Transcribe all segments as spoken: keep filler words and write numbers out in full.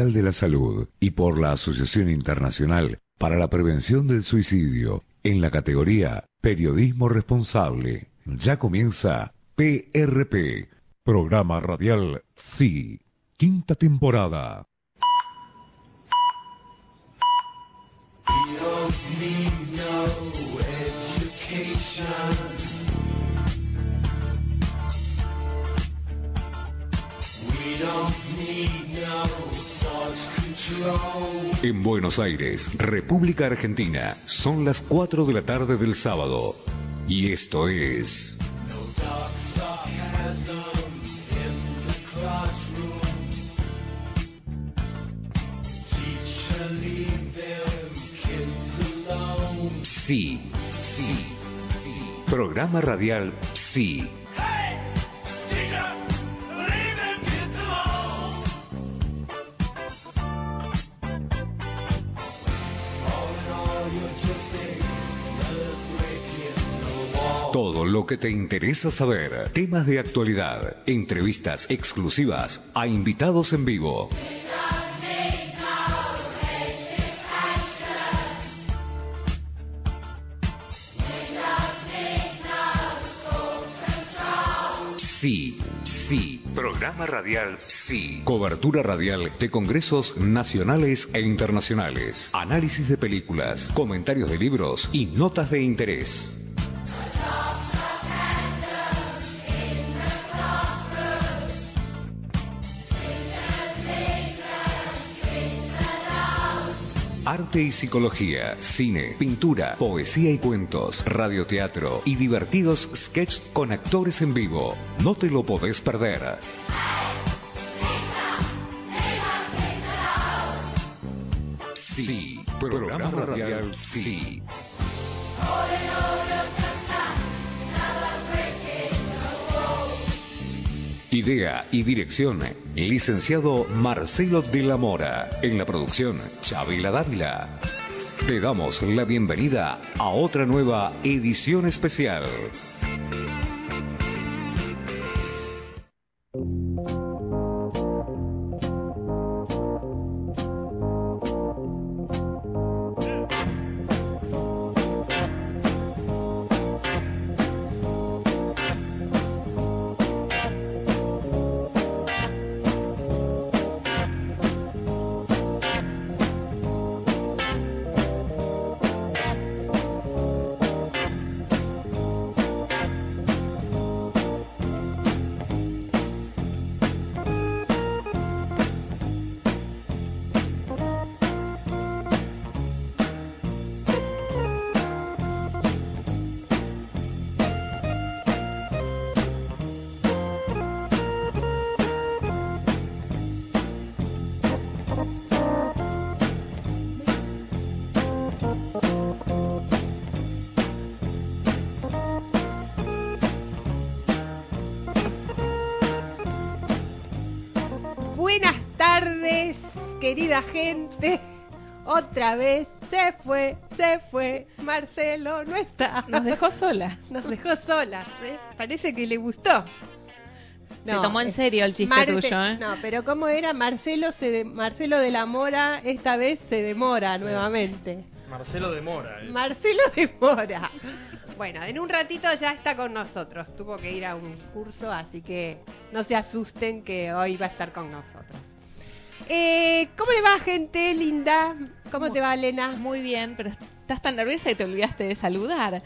Mundial de la Salud y por la Asociación Internacional para la Prevención del Suicidio en la categoría Periodismo Responsable. Ya comienza P R P, Programa Radial Sí, quinta temporada. We don't need no education. We don't need no thought control. En Buenos Aires, República Argentina, son las cuatro de la tarde del sábado. Y esto es... No dark sarcasm in the classroom. Teacher, leave them kids alone. Sí, sí, sí. Programa radial Sí. Hey, teacher, leave them kids alone. All in all, you're just another break in the wall. Todo lo que te interesa saber, temas de actualidad, entrevistas exclusivas a invitados en vivo. Sí, sí. Programa radial Sí. Cobertura radial de congresos nacionales e internacionales. Análisis de películas, comentarios de libros y notas de interés. Arte y psicología, cine, pintura, poesía y cuentos, radioteatro y divertidos sketches con actores en vivo. No te lo podés perder. Sí, programa radial Sí. Idea y dirección, licenciado Marcelo de la Mora. En la producción, Chabela Dávila. Te damos la bienvenida a otra nueva edición especial. Querida gente, otra vez se fue, se fue, Marcelo no está. Nos dejó sola. Nos dejó solas, ¿eh? Parece que le gustó. No, se tomó en serio el chiste Marte, tuyo, ¿eh? No, pero ¿cómo era? Marcelo se de, Marcelo de la Mora esta vez se demora sí. nuevamente. Marcelo demora. ¿eh? Marcelo demora. Bueno, en un ratito ya está con nosotros. Tuvo que ir a un curso, así que no se asusten que hoy va a estar con nosotros. Eh, ¿Cómo le va, gente linda? ¿Cómo muy, te va, Elena? Muy bien, pero estás tan nerviosa que te olvidaste de saludar.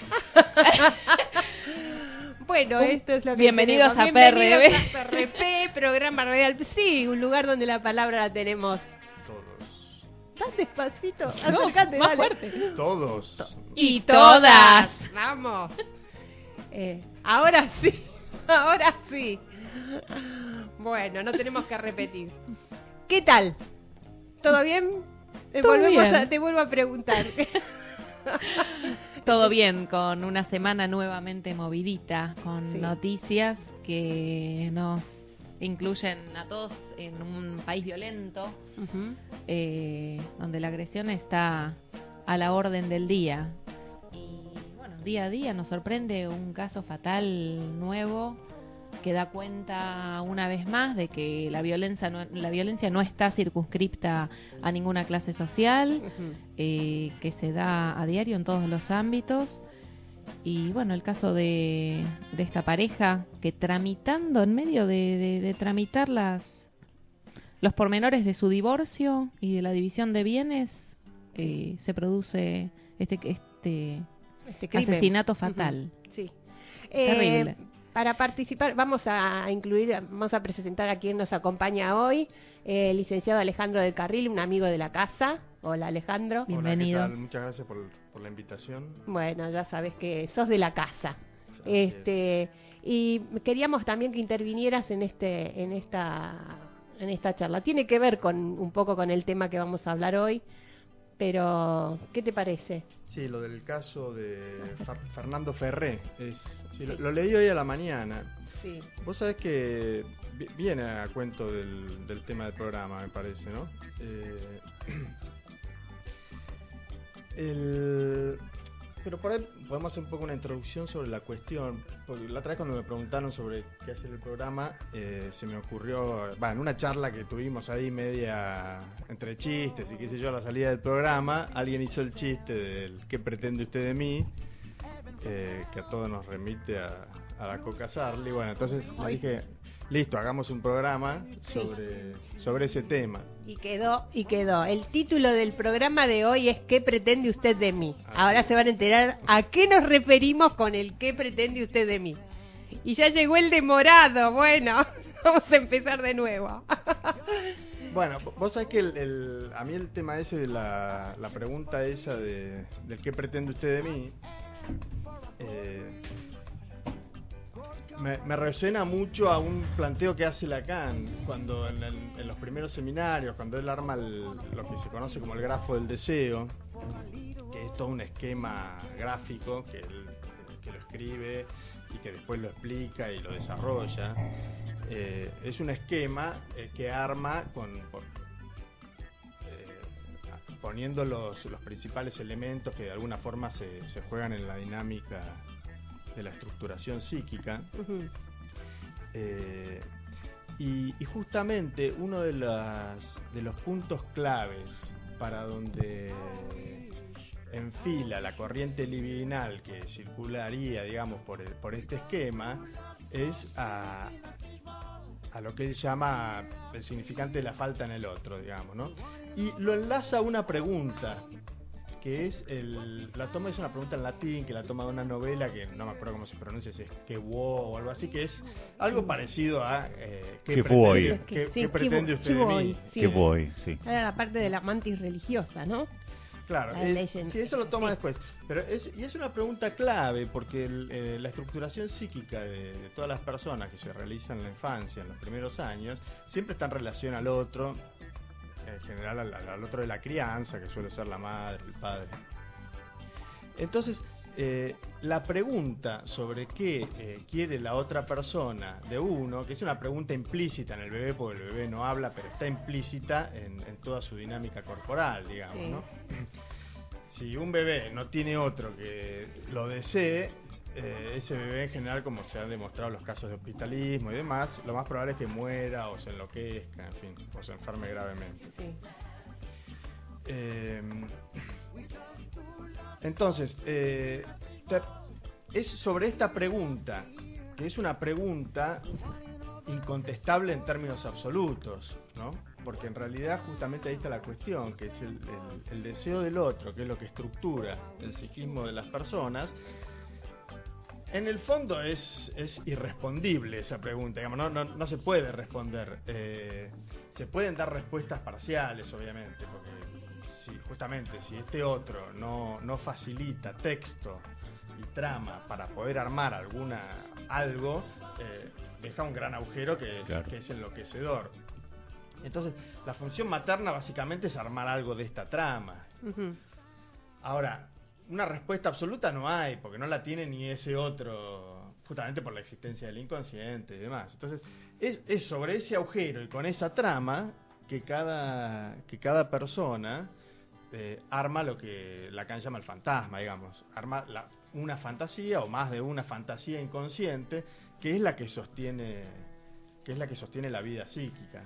Bueno, esto es lo que bienvenidos tenemos. a P R P. Bienvenidos a P R P, programa radial. Sí, un lugar donde la palabra la tenemos. Todos. ¿Estás despacito? No, Acercate, más dale. fuerte. Todos. To- y todas. Vamos. Eh, ahora sí. Ahora sí. Bueno, no tenemos que repetir. ¿Qué tal? ¿Todo bien? Te, Todo volvemos bien. A, te vuelvo a preguntar. Todo bien, con una semana nuevamente movidita, con Sí. noticias que nos incluyen a todos en un país violento, Uh-huh. eh, donde la agresión está a la orden del día. Y bueno, día a día nos sorprende un caso fatal nuevo que da cuenta una vez más de que la violencia no, la violencia no está circunscripta a ninguna clase social, Ujú. eh, que se da a diario en todos los ámbitos. Y bueno, el caso de, de esta pareja que tramitando, en medio de, de, de tramitar las, los pormenores de su divorcio y de la división de bienes, eh, se produce este, este Este crimen. asesinato fatal. Ujú. Sí. Terrible. Eh, para participar, vamos a incluir, vamos a presentar a quien nos acompaña hoy, eh, el licenciado Alejandro del Carril, un amigo de la casa. Hola, Alejandro. Bienvenido. Hola, ¿qué tal? Muchas gracias por, por la invitación. Bueno, ya sabes que sos de la casa. Así Este, y queríamos también que intervinieras en este, en esta, en esta charla. Tiene que ver con un poco con el tema que vamos a hablar hoy, pero ¿qué te parece? Sí, lo del caso de Fer- Fernando Ferré. Es, sí, lo, lo leí hoy a la mañana. Sí. Vos sabés que vi- viene a cuento del, del tema del programa, me parece, ¿no? Eh, el, pero por ahí podemos hacer un poco una introducción sobre la cuestión. Porque la otra vez cuando me preguntaron sobre qué hacer el programa, eh, se me ocurrió, va, en una charla que tuvimos ahí media entre chistes y qué sé yo, a la salida del programa, alguien hizo el chiste del ¿qué pretende usted de mí? Eh, que a todos nos remite a, a la Coca Sarli. Bueno, entonces le Hoy- dije, listo, hagamos un programa Sí. sobre, sobre ese tema. Y quedó, y quedó. El título del programa de hoy es ¿qué pretende usted de mí? Así Ahora es. se van a enterar a qué nos referimos con el ¿qué pretende usted de mí? Y ya llegó el demorado. Bueno, vamos a empezar de nuevo. Bueno, vo- vos sabés que el, el- a mí el tema ese de la, la pregunta esa de, del qué pretende usted de mí, eh, me, me resuena mucho a un planteo que hace Lacan cuando en, el- en los primeros seminarios, cuando él arma el- lo que se conoce como el grafo del deseo, que es todo un esquema gráfico que él que lo escribe y que después lo explica y lo desarrolla. Eh, es un esquema eh, que arma con, por- eh, poniendo los, los principales elementos que de alguna forma se, se juegan en la dinámica de la estructuración psíquica. Ujú. Eh, y, y justamente uno de, las, de los puntos claves para donde enfila la corriente libidinal que circularía, digamos, por, el- por este esquema, es a, a lo que él llama el significante de la falta en el otro, digamos, ¿no? Y lo enlaza a una pregunta, que es, el, la toma es una pregunta en latín, que la toma de una novela, que no me acuerdo cómo se pronuncia, si es que vuo o algo así, que es algo parecido a eh, ¿qué Que pretende, voy. qué- Sí, qué que pretende vo- usted que de voy, mí? sí. Que voy, sí. Era la parte de la mantis religiosa, ¿no? Claro, La es- leyenda. sí, eso lo toma Sí. después. Pero es, y es una pregunta clave porque el, eh, la estructuración psíquica de, de todas las personas que se realizan en la infancia, en los primeros años, siempre está en relación al otro, en general al, al otro de la crianza, que suele ser la madre, el padre. Entonces, eh, la pregunta sobre qué eh, quiere la otra persona de uno, que es una pregunta implícita en el bebé, porque el bebé no habla, pero está implícita en, en toda su dinámica corporal, digamos, Sí. ¿no? Si un bebé no tiene otro que lo desee, eh, ese bebé en general, como se han demostrado los casos de hospitalismo y demás, lo más probable es que muera o se enloquezca, en fin, o se enferme gravemente. Sí. Eh, entonces, eh, ter- es sobre esta pregunta, que es una pregunta incontestable en términos absolutos, ¿no? Porque en realidad justamente ahí está la cuestión, que es el, el- el deseo del otro, que es lo que estructura el psiquismo de las personas. En el fondo es, es irrespondible esa pregunta, digamos, no, no, no se puede responder. Eh, se pueden dar respuestas parciales, obviamente, porque si, justamente si este otro no, no facilita texto y trama para poder armar alguna algo, eh, deja un gran agujero que es, Claro. que es enloquecedor. Entonces, la función materna básicamente es armar algo de esta trama. Ujú. Ahora, una respuesta absoluta no hay, porque no la tiene ni ese otro, justamente por la existencia del inconsciente y demás. Entonces, es, es sobre ese agujero y con esa trama que cada, que cada persona eh, arma lo que Lacan llama el fantasma, digamos, arma la, una fantasía o más de una fantasía inconsciente que es la que sostiene, que es la que sostiene la vida psíquica.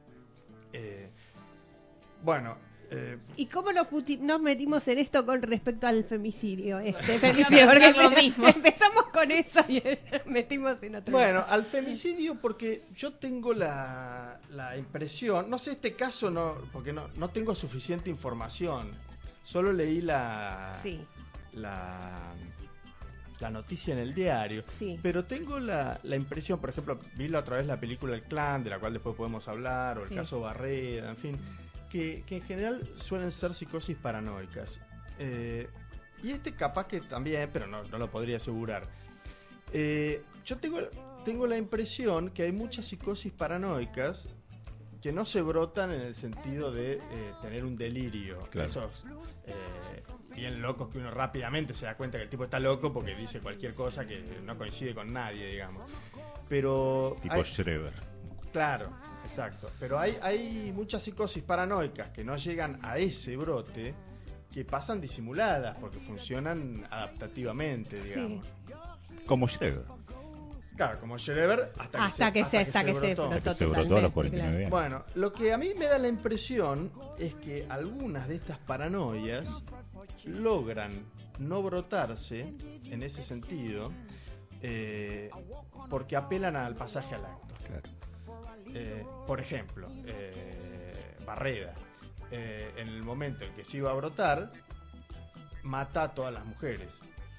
Eh, bueno. Eh, ¿Y cómo nos, puti- nos metimos en esto con respecto al femicidio? Este femicidio, porque Lo mismo. empezamos con eso y metimos en otro. Bueno, al femicidio porque yo tengo la, la impresión, no sé este caso no, porque no, no tengo suficiente información, solo leí la, Sí. la, la noticia en el diario, Sí. pero tengo la, la impresión, por ejemplo, vi la otra vez la película El Clan, de la cual después podemos hablar, o el Sí. caso Barreda, en fin, que, que en general suelen ser psicosis paranoicas. Eh, y este capaz que también, pero no, no lo podría asegurar. Eh, yo tengo, tengo la impresión que hay muchas psicosis paranoicas que no se brotan en el sentido de eh, tener un delirio. Claro. Esos eh, bien locos que uno rápidamente se da cuenta que el tipo está loco porque dice cualquier cosa que no coincide con nadie, digamos. Pero Tipo hay- Schreber. Claro, exacto. Pero hay, hay muchas psicosis paranoicas que no llegan a ese brote, que pasan disimuladas porque funcionan adaptativamente, digamos. Como Schreber. Claro, como Schreber hasta, Hasta que se, hasta que se brotó. brotó Que se brotó a los totalmente, cuarenta y nueve años. Bueno, lo que a mí me da la impresión es que algunas de estas paranoias logran no brotarse en ese sentido eh, porque apelan al pasaje al acto. Claro. Eh, por ejemplo, eh, Barreda, eh, en el momento en que se iba a brotar, mata a todas las mujeres.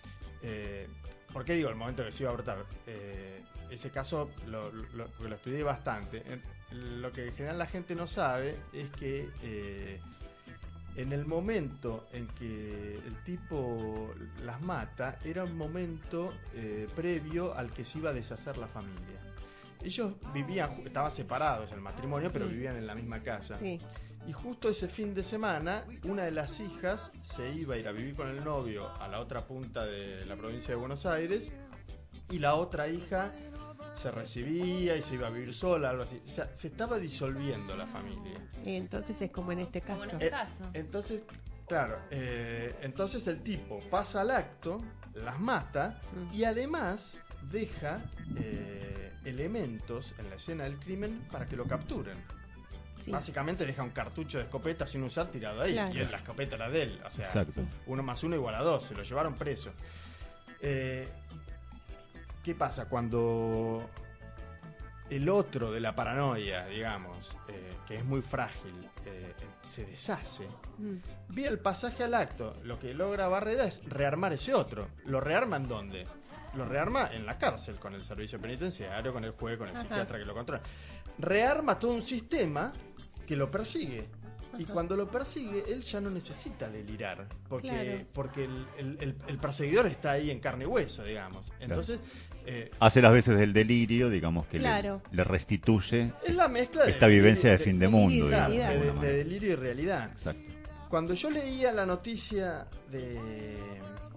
Eh, ¿Por qué digo el momento que se iba a brotar? Eh, ese caso lo, lo, lo estudié bastante. En- lo que en general la gente no sabe es que eh, en el momento en que el tipo las mata, era un momento eh, previo al que se iba a deshacer la familia. Ellos vivían, ju- estaban separados el matrimonio, pero Sí. vivían en la misma casa. Sí. Y justo ese fin de semana, una de las hijas se iba a ir a vivir con el novio a la otra punta de la provincia de Buenos Aires, y la otra hija se recibía y se iba a vivir sola, algo así. O sea, se estaba disolviendo la familia. Entonces es como en este caso. Como en Eh, caso. entonces, claro, eh, entonces el tipo pasa al acto, las mata Mm. y además deja eh, elementos en la escena del crimen para que lo capturen. Sí. Básicamente deja un cartucho de escopeta sin usar tirado ahí, Claro. y la escopeta era de él, o sea, Exacto. uno más uno igual a dos, se lo llevaron preso. Eh, ¿Qué pasa cuando el otro de la paranoia, digamos, eh, que es muy frágil, eh, se deshace? Mm. Vía el pasaje al acto, lo que logra Barreda es rearmar ese otro. ¿Lo rearma en dónde? Lo rearma en la cárcel, con el servicio penitenciario, con el juez, con el Ajá. psiquiatra que lo controla. Rearma todo un sistema que lo persigue. Y Ajá. cuando lo persigue, él ya no necesita delirar, porque Claro. porque el, el- el- el perseguidor está ahí en carne y hueso, digamos. Entonces, eh, Hace las veces del delirio, digamos que le- Claro. le, restituye es la mezcla de esta vivencia de delirio- fin de delirio y mundo, digamos, realidad. de de, alguna de manera. delirio y realidad. Exacto. Cuando yo leía la noticia de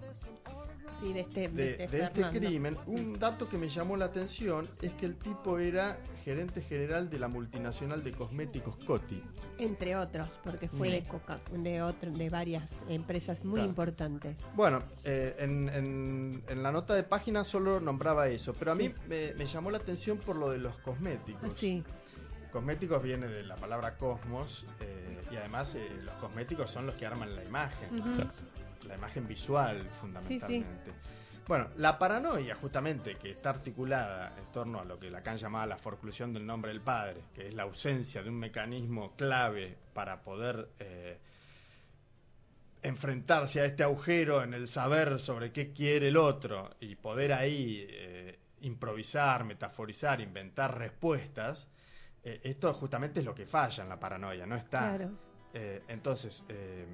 Sí, de este, de de, este de este Fernando. crimen, un dato que me llamó la atención es que el tipo era gerente general de la multinacional de cosméticos Coty. Entre otros, porque fue Mm. de coca, de otro, de varias empresas muy Claro. importantes. Bueno, eh, en, en- en la nota de página solo nombraba eso, pero a mí Sí. me, me llamó la atención por lo de los cosméticos. Sí, Cosméticos viene de la palabra cosmos, eh, y además eh, los cosméticos son los que arman la imagen. Ujú. Exacto. La imagen visual, fundamentalmente. Bueno, la paranoia, justamente, que está articulada en torno a lo que Lacan llamaba la forclusión del nombre del padre, que es la ausencia de un mecanismo clave para poder eh, enfrentarse a este agujero en el saber sobre qué quiere el otro y poder ahí eh, improvisar, metaforizar, inventar respuestas. Eh, esto justamente es lo que falla en la paranoia, no está. claro. Eh, entonces, eh,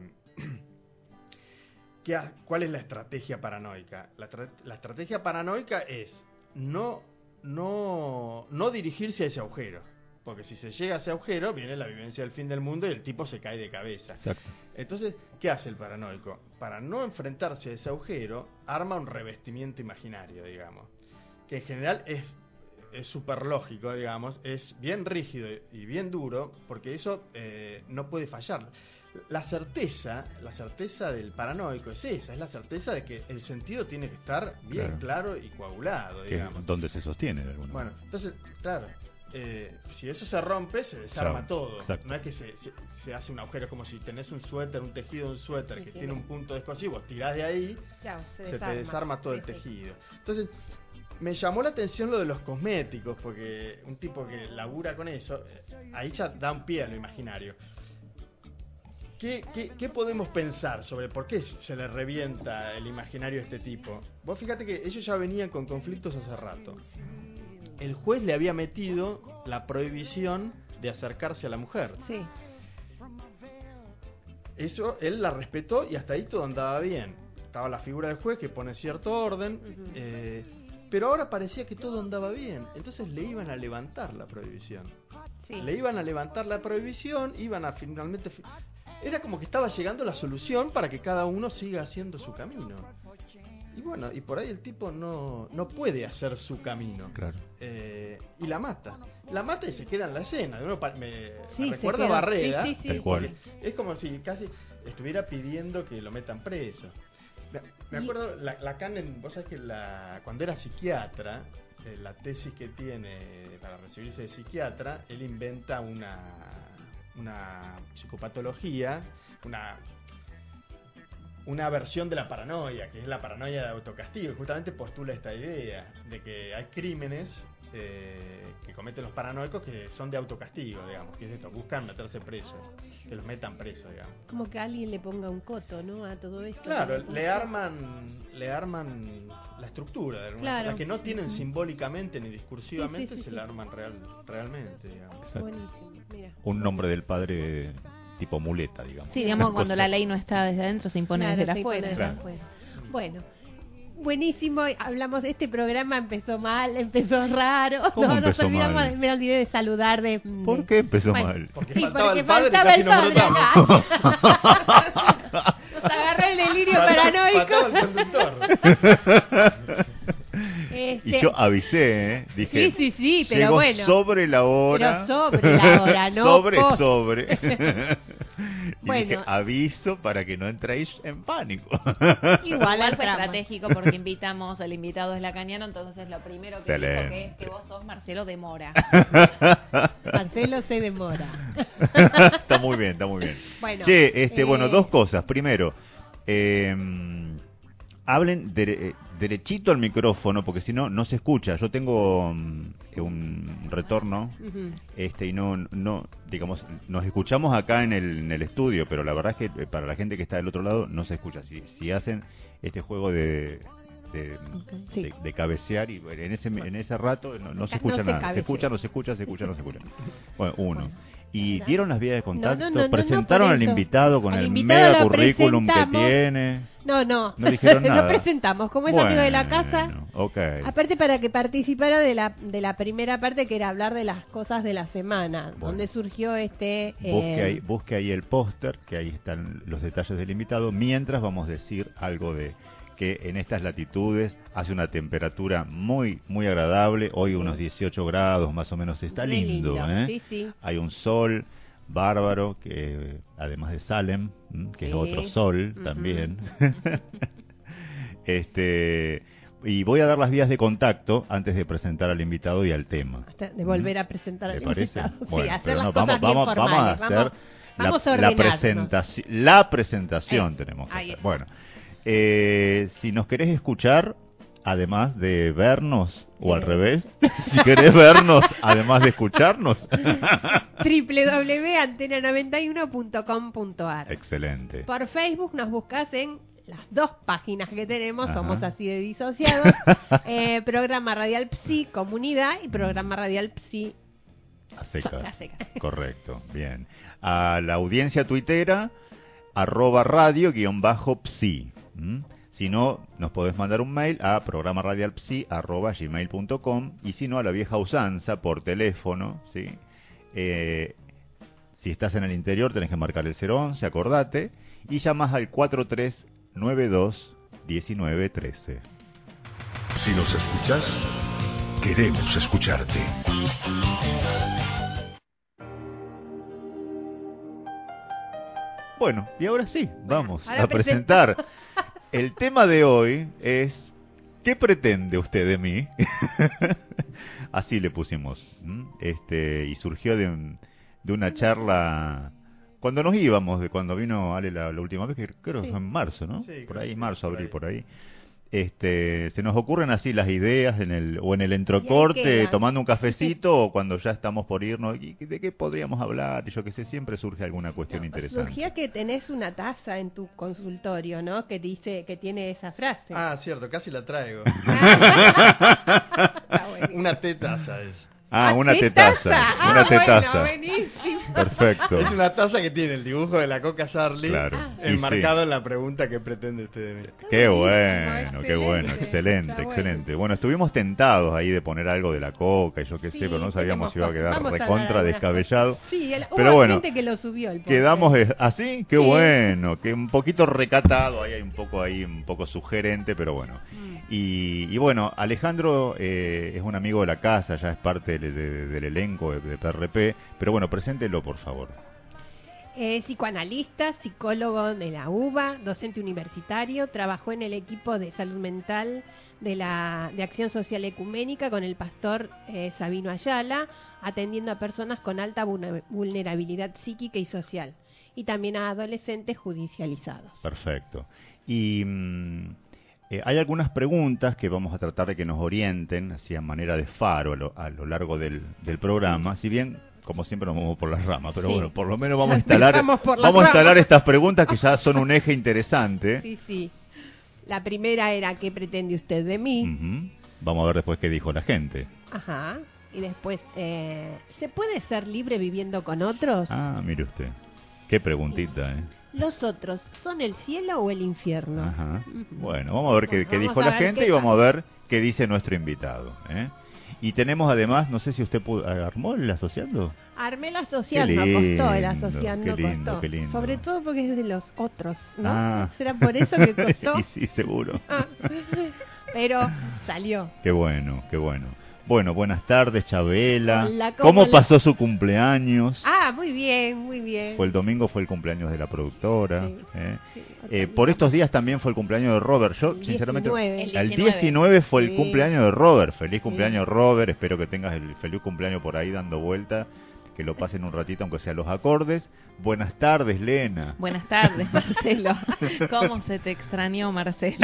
¿qué ha- ¿cuál es la estrategia paranoica? La, tra- la estrategia paranoica es no, no, no dirigirse a ese agujero, porque si se llega a ese agujero viene la vivencia del fin del mundo y el tipo se cae de cabeza. Exacto. Entonces, ¿qué hace el paranoico? Para no enfrentarse a ese agujero, arma un revestimiento imaginario, digamos, que en general es es súper lógico, digamos, es bien rígido y bien duro, porque eso eh, no puede fallar. La certeza, la certeza del paranoico es esa, es la certeza de que el sentido tiene que estar bien Claro. claro y coagulado, Que es digamos. donde se sostiene de alguna Bueno, manera. entonces, claro, eh, si eso se rompe, se desarma Claro, todo. exacto. No es que se, se, se hace un agujero, como si tenés un suéter, un tejido de un suéter Sí, que tiene- tiene un punto descosido, vos tirás de ahí, Chao, se, se, desarma. te desarma todo el Sí, sí. tejido. Entonces, me llamó la atención lo de los cosméticos, porque un tipo que labura con eso, eh, ahí ya da un pie a lo imaginario. ¿Qué, qué, ¿Qué podemos pensar sobre por qué se le revienta el imaginario a este tipo? Vos fíjate que ellos ya venían con conflictos hace rato. El juez le había metido la prohibición de acercarse a la mujer. Sí. Eso él la respetó y hasta ahí todo andaba bien. Estaba la figura del juez que pone cierto orden, Ujú. eh, pero ahora parecía que todo andaba bien. Entonces le iban a levantar la prohibición. Sí. Le iban a levantar la prohibición, iban a finalmente... fi- Era como que estaba llegando la solución para que cada uno siga haciendo su camino. Y bueno, y por ahí el tipo no, no puede hacer su camino. Claro. Eh, y la mata. La mata y se queda en la escena. Uno pa- me, Sí, me se recuerda a quedó. Barreda. Sí, sí, sí, Tal sí. cual. Es como si casi estuviera pidiendo que lo metan preso. Me, me Y- acuerdo, la, Lacan, en- vos sabés que la, cuando era psiquiatra, eh, la tesis que tiene para recibirse de psiquiatra, él inventa una, una psicopatología, una, una versión de la paranoia, que es la paranoia de autocastigo. Y justamente postula esta idea de que hay crímenes eh, que cometen los paranoicos que son de autocastigo, digamos, que es esto, buscan meterse presos, que los metan presos, digamos. Como que alguien le ponga un coto, ¿no? A todo esto. Claro, Que le arman, le arman la estructura de alguna Claro. forma, que no tienen Ujú. simbólicamente ni discursivamente, Sí, sí, sí, se sí. la arman real, realmente, digamos. Exacto. Buenísimo, mira. Un nombre del padre tipo muleta, digamos. Sí, digamos, cuando la Cosa- ley no está desde adentro, se impone Claro, desde se impone afuera. desde Claro. afuera. Bueno, buenísimo. Hablamos, este programa empezó mal, empezó raro. ¿Cómo no, nos empezó olvidamos, mal? de- me olvidé de saludar de. de- ¿Por qué empezó Bueno, mal? Porque Sí, faltaba porque el padre, faltaba casi el nos padre brotamos. acá. Nos agarró el delirio paranoico. Faltaba el conductor. Este, Y yo avisé, ¿eh? Dije, Sí, sí, sí, pero llegó bueno. sobre la hora. Pero sobre la hora, no sobre, post. sobre. Y Bueno. dije, aviso para que no entréis en pánico. Igual Igual al fue tramo. estratégico porque invitamos, el invitado es lacaniano, entonces lo primero que dijo que es Excelente. que vos sos Marcelo de Mora. Marcelo se demora. Está muy bien, está muy bien. Bueno, Che, este, eh, bueno, dos cosas. Primero, eh, hablen dere- derechito al micrófono, porque si no, no se escucha. Yo tengo mm, un retorno, Ujú. este, y no, no, digamos, nos escuchamos acá en el, en el estudio, pero la verdad es que eh, para la gente que está del otro lado no se escucha. Si, si hacen este juego de... De, Sí. de- de cabecear y bueno, en ese en ese rato no, no se No escucha se nada, se cabecea. escucha, no se escucha, se escucha, no se escucha. Bueno, uno. Bueno. Y dieron las vías de contacto, No, no, no, no, presentaron no, por al eso. invitado con Al el invitado mega lo currículum que presentamos. tiene. No, no. No dijeron nada. Lo presentamos como es amigo de la casa. Bueno, ok. Aparte para que participara de la de la primera parte que era hablar de las cosas de la semana, Bueno. donde surgió este Busque eh, ahí, busque ahí el póster, que ahí están los detalles del invitado, mientras vamos a decir algo de que en estas latitudes hace una temperatura muy muy agradable, hoy unos dieciocho grados más o menos, está re lindo, lindo. ¿eh? Sí, sí. Hay un sol bárbaro, que además de Salem, ¿m? que Sí. es otro sol Ujú. también. este y voy a dar las vías de contacto antes de presentar al invitado y al tema. Hasta de volver a presentar ¿Le al parece? invitado. Sí, Bueno, hacer pero las no, cosas vamos, bien vamos, vamos a formales. hacer Vamos, vamos a la, la ordenarnos. presentación. La presentación Eh, tenemos que ahí hacer. está. Bueno, eh, si nos querés escuchar, además de vernos, o al Eh. revés, si querés vernos, además de escucharnos. doble u doble u doble u punto antena noventa y uno punto com punto a r. Excelente. Por Facebook nos buscas en las dos páginas que tenemos, Ajá. somos así de disociados, eh, programa radial Psi Comunidad y programa radial Psi A secas. A secas. Correcto, bien. A la audiencia tuitera, arroba radio guión bajo psi. ¿m? Si no, nos podés mandar un mail a programa radial psi arroba gmail punto com, y si no, a la vieja usanza, por teléfono, ¿sí? Eh, si estás en el interior tenés que marcar el cero once, acordate, y llamas al cuatro tres nueve dos uno nueve uno tres. Si nos escuchas, queremos escucharte. Bueno, y ahora sí, vamos ahora a presenta. presentar. El tema de hoy es, ¿qué pretende usted de mí? Así le pusimos. ¿m? Este, y surgió de, un, de una charla cuando nos íbamos, de cuando vino Ale la, la última vez, que creo que Sí. fue en marzo, ¿no? Sí, por creo ahí, que sí, marzo, por abril, ahí. por ahí. Este, se nos ocurren así las ideas en el o en el Y entrecorte, ahí quedan. tomando un cafecito o cuando ya estamos por irnos. ¿Y de qué podríamos hablar? Y yo que sé, siempre surge alguna cuestión No, interesante. surgía que tenés una taza en tu consultorio, ¿no? Que dice, que tiene esa frase. Ah, cierto, casi la traigo. Está buenísimo. Una tetaza es. Ah, una ¿qué tetaza, taza? una Ah, tetaza. Bueno, buenísimo. Perfecto. Es una taza que tiene el dibujo de la Coca Charlie Claro. Y enmarcado en la pregunta que pretende usted de mí. Qué Buenísimo, bueno, qué bueno, excelente. excelente, Está bueno. excelente. Bueno, estuvimos tentados ahí de poner algo de la Coca y yo qué sé, Sí, pero no sabíamos si iba a tenemos quedar cosas. Vamos a recontra hablar de algunas descabellado. cosas. Sí, el- hubo Pero bueno, gente que lo subió el pobre. Quedamos eh, así, qué Sí. bueno, que un poquito recatado, ahí hay un poco ahí, un poco sugerente, pero bueno. Mm. Y, y bueno, Alejandro eh, es un amigo de la casa, ya es parte de- de- del elenco de, de P R P, pero bueno, preséntelo por favor. Es psicoanalista, psicólogo de la U B A, docente universitario, trabajó en el equipo de salud mental de la de Acción Social Ecuménica con el pastor eh, Sabino Ayala, atendiendo a personas con alta vulne- vulnerabilidad psíquica y social, y también a adolescentes judicializados. Perfecto. Y mm, eh, hay algunas preguntas que vamos a tratar de que nos orienten, así a manera de faro a lo, a lo largo del, del programa, si bien, como siempre, nos vamos por las ramas, pero Sí. bueno, por lo menos vamos a instalar, Empezamos por las vamos a instalar ramas. estas preguntas que ya son un eje interesante. Sí, sí. La primera era ¿qué pretende usted de mí? Ujú. Vamos a ver después qué dijo la gente. Ajá. Y después, eh, ¿se puede ser libre viviendo con otros? Ah, mire usted. Qué preguntita, ¿eh? ¿Los otros son el cielo o el infierno? Ajá. Ujú. Bueno, vamos a ver qué, Bueno, qué vamos dijo a la ver gente qué y vamos a tal. ver qué dice nuestro invitado. ¿eh? Y tenemos además, no sé si usted pudo, armó el asociando. Armé el asociando, Qué costó el lindo, asociando, qué lindo, costó. qué lindo. Sobre todo porque es de los otros, ¿no? Ah. ¿Será por eso que costó? Y sí, seguro. Ah. Pero salió. Qué bueno, qué bueno. Bueno, buenas tardes, Chabela. Hola, ¿cómo ¿Cómo le- pasó su cumpleaños? Ah, muy bien, muy bien. Fue el domingo, fue el cumpleaños de la productora. Sí, ¿eh? sí, Eh, por estos días también fue el cumpleaños de Robert. Yo, El sinceramente, diecinueve. El el diecinueve. diecinueve fue el Sí. cumpleaños de Robert. Feliz Sí. cumpleaños, Robert. Espero que tengas el feliz cumpleaños por ahí dando vuelta. Que lo pasen un ratito, aunque sea los acordes. Buenas tardes, Lena. Buenas tardes, Marcelo. ¿Cómo se te extrañó, Marcelo?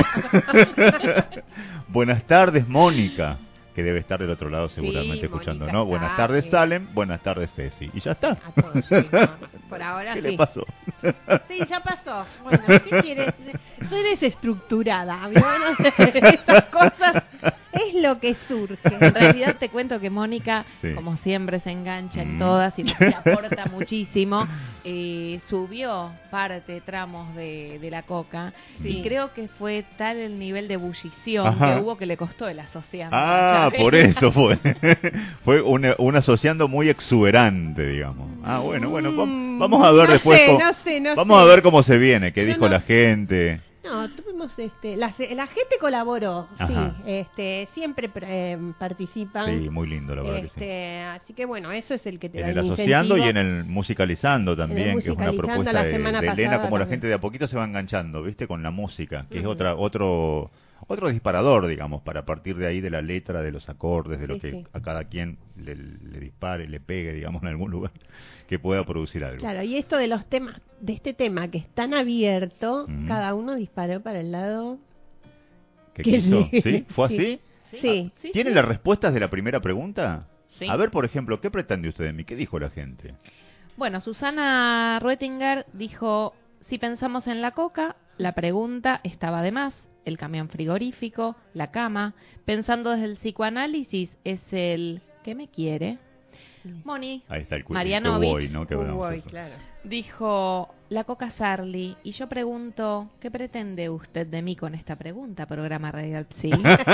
Buenas tardes, Mónica. Que debe estar del otro lado seguramente Sí, escuchando, Mónica ¿no? está, Buenas tardes, sí. Salem. Buenas tardes, Ceci. Y ya está. A todos, sí, no, por ahora ¿Qué sí. le pasó? Sí, ya pasó. Bueno, ¿qué quieres? Soy desestructurada, ¿vio? Esas cosas es lo que surge. En realidad te cuento que Mónica, Sí. como siempre, se engancha en Mm. todas y nos aporta muchísimo. Eh, subió parte, tramos de, de la coca Sí. y creo que fue tal el nivel de ebullición Ajá. que hubo que le costó el asociado. Ah, por eso fue. Fue un, un asociando muy exuberante, digamos. Ah, bueno, bueno, va- Mm, vamos a ver no después. sé, cómo- no sé, no vamos sé. a ver cómo se viene, qué Yo dijo no- la gente. No, tuvimos este, la, la gente colaboró, Ajá. sí, este, siempre eh, participan. Sí, muy lindo, la verdad que sí. este, así que bueno, eso es el que te En da el el asociando y incentivo. en el musicalizando también, que es una musicalizando propuesta la de, semana de Elena, pasada como la también. gente de a poquito se va enganchando, ¿viste? Con la música, que es Ujú. otra otro otro disparador, digamos, para partir de ahí de la letra, de los acordes, de lo Sí, que sí. a cada quien le, le dispare, le pegue, digamos, en algún lugar, que pueda producir algo. Claro, y esto de los temas, de este tema que es tan abierto, Ujú. cada uno disparó para el lado. ¿Qué que quiso? sí. ¿Sí? ¿Fue Sí. así? Sí. Sí, ¿Tiene sí. las respuestas de la primera pregunta? Sí. A ver, por ejemplo, ¿qué pretende usted de mí? ¿Qué dijo la gente? Bueno, Susana Ruettinger dijo, si pensamos en la coca, la pregunta estaba de más. El camión frigorífico, la cama. Pensando desde el psicoanálisis, es el ¿qué me quiere? Moni Ahí está el cu- el Marianovich. cowboy, ¿no? Que hablamos Uy, eso. claro. dijo, la coca Sarli. Y yo pregunto, ¿qué pretende usted de mí con esta pregunta, programa Radial Psi?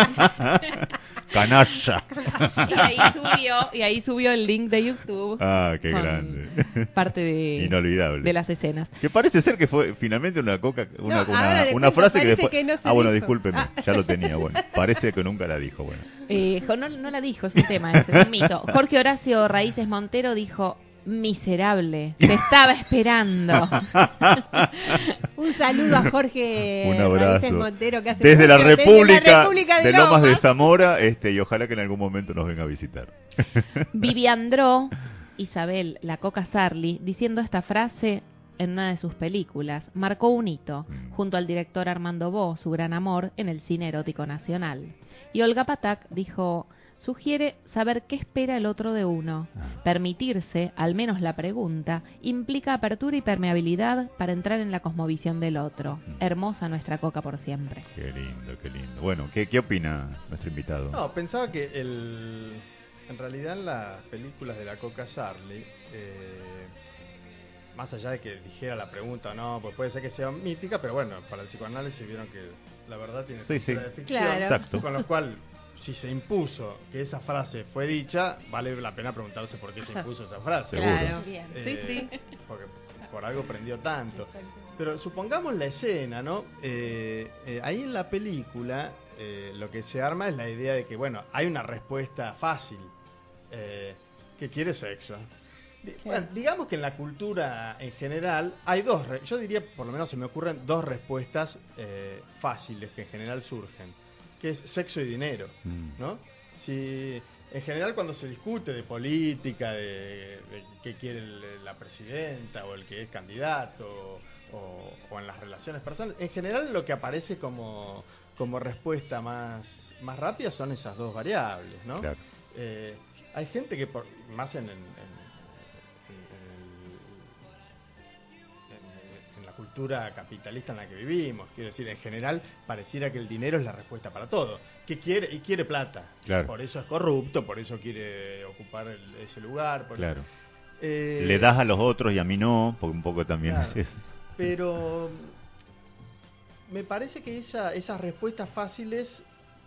Canalla. y ahí subió, y ahí subió el link de YouTube. Ah, qué con grande. Parte de, Inolvidable. de las escenas. Que parece ser que fue finalmente una coca, una, No, una, ahora le una cuento, frase que parece después... que no se ah, bueno, dijo. discúlpeme, Ah. ya lo tenía, bueno. Parece que nunca la dijo, bueno. Eh, jo- no, no la dijo, es un tema, ese, es un mito. Jorge Horacio Raíces Montero dijo, Miserable, te estaba esperando. Un saludo a Jorge Un abrazo. Raíces Montero que hace Desde la radio República, desde la República de, de Lomas de Lomas. Zamora, este, y ojalá que en algún momento nos venga a visitar. Viviandró, Isabel, la Coca Sarli, diciendo esta frase en una de sus películas, marcó un hito, Mm. junto al director Armando Bo, su gran amor, en el cine erótico nacional. Y Olga Patak dijo, sugiere saber qué espera el otro de uno. Ah. Permitirse, al menos la pregunta, implica apertura y permeabilidad para entrar en la cosmovisión del otro. Mm. Hermosa nuestra Coca por siempre. Qué lindo, qué lindo. Bueno, ¿qué, qué opina nuestro invitado? No, pensaba que el, en realidad en las películas de la Coca Sarli, eh, más allá de que dijera la pregunta, no, pues puede ser que sea mítica, pero bueno, para el psicoanálisis vieron que la verdad tiene Sí, estructura sí. de ficción, Claro. Exacto. con lo cual, si se impuso que esa frase fue dicha, vale la pena preguntarse por qué se impuso esa frase. Seguro. Claro. Bien. Eh, Porque por algo prendió tanto. Pero supongamos la escena, ¿no? Eh, eh, ahí en la película eh, lo que se arma es la idea de que, bueno, hay una respuesta fácil, eh, que quiere sexo. Di- bueno, digamos que en la cultura en general hay dos, re- yo diría, por lo menos se me ocurren dos respuestas eh, fáciles que en general surgen, que es sexo y dinero, Mm. ¿no? Si en general cuando se discute de política, de, de qué quiere el- la presidenta o el que es candidato o, o en las relaciones personales, en general lo que aparece como, como respuesta más, más rápida son esas dos variables, ¿no? Claro. Eh, hay gente que, por, más en, en, en- en- en la cultura capitalista en la que vivimos, quiero decir, en general pareciera que el dinero es la respuesta para todo. Que quiere y quiere plata, Claro. por eso es corrupto, por eso quiere ocupar el- ese lugar. Por Claro. eso- Eh, Le das a los otros y a mí no, porque un poco también Claro. es eso. Pero me parece que esa, esas respuestas fáciles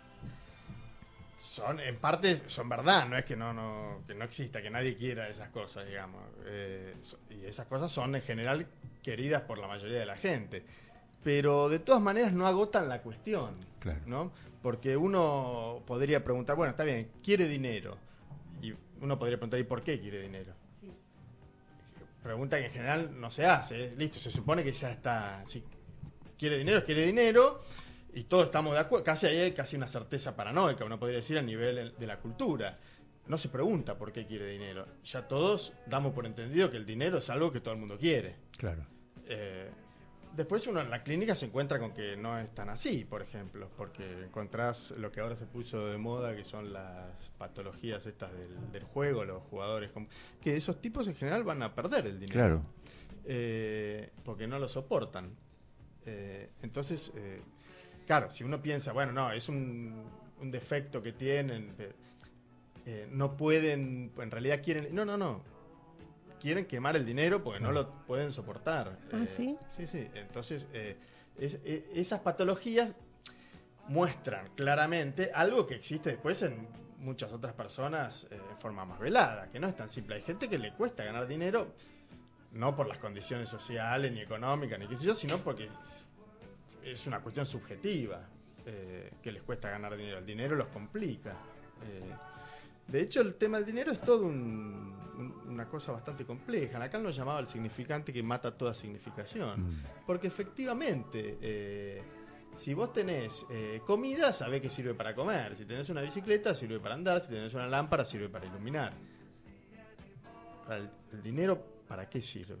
son, en parte, son verdad, no es que no, no, que no exista, que nadie quiera esas cosas, digamos. Eh, so- y esas cosas son en general queridas por la mayoría de la gente. Pero de todas maneras no agotan la cuestión, Claro. ¿no? Porque uno podría preguntar, bueno, está bien, quiere dinero. Y uno podría preguntar, ¿y por qué quiere dinero? Pregunta que en general no se hace, ¿eh? Listo, se supone que ya está, si quiere dinero, quiere dinero, y todos estamos de acuerdo, casi ahí hay casi una certeza paranoica, uno podría decir a nivel de la cultura. No se pregunta por qué quiere dinero, ya todos damos por entendido que el dinero es algo que todo el mundo quiere. Claro. Eh, después uno en la clínica se encuentra con que no es tan así, por ejemplo, porque encontrás lo que ahora se puso de moda, que son las patologías estas del, del juego, los jugadores, como- que esos tipos en general van a perder el dinero. Claro. Eh, porque no lo soportan. Eh, entonces, eh, claro, si uno piensa, bueno, no, es un, un defecto que tienen, eh, eh, no pueden, en realidad quieren, no, no, no, quieren quemar el dinero porque no lo pueden soportar. ¿Ah, Eh, sí? Sí, sí. Entonces, eh, es- eh, esas patologías muestran claramente algo que existe después en muchas otras personas eh, en forma más velada, que no es tan simple. Hay gente que le cuesta ganar dinero, no por las condiciones sociales, ni económicas, ni qué sé yo, sino porque es una cuestión subjetiva, eh, que les cuesta ganar dinero. El dinero los complica. Eh, de hecho, el tema del dinero es todo un- un- una cosa bastante compleja. Lacan lo llamaba el significante que mata toda significación. Mm. Porque efectivamente, eh, si vos tenés eh, comida, sabés que sirve para comer. Si tenés una bicicleta, sirve para andar. Si tenés una lámpara, sirve para iluminar. Ahora, El, el dinero, ¿para qué sirve?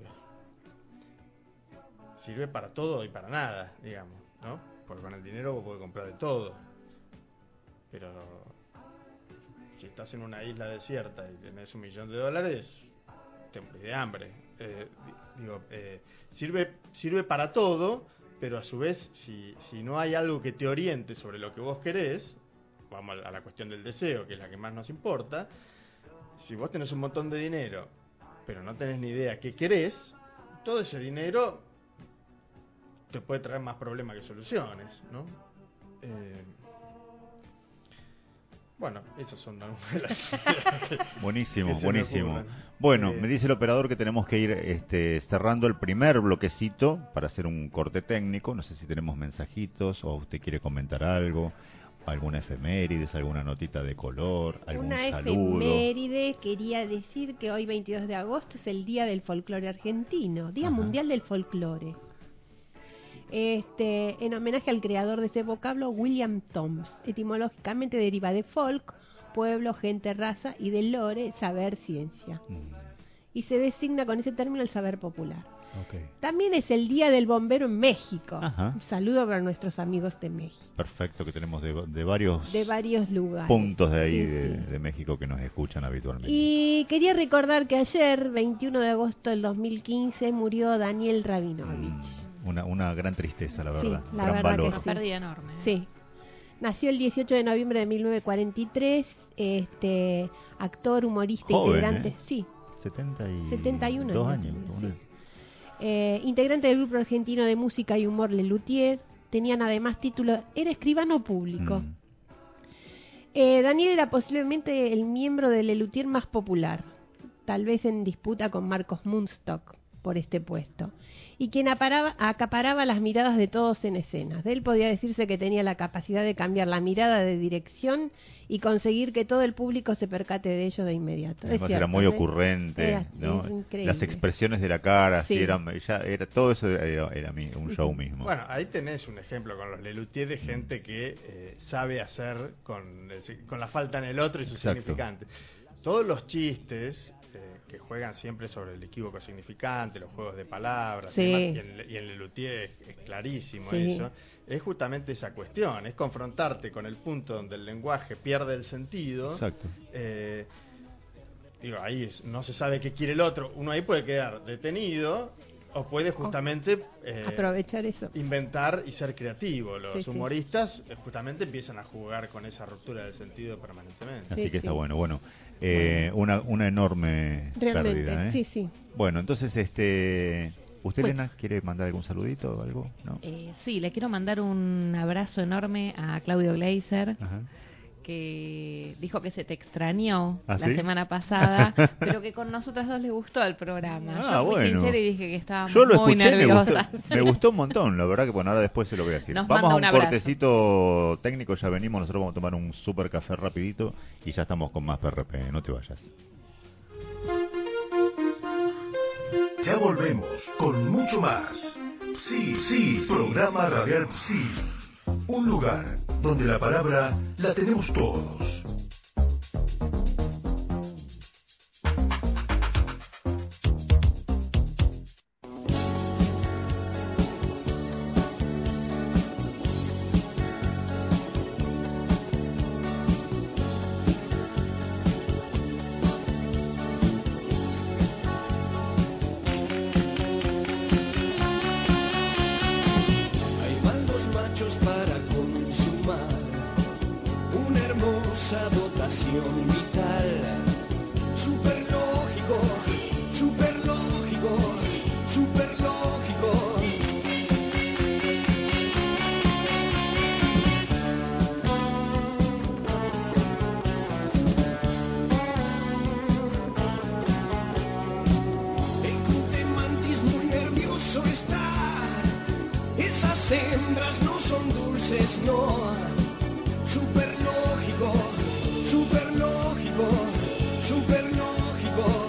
Sirve para todo y para nada, digamos, ¿no? Porque con el dinero vos podés comprar de todo. Pero si estás en una isla desierta y tenés un millón de dólares, te morís de hambre. Eh, di- digo, eh, sirve, sirve para todo, pero a su vez, si, si no hay algo que te oriente sobre lo que vos querés, vamos a la cuestión del deseo, que es la que más nos importa, si vos tenés un montón de dinero, pero no tenés ni idea qué querés, todo ese dinero te puede traer más problemas que soluciones, ¿no? Eh, bueno, esos son algunas de las Buenísimo, que se me buenísimo. ocurren. Bueno, Eh, me dice el operador que tenemos que ir este, cerrando el primer bloquecito para hacer un corte técnico. No sé si tenemos mensajitos o usted quiere comentar algo. alguna efemérides, alguna notita de color, algún Una saludo. efeméride, quería decir que hoy veintidós de agosto es el Día del Folclore Argentino, Día Ajá. Mundial del Folclore. Este, en homenaje al creador de ese vocablo, William Toms. Etimológicamente deriva de folk, pueblo, gente, raza, y de lore, saber, ciencia. Mm, Y se designa con ese término el saber popular. ok. También es el Día del Bombero en México. Ajá. Un saludo para nuestros amigos de México, Perfecto, que tenemos de, de varios de varios lugares. puntos de ahí Sí, de, sí. de México que nos escuchan habitualmente. Y quería recordar que ayer, veintiuno de agosto del dos mil quince, murió Daniel Rabinovich. Mm, una, una gran tristeza, la Sí, verdad. la gran verdad valor. Una Sí. pérdida enorme. ¿eh? Sí. Nació el dieciocho de noviembre de mil novecientos cuarenta y tres, este, actor, humorista, Joven, integrante, ¿eh? sí, setenta y setenta y uno dos años años. tenía, una- sí. Eh, integrante del grupo argentino de música y humor Lelutier. Tenían además título, era escribano público. Mm, Eh, Daniel era posiblemente el miembro de Lelutier más popular, tal vez en disputa con Marcos Munstock por este puesto, y quien aparaba- acaparaba las miradas de todos en escena. De él podía decirse que tenía la capacidad de cambiar la mirada de dirección y conseguir que todo el público se percate de ello de inmediato. Es Además cierto, era muy ¿eh? ocurrente, Era- ¿no? es increíble. Las expresiones de la cara, Sí. sí, eran, ya era, todo eso era, era mi- un show mismo. Bueno, ahí tenés un ejemplo con los Lelutier de gente que eh, sabe hacer con, el si- con la falta en el otro y su Exacto. significante. Todos los chistes eh, que juegan siempre sobre el equívoco significante, los juegos de palabras, Sí. y, demás, y en, y en Lelutier es, es clarísimo Sí. eso, es justamente esa cuestión, es confrontarte con el punto donde el lenguaje pierde el sentido. Exacto. Eh, digo, ahí es- no se sabe qué quiere el otro, uno ahí puede quedar detenido o puede justamente eh, Aprovechar eso. inventar y ser creativo. Los Sí, sí. humoristas eh, justamente empiezan a jugar con esa ruptura del sentido permanentemente. Así Sí, que está sí. bueno. Bueno, eh, una, una enorme Realmente, pérdida, ¿eh? sí, sí. Bueno, entonces, este, ¿usted, Bueno. Elena, quiere mandar algún saludito o algo? ¿No? Eh, sí, le quiero mandar un abrazo enorme a Claudio Gleiser, Ajá. que dijo que se te extrañó ¿Ah, la sí? semana pasada, pero que con nosotras dos le gustó el programa. Ah, Yo fui bueno. sincera y dije que estábamos Yo lo muy escuché, me gustó, nerviosas. me gustó un montón, la verdad que bueno, ahora después se lo voy a decir. Nos Vamos manda a un un abrazo. cortecito técnico, ya venimos, nosotros vamos a tomar un super café rapidito y ya estamos con más P R P, no te vayas. Ya volvemos con mucho más. Sí, sí, programa radial Sí. Un lugar donde la palabra la tenemos todos. Hay bandos machos para consumar una hermosa dotación vital. Super lógico, super lógico, super lógico. El club de mantis muy nervioso está. Esas hembras no son dulces, no. Super lógico, super lógico, super lógico.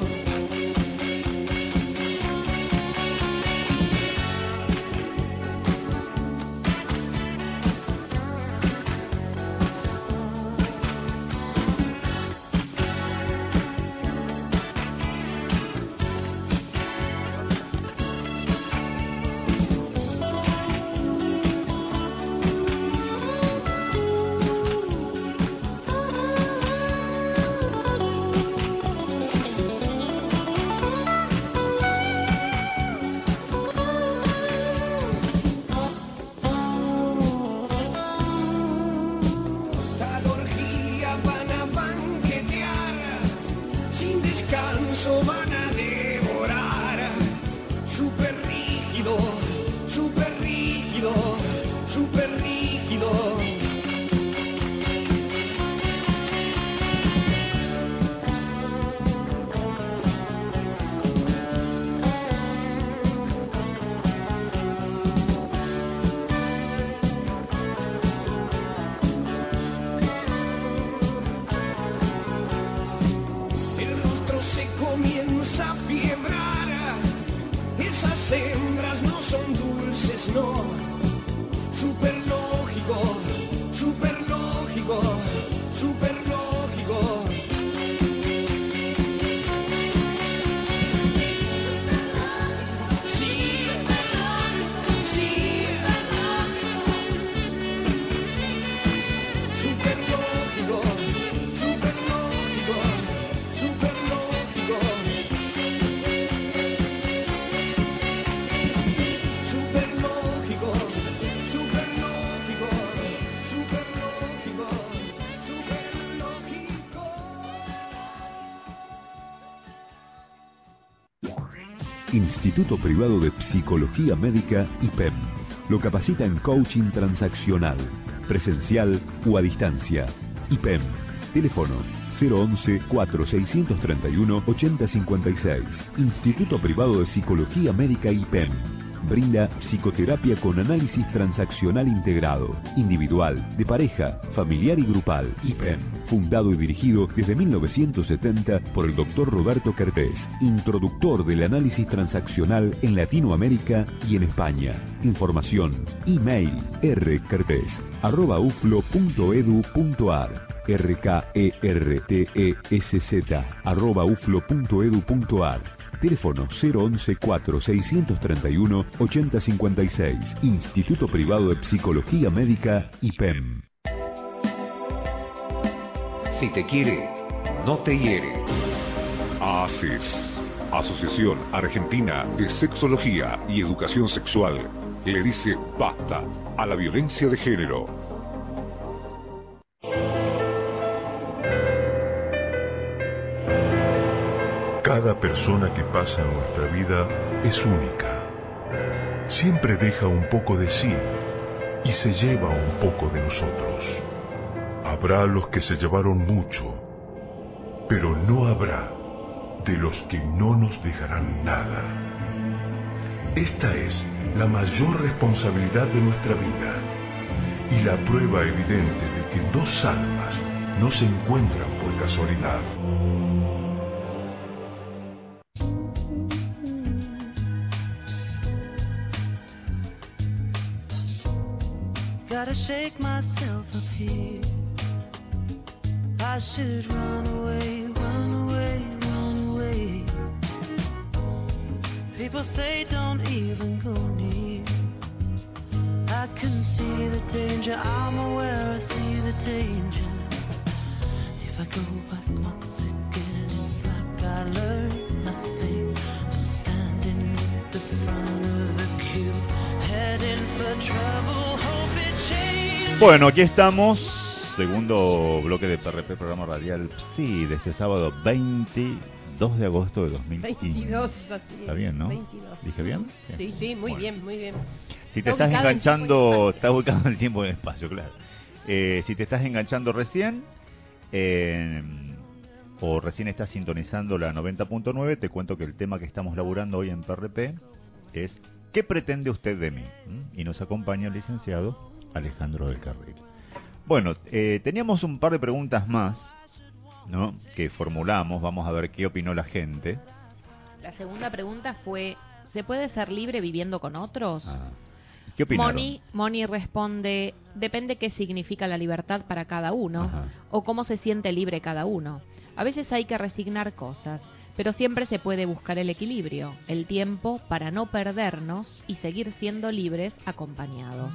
Instituto Privado de Psicología Médica I P E M. Lo capacita en coaching transaccional, presencial o a distancia. I P E M. Teléfono cero once, cuatro seiscientos treinta y uno, ochenta cincuenta y seis. Instituto Privado de Psicología Médica I P E M. Brinda psicoterapia con análisis transaccional integrado, individual, de pareja, familiar y grupal. I P E M. Fundado y dirigido desde mil novecientos setenta por el doctor Roberto Kertész, introductor del análisis transaccional en Latinoamérica y en España. Información, email, rkertész, arroba uflo punto edu punto ar. R K E R T E S Z arroba uflo punto edu punto ar. Teléfono cero once, cuatro seiscientos treinta y uno, ochenta cincuenta y seis. Instituto Privado de Psicología Médica I P E M. Si te quiere, no te hiere. ACES, Asociación Argentina de Sexología y Educación Sexual, le dice basta a la violencia de género. Cada persona que pasa en nuestra vida es única. Siempre deja un poco de sí y se lleva un poco de nosotros. Habrá los que se llevaron mucho, pero no habrá de los que no nos dejarán nada. Esta es la mayor responsabilidad de nuestra vida y la prueba evidente de que dos almas no se encuentran por casualidad. Gotta shake myself up here. I should run away, run away, run away. People say don't even go near. I can see the danger, I'm aware I see the danger. If I go back once again, it's like I learned nothing. I'm standing at the front of the queue, heading for trouble, hope it changes. Bueno, aquí estamos, segundo bloque de P R P, programa radial Psi, de este sábado veintidós de agosto de dos mil quince. veintidós, así es. Está bien, ¿no? veintidós. ¿Dije bien? Bien. Sí, sí, muy Bueno. bien, muy bien. Si te Está estás ubicado en tiempo y enganchando, espacio. está ubicado en el tiempo y en el espacio, claro. Eh, si te estás enganchando recién, eh, o recién estás sintonizando la noventa punto nueve, te cuento que el tema que estamos laburando hoy en P R P es ¿qué pretende usted de mí? ¿Mm? Y nos acompaña el licenciado Alejandro del Carril. Bueno, eh, teníamos un par de preguntas más, ¿no?, que formulamos. Vamos a ver qué opinó la gente. La segunda pregunta fue, ¿se puede ser libre viviendo con otros? Ah, ¿qué opinaron? Moni, Moni responde, depende qué significa la libertad para cada uno, Ajá. o cómo se siente libre cada uno. A veces hay que resignar cosas, pero siempre se puede buscar el equilibrio, el tiempo para no perdernos y seguir siendo libres acompañados.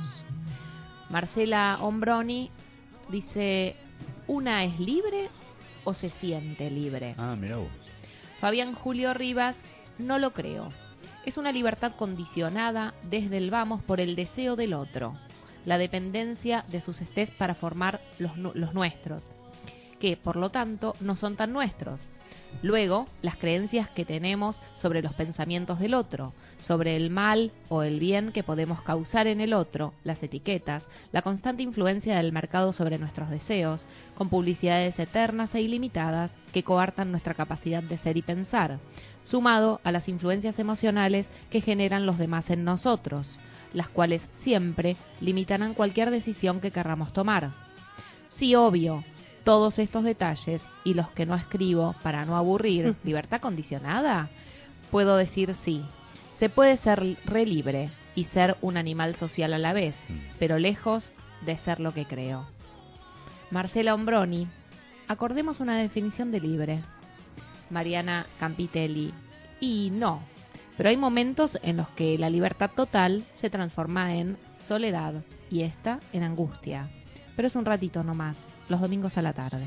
Marcela Ombroni dice, ¿una es libre o se siente libre? Ah, mira vos. Fabián Julio Rivas, no lo creo. Es una libertad condicionada desde el vamos por el deseo del otro, la dependencia de sus estés para formar los, nu- los nuestros, que por lo tanto no son tan nuestros. Luego, las creencias que tenemos sobre los pensamientos del otro, sobre el mal o el bien que podemos causar en el otro, las etiquetas, la constante influencia del mercado sobre nuestros deseos, con publicidades eternas e ilimitadas que coartan nuestra capacidad de ser y pensar, sumado a las influencias emocionales que generan los demás en nosotros, las cuales siempre limitarán cualquier decisión que querramos tomar. Sí, obvio, todos estos detalles y los que no escribo para no aburrir, ¿libertad condicionada? Puedo decir sí. Se puede ser re libre y ser un animal social a la vez, pero lejos de ser lo que creo. Marcela Ombroni, acordemos una definición de libre. Mariana Campitelli, y no, pero hay momentos en los que la libertad total se transforma en soledad y esta en angustia. Pero es un ratito nomás, los domingos a la tarde.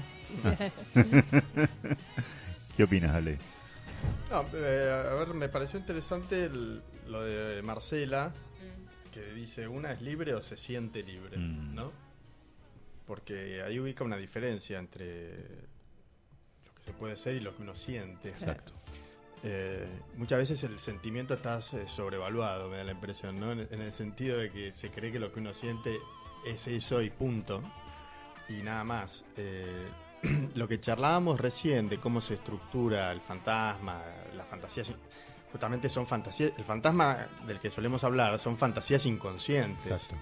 ¿Qué opinas, Ale? No, eh, a ver, me pareció interesante el- lo de Marcela, que dice, ¿una es libre o se siente libre? Mm. ¿No? Porque ahí ubica una diferencia entre lo que se puede ser y lo que uno siente. Exacto. eh, muchas veces el sentimiento está eh, sobrevaluado, me da la impresión, ¿no? En, en el sentido de que se cree que lo que uno siente es eso y punto, y nada más. Eh, lo que charlábamos recién de cómo se estructura el fantasma, las fantasías, justamente son fantasías, el fantasma del que solemos hablar son fantasías inconscientes. Exacto.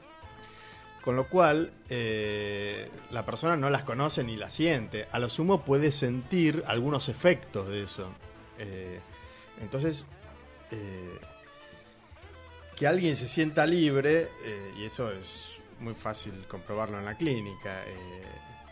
Con lo cual, eh, la persona no las conoce ni las siente. A lo sumo puede sentir algunos efectos de eso. Eh, entonces, eh, que alguien se sienta libre, eh, y eso es muy fácil comprobarlo en la clínica, eh,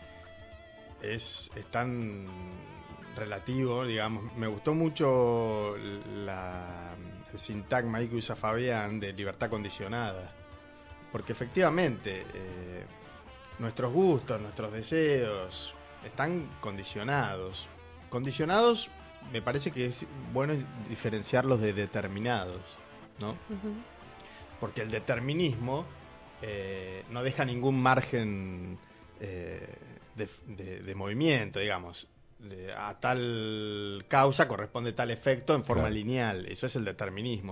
es, es tan relativo, digamos. Me gustó mucho la, el sintagma que usa Fabián de libertad condicionada. Porque efectivamente, eh, nuestros gustos, nuestros deseos están condicionados. Condicionados, me parece que es bueno diferenciarlos de determinados, ¿no? Ujú. Porque el determinismo eh, no deja ningún margen eh, de, de, de movimiento, digamos. De, a tal causa corresponde tal efecto en forma Claro. lineal. Eso es el determinismo.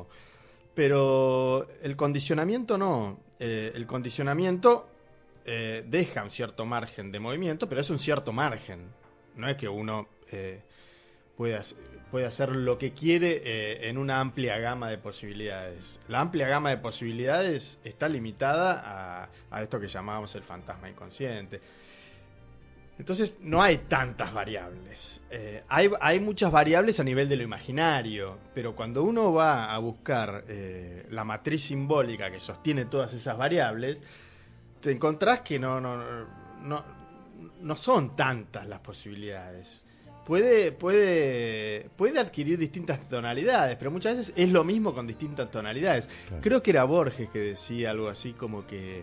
Pero el condicionamiento no. Eh, el condicionamiento eh, deja un cierto margen de movimiento, pero es un cierto margen. No es que uno eh, pueda, pueda hacer lo que quiere eh, en una amplia gama de posibilidades. La amplia gama de posibilidades está limitada a, a esto que llamábamos el fantasma inconsciente. Entonces no hay tantas variables. Eh, hay, hay muchas variables a nivel de lo imaginario, pero cuando uno va a buscar eh, la matriz simbólica que sostiene todas esas variables, te encontrás que no, no, no, no son tantas las posibilidades. Puede, puede, puede adquirir distintas tonalidades, pero muchas veces es lo mismo con distintas tonalidades. Claro. Creo que era Borges que decía algo así como que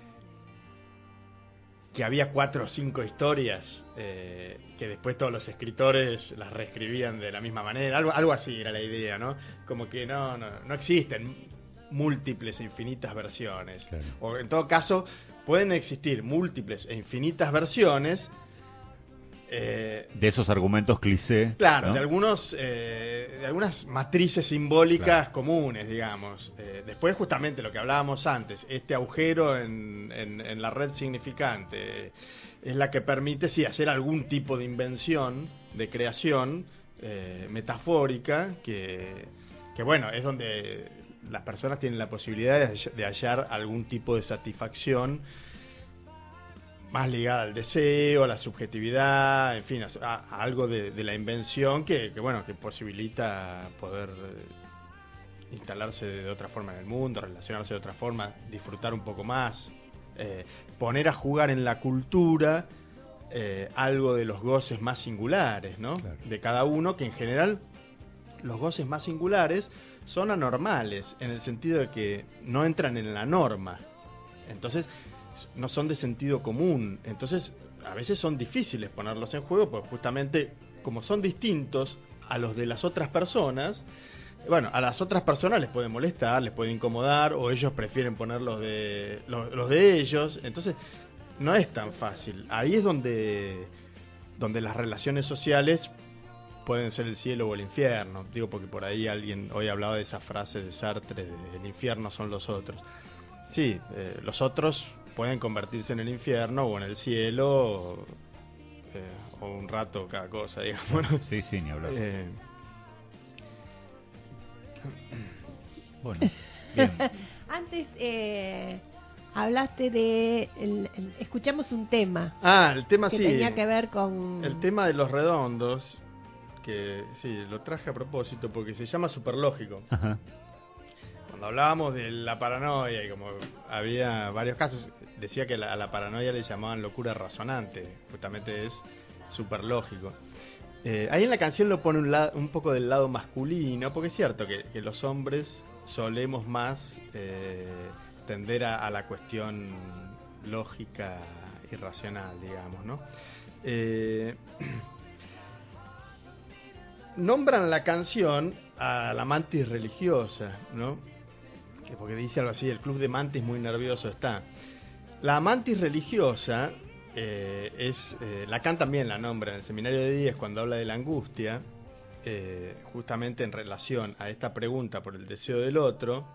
que había cuatro o cinco historias eh, que después todos los escritores las reescribían de la misma manera, algo, algo así era la idea, ¿no? Como que no, no, no existen múltiples e infinitas versiones. Claro. O en todo caso, pueden existir múltiples e infinitas versiones eh, De esos argumentos cliché. Claro, ¿no? de algunos, eh, de algunas matrices simbólicas Claro. comunes, digamos. Eh, después, justamente lo que hablábamos antes, este agujero en, en, en la red significante eh, es la que permite, sí, hacer algún tipo de invención, de creación eh, metafórica, que, que, bueno, es donde las personas tienen la posibilidad de, de hallar algún tipo de satisfacción más ligada al deseo, a la subjetividad, en fin, a, a algo de, de la invención que, que, bueno, que posibilita poder eh, instalarse de otra forma en el mundo, relacionarse de otra forma, disfrutar un poco más, eh, poner a jugar en la cultura eh, algo de los goces más singulares, ¿no? Claro. De cada uno, que en general los goces más singulares son anormales, en el sentido de que no entran en la norma. Entonces, no son de sentido común, entonces a veces son difíciles ponerlos en juego, porque justamente como son distintos a los de las otras personas, bueno, a las otras personas les puede molestar, les puede incomodar, o ellos prefieren poner los de, los, los de ellos, entonces no es tan fácil. Ahí es donde, donde las relaciones sociales pueden ser el cielo o el infierno, digo porque por ahí alguien hoy hablaba de esa frase de Sartre, de el infierno son los otros. Sí, eh, los otros pueden convertirse en el infierno o en el cielo, o, eh, o un rato cada cosa, digamos. Sí, sí, ni hablar. Eh, Bueno, bien. Antes eh, hablaste de... el- el- escuchamos un tema ah, el tema que sí. tenía que ver con... El tema de los redondos, que sí, lo traje a propósito porque se llama Superlógico. Ajá. Cuando hablábamos de la paranoia y como había varios casos, decía que la- a la paranoia le llamaban locura razonante, justamente es superlógico. Eh, ahí en la canción lo pone un, la- un poco del lado masculino, porque es cierto que, que los hombres solemos más eh, tender a, a la cuestión lógica y racional, digamos, ¿no? Eh, nombran la canción a la mantis religiosa, ¿no? Que porque dice algo así, el club de mantis muy nervioso está. La mantis religiosa eh, es, eh, Lacan también la nombra en el seminario de Diez cuando habla de la angustia, eh, justamente en relación a esta pregunta por el deseo del otro,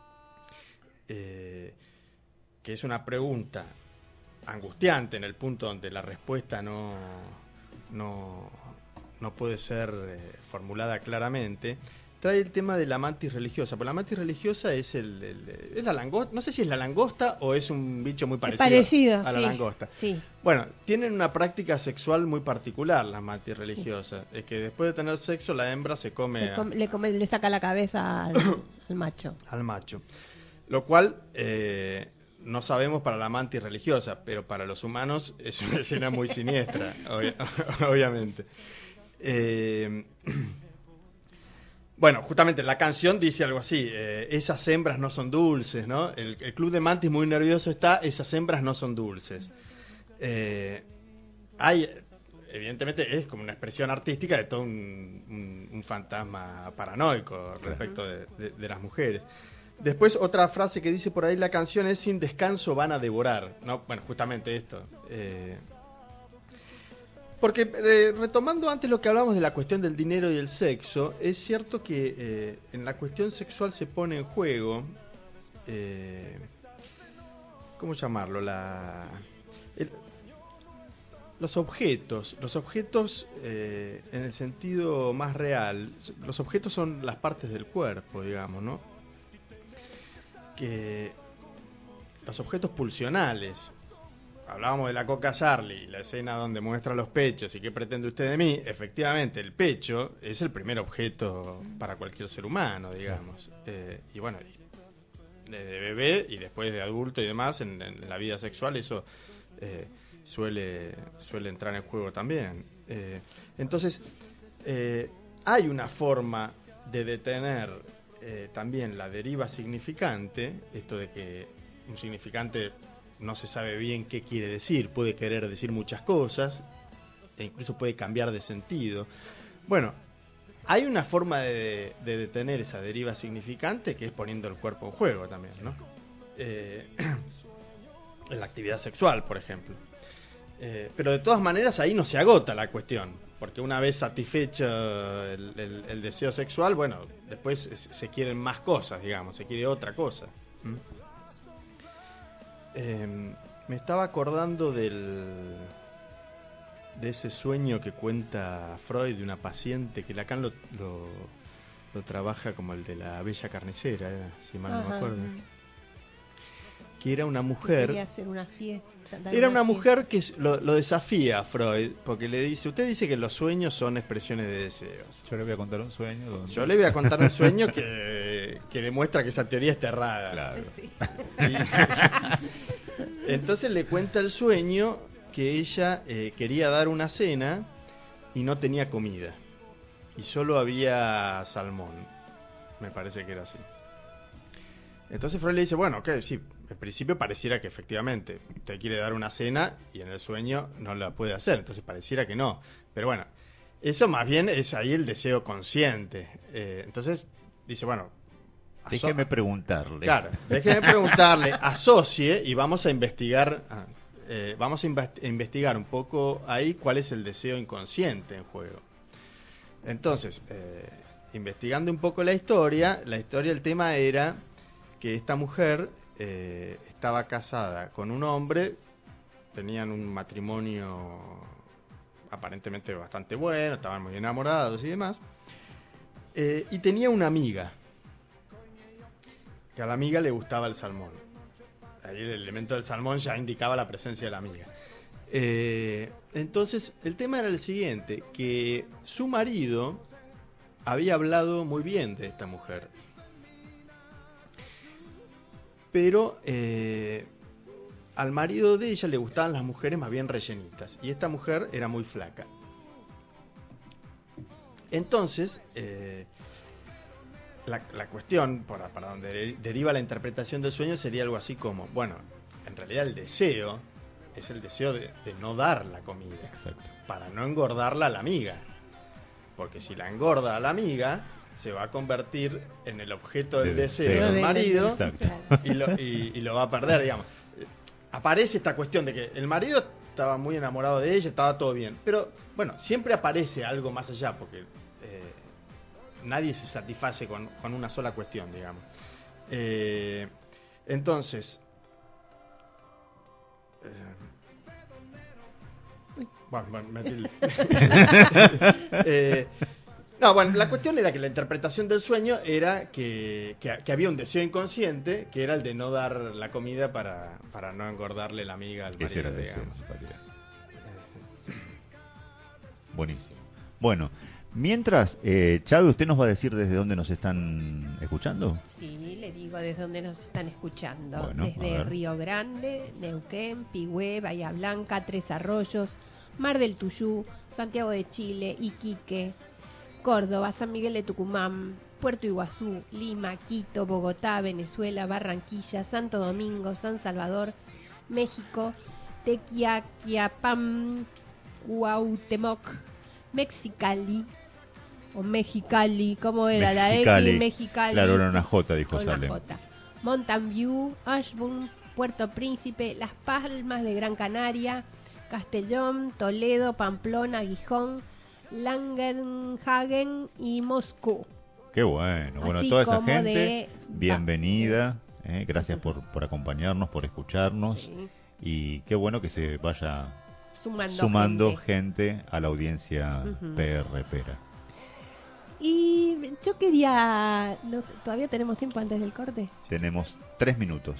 eh, que es una pregunta angustiante en el punto donde la respuesta no, no, no puede ser eh, formulada claramente, trae el tema de la mantis religiosa. Porque la mantis religiosa es el, el es la langosta, no sé si es la langosta o es un bicho muy parecido, parecido a la sí, langosta. Sí. Bueno, tienen una práctica sexual muy particular las mantis religiosas. Es que después de tener sexo la hembra se come, Se come- a- le, come- le saca la cabeza al, al macho. al macho. Lo cual eh, no sabemos para la mantis religiosa, pero para los humanos es una escena muy siniestra, obvia- obviamente. Eh, bueno, justamente la canción dice algo así, eh, esas hembras no son dulces, ¿no? El, el club de mantis muy nervioso está, esas hembras no son dulces. Eh, hay, evidentemente, es como una expresión artística de todo un, un, un fantasma paranoico respecto de, de, de las mujeres. Después otra frase que dice por ahí la canción es sin descanso van a devorar, ¿no? Bueno, justamente esto. Eh, porque eh, retomando antes lo que hablamos de la cuestión del dinero y el sexo, es cierto que eh, en la cuestión sexual se pone en juego, eh, ¿cómo llamarlo? La, el, los objetos, los objetos eh, en el sentido más real, los objetos son las partes del cuerpo, digamos, ¿no? Que los objetos pulsionales, hablábamos de la Coca Charlie, la escena donde muestra los pechos y qué pretende usted de mí, efectivamente el pecho es el primer objeto para cualquier ser humano, digamos, eh, y bueno, desde bebé y después de adulto y demás, en, en la vida sexual eso eh, suele, suele entrar en juego también. Eh, entonces, eh, hay una forma de detener eh, también la deriva significante, esto de que un significante no se sabe bien qué quiere decir, puede querer decir muchas cosas, e incluso puede cambiar de sentido. Bueno, hay una forma de, de detener esa deriva significante que es poniendo el cuerpo en juego también, ¿no? Eh, en la actividad sexual, por ejemplo. Eh, pero de todas maneras ahí no se agota la cuestión, porque una vez satisfecho el, el, el deseo sexual, bueno, después se quieren más cosas, digamos, se quiere otra cosa. ¿Mm? Eh, me estaba acordando del de ese sueño que cuenta Freud de una paciente que Lacan lo, lo, lo trabaja como el de la bella carnicera, ¿eh? Si mal no me Ajá. acuerdo. Que era una mujer. Quería hacer una fiesta. dar Era una fiesta. mujer que lo, lo desafía a Freud, porque le dice, usted dice que los sueños son expresiones de deseos. Yo le voy a contar un sueño. Donde... Yo le voy a contar un sueño que, que demuestra que esa teoría está errada. Claro. Sí. Y- entonces le cuenta el sueño que ella eh, quería dar una cena y no tenía comida. Y solo había salmón. Me parece que era así. Entonces Freud le dice, bueno, ok, sí, en principio pareciera que efectivamente usted quiere dar una cena y en el sueño no la puede hacer, entonces pareciera que no. Pero bueno, eso más bien es ahí el deseo consciente. Eh, entonces dice, bueno, aso- Déjeme preguntarle. Claro, déjeme preguntarle, asocie y vamos a investigar, ah, eh, vamos a invest- investigar un poco ahí cuál es el deseo inconsciente en juego. Entonces, eh, investigando un poco la historia, la historia, el tema era que esta mujer eh, estaba casada con un hombre, tenían un matrimonio aparentemente bastante bueno, estaban muy enamorados y demás, eh, y tenía una amiga, que a la amiga le gustaba el salmón. Ahí el elemento del salmón ya indicaba la presencia de la amiga. Eh, entonces, el tema era el siguiente, que su marido había hablado muy bien de esta mujer. Pero eh, al marido de ella le gustaban las mujeres más bien rellenitas, y esta mujer era muy flaca. Entonces, eh, la, la cuestión, para, para donde deriva la interpretación del sueño, sería algo así como, bueno, en realidad el deseo es el deseo de, de no dar la comida, Exacto. para no engordarla a la amiga. Porque si la engorda a la amiga, se va a convertir en el objeto del De deseo deseo. del marido, Exacto. y lo, y, y lo va a perder, digamos. Eh, Aparece esta cuestión de que el marido estaba muy enamorado de ella, estaba todo bien. Pero, bueno, siempre aparece algo más allá, porque eh, nadie se satisface con, con una sola cuestión, digamos. Eh, entonces, eh, bueno, bueno, metí el- eh, no, bueno, la cuestión era que la interpretación del sueño era que, que, que había un deseo inconsciente, que era el de no dar la comida para, para no engordarle la amiga al Ese marido, era el deseo, digamos. Patricia. Buenísimo. Bueno, mientras, eh, Chávez, ¿usted nos va a decir desde dónde nos están escuchando? Sí, le digo desde dónde nos están escuchando. Bueno, a Desde ver. Río Grande, Neuquén, Pigüé, Bahía Blanca, Tres Arroyos, Mar del Tuyú, Santiago de Chile, Iquique, Córdoba, San Miguel de Tucumán, Puerto Iguazú, Lima, Quito, Bogotá, Venezuela, Barranquilla, Santo Domingo, San Salvador, México, Tequiaquiapam, Cuauhtémoc, Mexicali, o Mexicali, ¿cómo era la Mexicali. X? Mexicali. Claro, era una J, dijo Con la Salem. J. Mountain View, Ashburn, Puerto Príncipe, Las Palmas de Gran Canaria, Castellón, Toledo, Pamplona, Gijón, Langenhagen y Moscú. Qué bueno. Bueno, Así toda esa como gente, de- bienvenida. eh, gracias por, por acompañarnos, por escucharnos. Sí. Y qué bueno que se vaya Sumando, sumando gente. gente a la audiencia Ujú. P R Pera. Y yo quería... no sé, ¿todavía tenemos tiempo antes del corte? Tenemos tres minutos.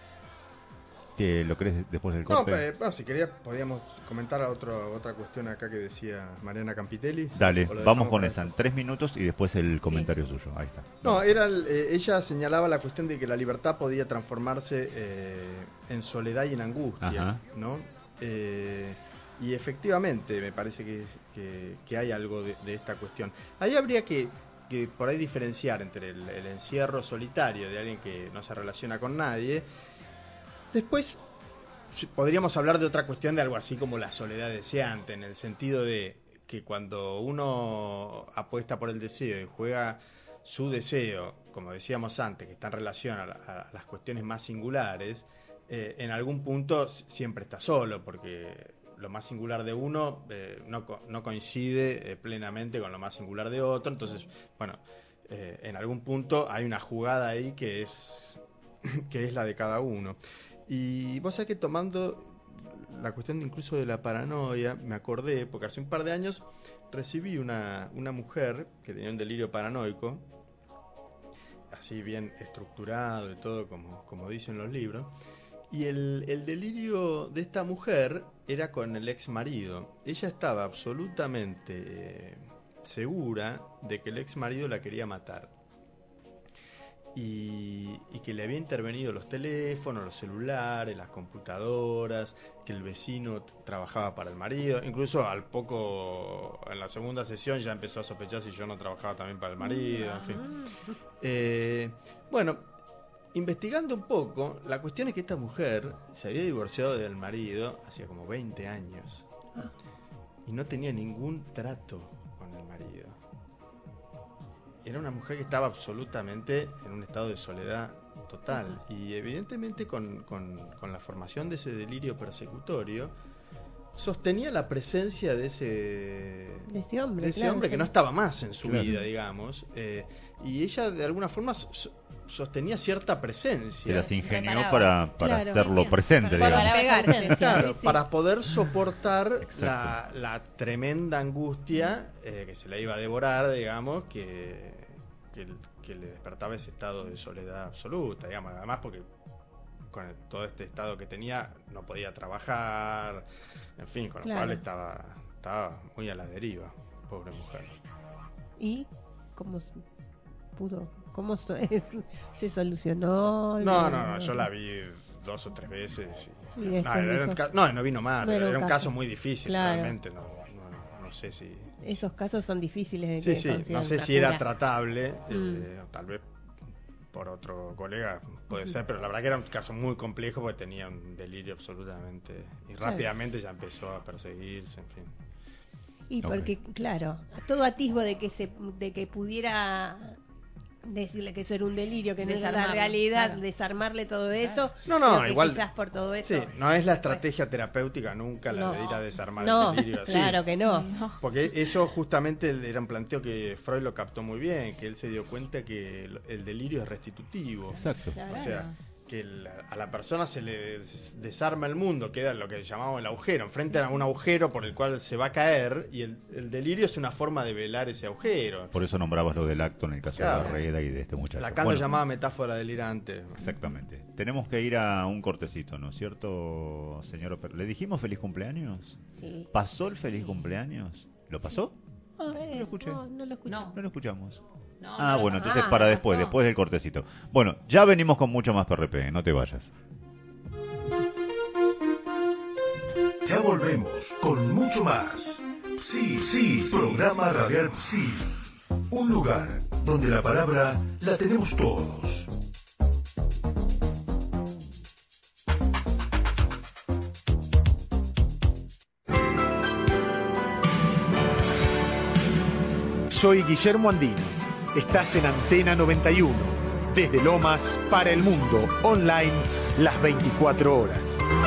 ¿Que lo crees después del No, corte? eh, bueno, si querías podíamos comentar a otro, otra cuestión acá que decía Mariana Campitelli. Dale, ¿O lo vamos dejamos con para esa. En después? tres minutos y después el comentario suyo. Ahí está. No, era el- eh, ella señalaba la cuestión de que la libertad podía transformarse eh, en soledad y en angustia, Ajá. ¿no? Eh, y efectivamente me parece que, que, que hay algo de, de esta cuestión. Ahí habría que, que por ahí diferenciar entre el, el encierro solitario de alguien que no se relaciona con nadie. Después sí, podríamos hablar de otra cuestión, de algo así como la soledad deseante, en el sentido de que cuando uno apuesta por el deseo y juega su deseo, como decíamos antes, que está en relación a, la- a las cuestiones más singulares, eh, en algún punto s- siempre está solo, porque lo más singular de uno eh, no, co- no coincide eh, plenamente con lo más singular de otro. Entonces, bueno, eh, en algún punto hay una jugada ahí que es que es la de cada uno. Y vos sabés que tomando la cuestión incluso de la paranoia, me acordé, porque hace un par de años recibí una, una mujer que tenía un delirio paranoico, así bien estructurado y todo como, como dicen los libros, y el, el delirio de esta mujer era con el ex marido. Ella estaba absolutamente eh, segura de que el ex marido la quería matar. Y, y que le había intervenido los teléfonos, los celulares, las computadoras, que el vecino t- trabajaba para el marido. Incluso al poco, en la segunda sesión ya empezó a sospechar si yo no trabajaba también para el marido, en fin. Eh, bueno, investigando un poco, la cuestión es que esta mujer se había divorciado del marido hacía como veinte años y no tenía ningún trato con el marido. Era una mujer que estaba absolutamente en un estado de soledad total. Y evidentemente con, con, con la formación de ese delirio persecutorio, sostenía la presencia de ese, De ese hombre, de ese claro, hombre que sí. no estaba más en su Claro. vida, digamos. eh, y ella de alguna forma so- sostenía cierta presencia. Se las ingenió Preparaba. para, para Claro. hacerlo presente, Para- digamos. para- pegarse, Claro, sí, sí. para poder soportar Exacto. la, la tremenda angustia eh, que se la iba a devorar, digamos, que, que, que le despertaba ese estado de soledad absoluta, digamos, además porque con el- todo este estado que tenía no podía trabajar, en fin, con lo Claro. cual estaba, estaba muy a la deriva, pobre mujer. ¿Y cómo se pudo? ¿Cómo se, se solucionó? No, no, no, yo la vi dos o tres veces. Y, Y no, después era un dijo- ca- no, no vino más, No era, era un un caso. caso muy difícil, Claro. realmente, no, no, no sé si... Esos casos son difíciles de Sí, que sí, consigan no sé una si era cura. tratable, Mm. eh, o tal vez por otro colega puede ser, pero la verdad que era un caso muy complejo porque tenía un delirio absolutamente, y Claro. rápidamente ya empezó a perseguirse, en fin. Y Ok. porque, claro, todo atisbo de que se de que pudiera decirle que eso era un delirio, que no era la Desarmarlo, realidad, claro. desarmarle todo eso. No, no, pero que igual. quizás por todo eso. Sí, no es la estrategia terapéutica nunca la No. de ir a desarmar No, el delirio así. claro que no. Porque eso justamente era un planteo que Freud lo captó muy bien, que él se dio cuenta que el, el delirio es restitutivo. Exacto. O sea, que la, a la persona se le des- desarma el mundo, queda lo que llamamos el agujero, enfrente a un agujero por el cual se va a caer, y el, el delirio es una forma de velar ese agujero. Por eso nombrabas lo del acto en el caso Claro. de Barreda y de este muchacho. Lacan Bueno, lo llamaba metáfora delirante. exactamente. Tenemos que ir a un cortecito, ¿no es cierto, señor? Oper- ¿Le dijimos feliz cumpleaños? Sí. ¿Pasó el feliz cumpleaños? ¿Lo pasó? Ah, no lo escuché. No, no lo escuché. No. No lo escuchamos. No, Ah, no lo- bueno, entonces ah, para no después, pasó. después del cortecito. Bueno, ya venimos con mucho más P R P, no te vayas. Ya volvemos con mucho más. Sí, sí, programa radial Sí. Un lugar donde la palabra la tenemos todos. Soy Guillermo Andino. Estás en Antena noventa y uno. Desde Lomas para el mundo. Online las veinticuatro horas.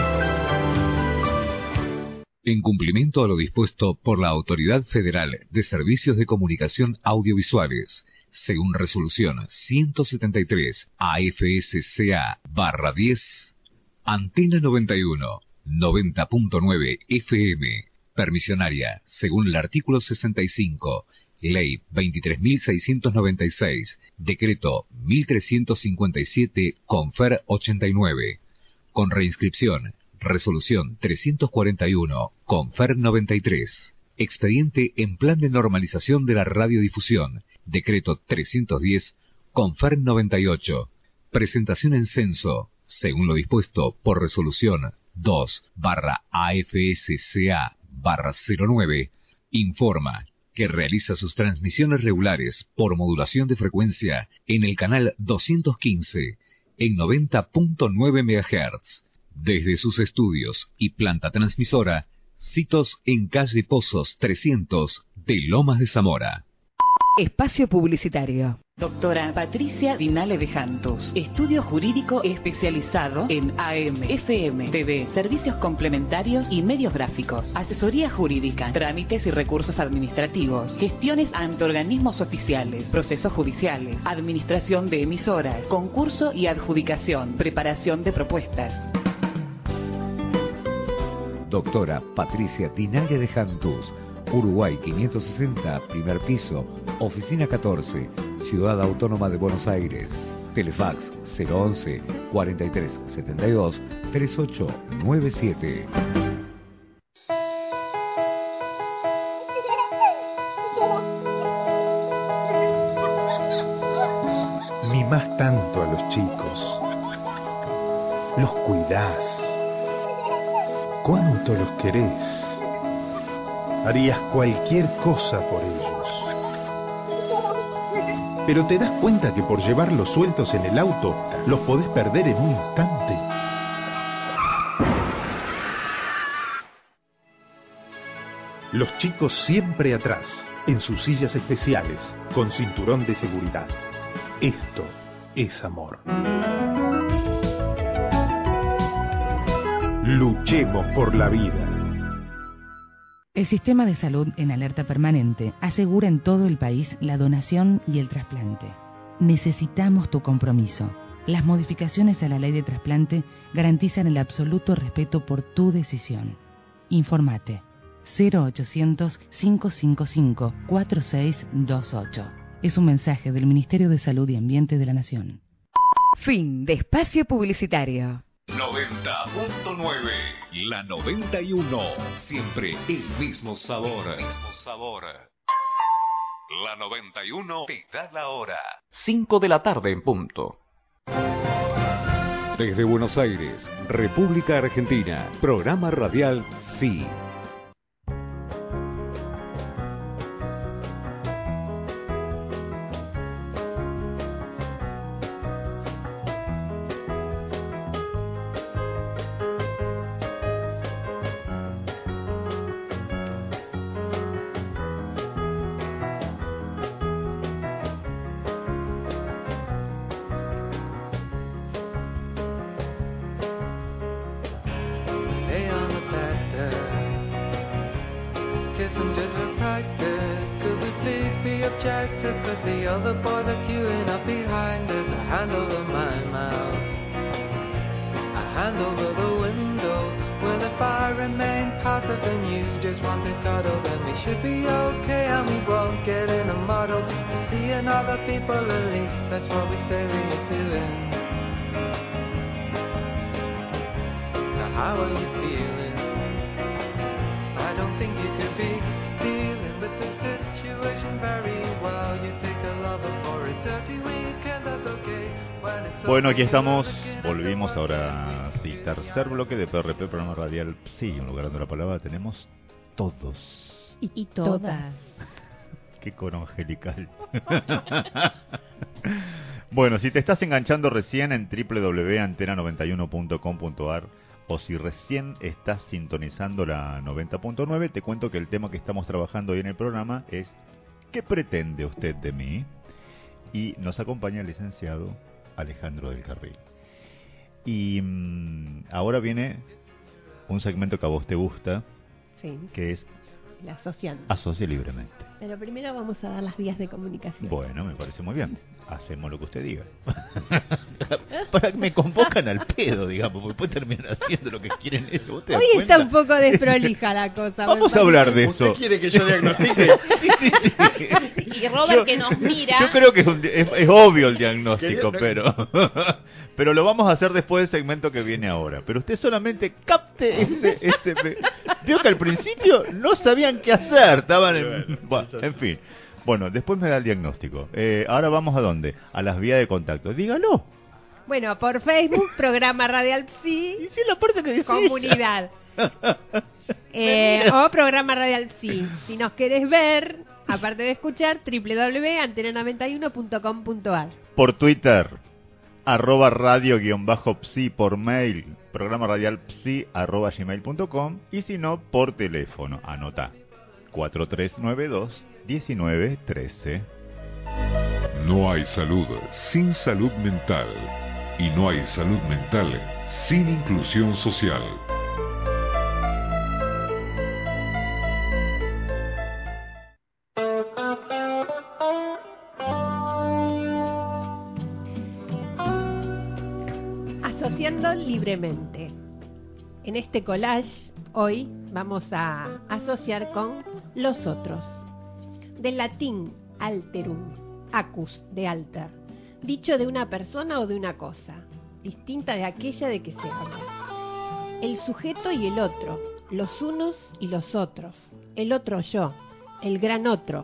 En cumplimiento a lo dispuesto por la Autoridad Federal de Servicios de Comunicación Audiovisuales, según resolución ciento setenta y tres A F S C A barra diez, Antena noventa y uno, noventa punto nueve F M, permisionaria, según el artículo sesenta y cinco, Ley veintitrés mil seiscientos noventa y seis, Decreto mil trescientos cincuenta y siete, Confer ochenta y nueve, con reinscripción, Resolución trescientos cuarenta y uno, Confer noventa y tres, expediente en Plan de Normalización de la Radiodifusión, Decreto trescientos diez, Confer noventa y ocho, presentación en censo, según lo dispuesto por Resolución dos barra A F S C A barra cero nueve, informa que realiza sus transmisiones regulares por modulación de frecuencia en el canal doscientos quince en noventa punto nueve megahertz, desde sus estudios y planta transmisora, sitos en calle Pozos trescientos de Lomas de Zamora. Espacio publicitario. Doctora Patricia Dinale de Jantus. Estudio jurídico especializado en A M, F M, T V, servicios complementarios y medios gráficos. Asesoría jurídica, trámites y recursos administrativos, gestiones ante organismos oficiales, procesos judiciales, administración de emisoras, concurso y adjudicación, preparación de propuestas. Doctora Patricia Dinale de Jantus, Uruguay quinientos sesenta, primer piso, oficina catorce, Ciudad Autónoma de Buenos Aires. Telefax cero once, cuarenta y tres setenta y dos, treinta y ocho noventa y siete. Mimás tanto a los chicos. Los cuidás. ¿Cuánto los querés? Harías cualquier cosa por ellos. Pero te das cuenta que por llevarlos sueltos en el auto, los podés perder en un instante. Los chicos siempre atrás, en sus sillas especiales, con cinturón de seguridad. Esto es amor. Luchemos por la vida. El Sistema de Salud en Alerta Permanente asegura en todo el país la donación y el trasplante. Necesitamos tu compromiso. Las modificaciones a la ley de trasplante garantizan el absoluto respeto por tu decisión. Informate cero ochocientos, cinco cinco cinco, cuatro seis dos ocho. Es un mensaje del Ministerio de Salud y Ambiente de la Nación. Fin de espacio publicitario. noventa punto nueve, la noventa y uno, siempre el mismo sabor. Mismo sabor. La noventa y uno te da la hora. cinco de la tarde en punto. Desde Buenos Aires, República Argentina, programa radial Sí. rejected, cause the other boys are queuing up behind us. A hand over my mouth, a hand over the window. Well, if I remain passive and you just want to cuddle, then we should be okay and we won't get in a muddle. Seeing other people, at least that's what we say we're doing. So how are you feeling? I don't think you could be dealing with the situation very well. You take a lover for a dirty weekend, that's okay. When it's Bueno, aquí over, estamos, you're looking volvimos ahora, sí, tercer bloque de P R P, programa radial Psi, en lugar de la palabra tenemos todos. Y, y todas. Qué coro angelical. Bueno, si te estás enganchando recién en doble u doble u doble u punto antena noventa y uno punto com punto a r o si recién estás sintonizando la noventa punto nueve, te cuento que el tema que estamos trabajando hoy en el programa es ¿qué pretende usted de mí? Y nos acompaña el licenciado Alejandro del Carril. Y mmm, ahora viene un segmento que a vos te gusta, Sí, que es la asociando. Asocie libremente. Pero primero vamos a dar las vías de comunicación. Bueno, me parece muy bien. Hacemos lo que usted diga. Para que me convocan al pedo, digamos, porque después terminan haciendo lo que quieren eso. ¿Usted Hoy da está cuenta? un poco desprolija la cosa. Vamos me a hablar de parece. eso. ¿Usted quiere que yo diagnostique? Sí, sí, sí. Y Robert, Yo- que nos mira. Yo creo que es, un di- es, es obvio el diagnóstico, Quería- pero pero lo vamos a hacer después del segmento que viene ahora. Pero usted solamente capte ese... ese Veo que al principio no sabían qué hacer, estaban en... Bueno, en fin. Bueno, después me da el diagnóstico. Eh, ahora vamos a dónde? A las vías de contacto. Dígalo. Bueno, por Facebook, programa Radial Psi, Y si es la parte que dice comunidad. Eh, o programa Radial Psi. Si nos querés ver, aparte de escuchar, doble u doble u doble u punto antena noventa y uno punto com punto a r. por Twitter, arroba radio guión bajo psi, por mail, programa radial psi arroba gmail punto com, y si no, por teléfono, anota, cuatro tres nueve dos, uno nueve uno tres. No hay salud sin salud mental y no hay salud mental sin inclusión social. Asociando libremente. En este collage, hoy vamos a asociar con los otros. Del latín alterum, acus, de alter, dicho de una persona o de una cosa, distinta de aquella de que se habla. El sujeto y el otro, los unos y los otros, el otro yo, el gran otro.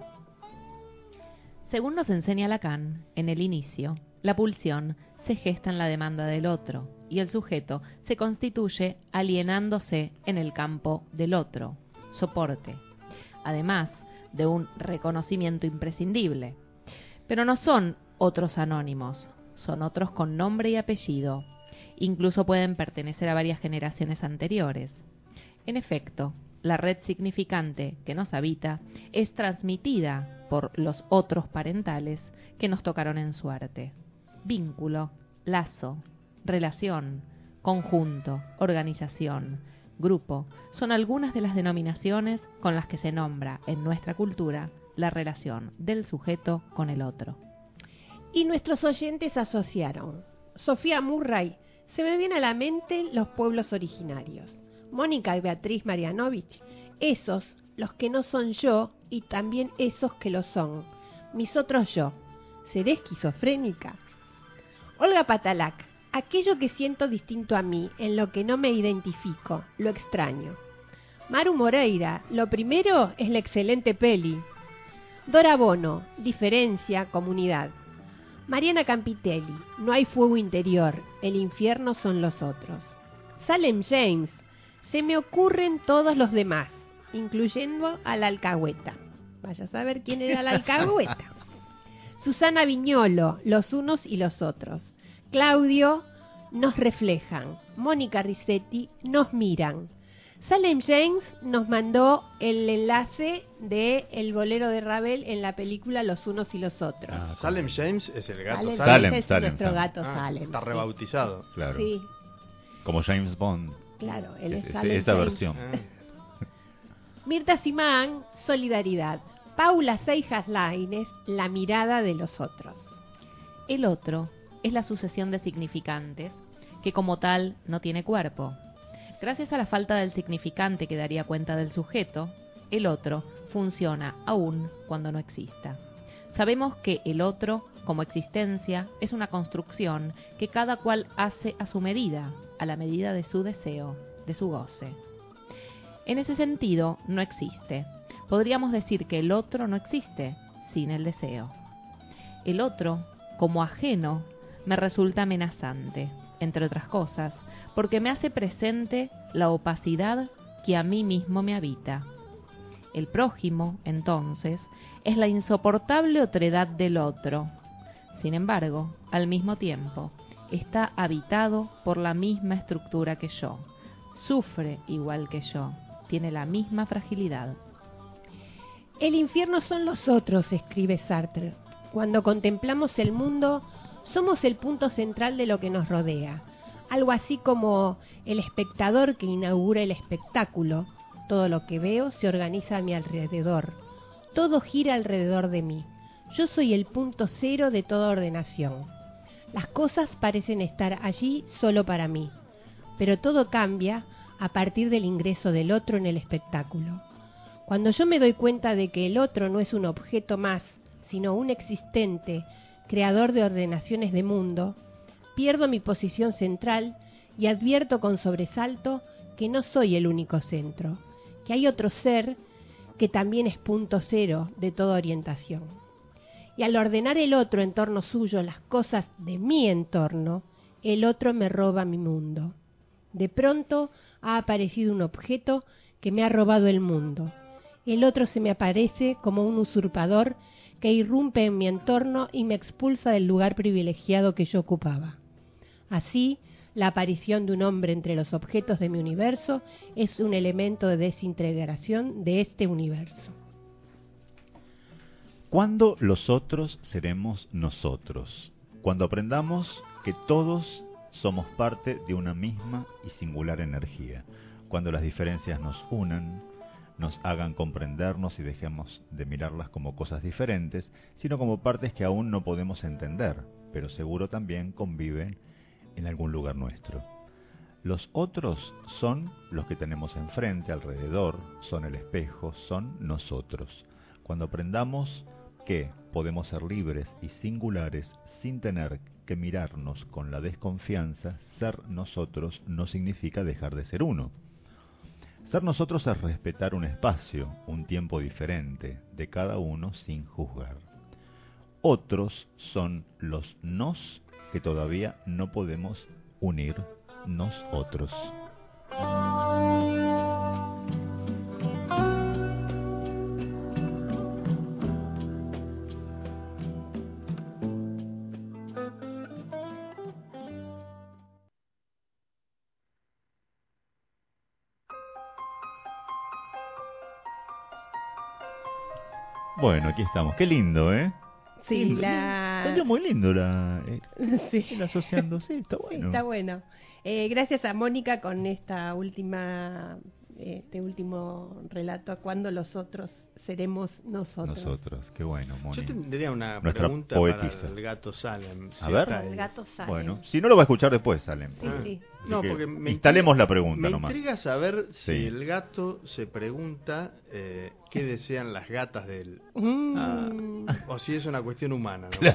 Según nos enseña Lacan, en el inicio, la pulsión se gesta en la demanda del otro y el sujeto se constituye alienándose en el campo del otro, soporte, además de un reconocimiento imprescindible. Pero no son otros anónimos, son otros con nombre y apellido, incluso pueden pertenecer a varias generaciones anteriores. En efecto, la red significante que nos habita es transmitida por los otros parentales que nos tocaron en suerte. Vínculo, lazo, relación, conjunto, organización, grupo, son algunas de las denominaciones con las que se nombra en nuestra cultura la relación del sujeto con el otro. Y nuestros oyentes asociaron. Sofía Murray, se me viene a la mente los pueblos originarios. Mónica y Beatriz Marianovich, esos, los que no son yo, y también esos que lo son. Mis otros yo. ¿Seré esquizofrénica? Olga Patalac, aquello que siento distinto a mí, en lo que no me identifico, lo extraño. Maru Moreira, lo primero es la excelente peli. Dora Bono, diferencia, comunidad. Mariana Campitelli, no hay fuego interior, el infierno son los otros. Salem James, se me ocurren todos los demás, incluyendo a la alcahueta. Vaya a saber quién era la alcahueta. Susana Viñolo, los unos y los otros. Claudio, nos reflejan. Mónica Risetti, nos miran. Salem James nos mandó el enlace de El bolero de Ravel en la película Los unos y los otros. Ah, Salem James es el gato Salem, Salem. James es Salem, nuestro Salem. gato Ah, Salem. está sí. rebautizado. Claro. Sí, Como James Bond. claro, él es Es- Salem esa James. versión. Ah. Mirta Simán, solidaridad. Paula Seijas Lainez, La mirada de los otros. El otro es la sucesión de significantes, que como tal no tiene cuerpo. Gracias a la falta del significante que daría cuenta del sujeto, el otro funciona aún cuando no exista. Sabemos que el otro, como existencia, es una construcción que cada cual hace a su medida, a la medida de su deseo, de su goce. En ese sentido, no existe. Podríamos decir que el otro no existe sin el deseo. El otro, como ajeno, me resulta amenazante, entre otras cosas, porque me hace presente la opacidad que a mí mismo me habita. El prójimo, entonces, es la insoportable otredad del otro. Sin embargo, al mismo tiempo, está habitado por la misma estructura que yo. Sufre igual que yo. Tiene la misma fragilidad. El infierno son los otros, escribe Sartre. Cuando contemplamos el mundo, somos el punto central de lo que nos rodea. Algo así como el espectador que inaugura el espectáculo. Todo lo que veo se organiza a mi alrededor. Todo gira alrededor de mí. Yo soy el punto cero de toda ordenación. Las cosas parecen estar allí solo para mí, pero todo cambia a partir del ingreso del otro en el espectáculo. Cuando yo me doy cuenta de que el otro no es un objeto más, sino un existente, creador de ordenaciones de mundo, pierdo mi posición central y advierto con sobresalto que no soy el único centro, que hay otro ser que también es punto cero de toda orientación. Y al ordenar el otro en torno suyo las cosas de mi entorno, el otro me roba mi mundo. De pronto ha aparecido un objeto que me ha robado el mundo. El otro se me aparece como un usurpador que irrumpe en mi entorno y me expulsa del lugar privilegiado que yo ocupaba. Así, la aparición de un hombre entre los objetos de mi universo es un elemento de desintegración de este universo. ¿Cuándo los otros seremos nosotros? Cuando aprendamos que todos somos parte de una misma y singular energía. Cuando las diferencias nos unan, nos hagan comprendernos y dejemos de mirarlas como cosas diferentes, sino como partes que aún no podemos entender, pero seguro también conviven en algún lugar nuestro. Los otros son los que tenemos enfrente, alrededor, son el espejo, son nosotros. Cuando aprendamos que podemos ser libres y singulares sin tener que mirarnos con la desconfianza, ser nosotros no significa dejar de ser uno. Ser nosotros es respetar un espacio, un tiempo diferente de cada uno sin juzgar. Otros son los nos que todavía no podemos unir nosotros. Bueno, aquí estamos. Qué lindo, ¿eh? Sí, Sí, la... salió muy lindo la, eh, Sí. el asociando, sí, está bueno. Sí, está bueno. Eh, gracias a Mónica con esta última, este último relato, cuando los otros seremos nosotros. Nosotros, qué bueno, Moni. Yo tendría una Nuestra pregunta poetisa. para el gato Salem. A si ver. está ahí. El gato Salem. Bueno, si no lo va a escuchar después, Salem. Sí, Ah. sí. Así No, que porque me instalemos intriga- la pregunta Me nomás. intriga saber Sí. si el gato se pregunta eh, qué desean las gatas de él. Mm. Ah. O si es una cuestión humana, ¿no?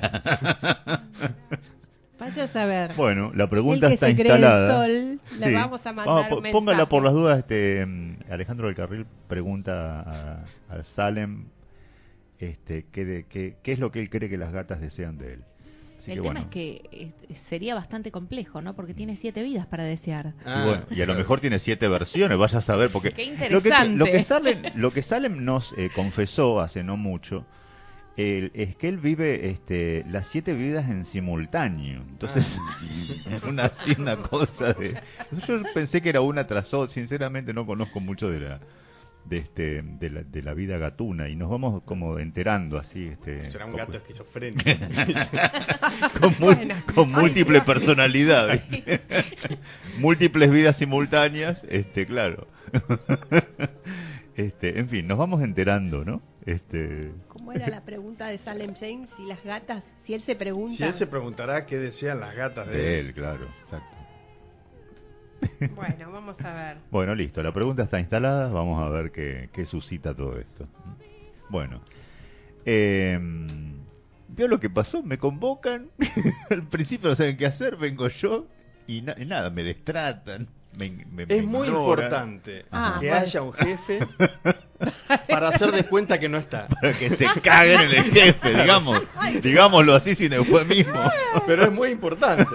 Vaya a saber. Bueno, la pregunta El que está se cree el instalada. sol, le vamos a mandar po- mensaje. póngala por las dudas. Este, mm, Alejandro del Carril pregunta a, a Salem este, qué, de, qué, qué es lo que él cree que las gatas desean de él. Así El que tema bueno. es que eh, sería bastante complejo, ¿no? Porque tiene siete vidas para desear. Ah, Y, bueno, y a lo mejor tiene siete versiones, vaya a saber, porque Qué lo que, interesante. lo que Salem, lo que Salem nos eh, confesó hace no mucho el- es que él vive este, las siete vidas en simultáneo. Entonces, es una, así una cosa de... Yo pensé que era una tras otra, sinceramente no conozco mucho de la de este de la, de la vida gatuna y nos vamos como enterando así este Será un con- gato esquizofrénico. con, mu- Bueno. con Ay, múltiples Dios. personalidades, múltiples vidas simultáneas, este, claro. Este, en fin, nos vamos enterando, ¿no? Este... ¿Cómo era la pregunta de Salem James? Si las gatas, si él se pregunta... Si él se preguntará qué desean las gatas de, De él. él, claro, exacto. Bueno, vamos a ver. Bueno, listo, la pregunta está instalada, vamos a ver qué, qué suscita todo esto. Bueno, eh, ¿vio lo que pasó? Me convocan, al principio no saben qué hacer, vengo yo y, na- y nada, me destratan. Me, me, me Es muy ignoran. importante Ah, que bueno. haya un jefe para hacer de cuenta que no está. Para que se caguen en el jefe, digamos, digámoslo así sin eufemismo. Pero es muy importante.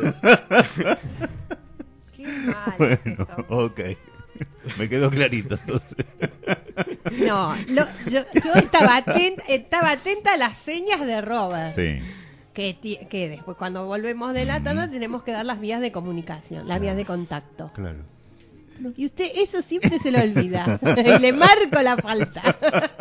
Qué mal. Bueno, ok. Me quedó clarito entonces. No, lo- yo, yo estaba atenta, estaba atenta a las señas de Robert. Sí. Que, ti- que después cuando volvemos de la tanda tenemos que dar las vías de comunicación, las vías de contacto. Claro. Y usted eso siempre se lo olvida. Y le marco la falta.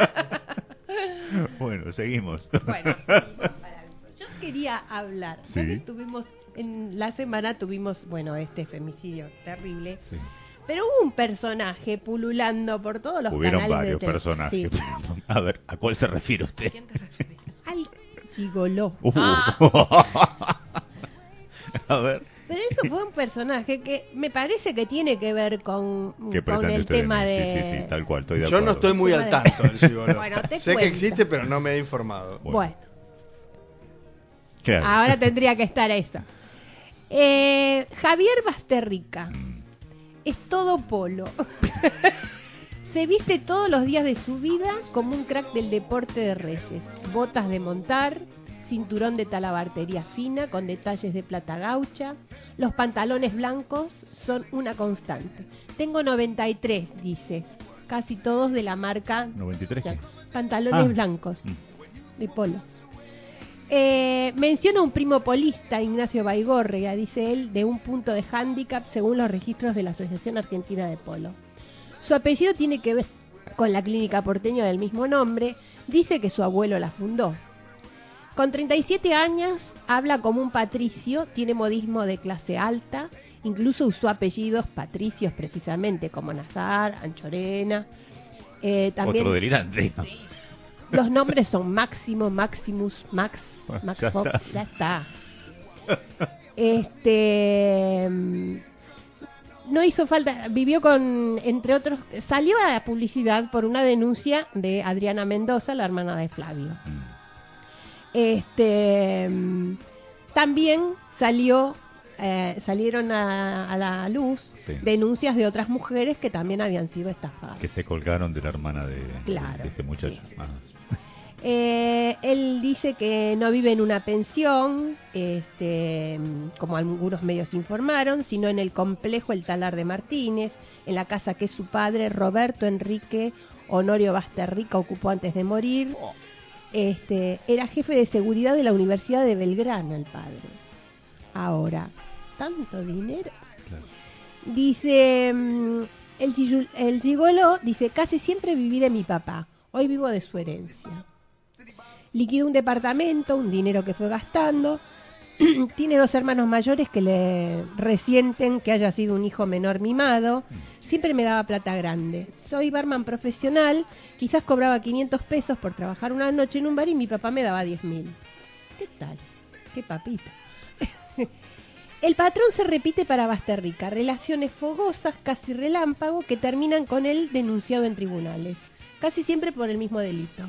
Bueno, seguimos. Bueno, sí, maravilloso. Yo quería hablar. Sí. ¿Sabes? Tuvimos, en la semana tuvimos, bueno, este femicidio terrible. Sí. Pero hubo un personaje pululando por todos los Hubieron canales varios de tele- personajes. Sí. A ver, ¿a cuál se refiere usted? Al gigoló. Uh. Ah. A ver. Pero eso fue un personaje que me parece que tiene que ver con, ¿Qué con pretende el usted de tema mí? de... Sí, sí, sí, tal cual, estoy de Yo acuerdo. no estoy muy al tanto del gigoló. Bueno, te Sé que cuento. existe, pero no me he informado. Bueno, Claro. ahora tendría que estar eso. Eh, Javier Basterrica Mm. es todo polo. Se viste todos los días de su vida como un crack del deporte de reyes. Botas de montar, cinturón de talabartería fina con detalles de plata gaucha. Los pantalones blancos son una constante. Tengo noventa y tres, dice. Casi todos de la marca noventa y tres. ya, pantalones Ah. blancos Mm. de polo. Eh, menciona un primo polista, Ignacio Baigorria, dice él, de un punto de hándicap según los registros de la Asociación Argentina de Polo. Su apellido tiene que ver con la clínica porteña del mismo nombre, dice que su abuelo la fundó. Con treinta y siete años, habla como un patricio, tiene modismo de clase alta, incluso usó apellidos patricios precisamente, como Nazar, Anchorena. Eh, también Otro delirante. los nombres son Máximo, Maximus, Max, Bueno, Max ya Fox, está. ya está. Este mm, no hizo falta, vivió con, entre otros, salió a la publicidad por una denuncia de Adriana Mendoza, la hermana de Flavio. Mm. Este mm, también salió, eh, salieron a, a la luz Sí. denuncias de otras mujeres que también habían sido estafadas. Que se colgaron de la hermana de, Claro, de este muchacho. sí. Ah. Eh, él dice que no vive en una pensión, este, como algunos medios informaron, sino en el complejo El Talar de Martínez, en la casa que su padre, Roberto Enrique Honorio Basterrica, ocupó antes de morir. Este, era jefe de seguridad de la Universidad de Belgrano, el padre. Ahora, ¿tanto dinero? Claro. Dice, mm, el, giyu- el gigoló, dice, casi siempre viví de mi papá, hoy vivo de su herencia. Liquidó un departamento, un dinero que fue gastando. Tiene dos hermanos mayores que le resienten que haya sido un hijo menor mimado. Siempre me daba plata grande. Soy barman profesional, quizás cobraba quinientos pesos por trabajar una noche en un bar y mi papá me daba diez mil. ¿Qué tal? ¿Qué papita? El patrón se repite para Basterrica, relaciones fogosas, casi relámpago, que terminan con él denunciado en tribunales, casi siempre por el mismo delito.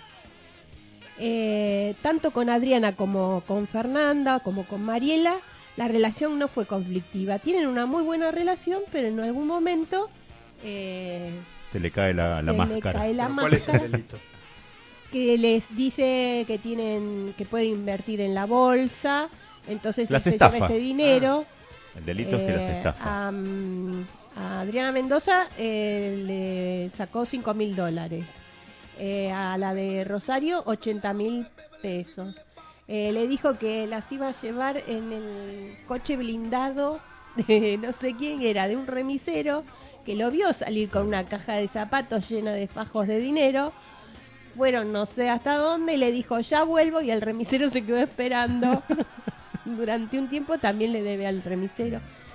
Eh, tanto con Adriana como con Fernanda, como con Mariela, la relación no fue conflictiva. Tienen una muy buena relación, pero en algún momento eh, Se le cae la, la se le máscara. cae la Pero ¿cuál es el máscara. delito? Que les dice que tienen que pueden invertir en la bolsa, entonces Las él se lleva estafa. ese dinero. El delito es que las Eh, estafa. A, mm, a Adriana Mendoza eh, le sacó cinco mil dólares. Eh, a la de Rosario, ochenta mil pesos. Eh, le dijo que las iba a llevar en el coche blindado de no sé quién era, de un remisero, que lo vio salir con una caja de zapatos llena de fajos de dinero. Fueron no sé hasta dónde y le dijo, ya vuelvo, y el remisero se quedó esperando. Durante un tiempo también le debe al remisero.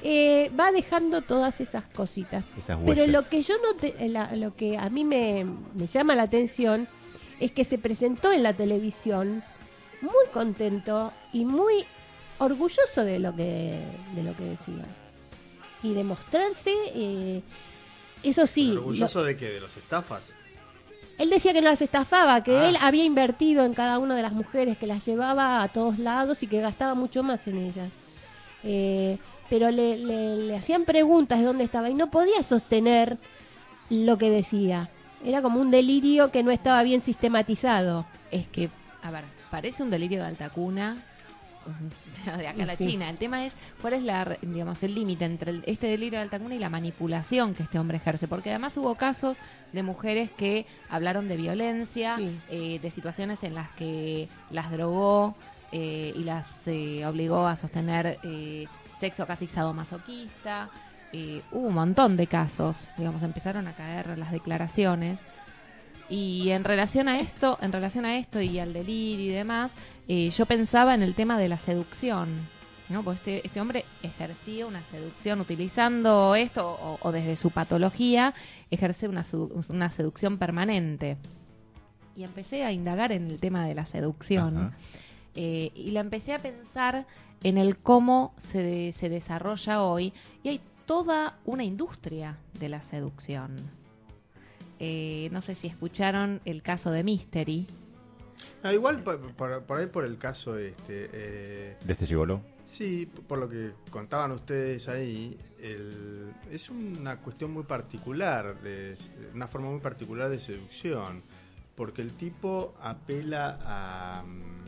eh, va dejando todas esas cositas. Esas Pero huellas. lo que yo no te- la- lo que a mí me, me llama la atención es que se presentó en la televisión muy contento y muy orgulloso de lo que de lo que decía y de mostrarse, eh, eso sí, ¿Orgulloso lo- de qué? ¿De los estafas? él decía que no las estafaba, que Ah. él había invertido en cada una de las mujeres, que las llevaba a todos lados y que gastaba mucho más en ellas. Eh, pero le, le, le hacían preguntas de dónde estaba y no podía sostener lo que decía. Era como un delirio que no estaba bien sistematizado. Es que, a ver, parece un delirio de alta cuna de acá a la Sí. China. El tema es cuál es la, digamos, el límite entre el- este delirio de alta cuna y la manipulación que este hombre ejerce, porque además hubo casos de mujeres que hablaron de violencia, Sí. eh, de situaciones en las que las drogó eh, y las eh, obligó a sostener eh, sexo casi sadomasoquista. Eh, hubo un montón de casos, digamos, empezaron a caer las declaraciones. Y en relación a esto, en relación a esto y al delirio y demás, eh, yo pensaba en el tema de la seducción, ¿no? Porque este, este hombre ejercía una seducción utilizando esto o, o desde su patología ejerce una, sedu- una seducción permanente. Y empecé a indagar en el tema de la seducción Ajá. eh, y la empecé a pensar en el cómo se, de- se desarrolla hoy y hay toda una industria de la seducción. Eh, no sé si escucharon el caso de Mystery. No, igual por, por- por ahí por el caso este eh, ¿De este gigoló? sí, por lo que contaban ustedes ahí, el- es una cuestión muy particular, de, una forma muy particular de seducción, porque el tipo apela a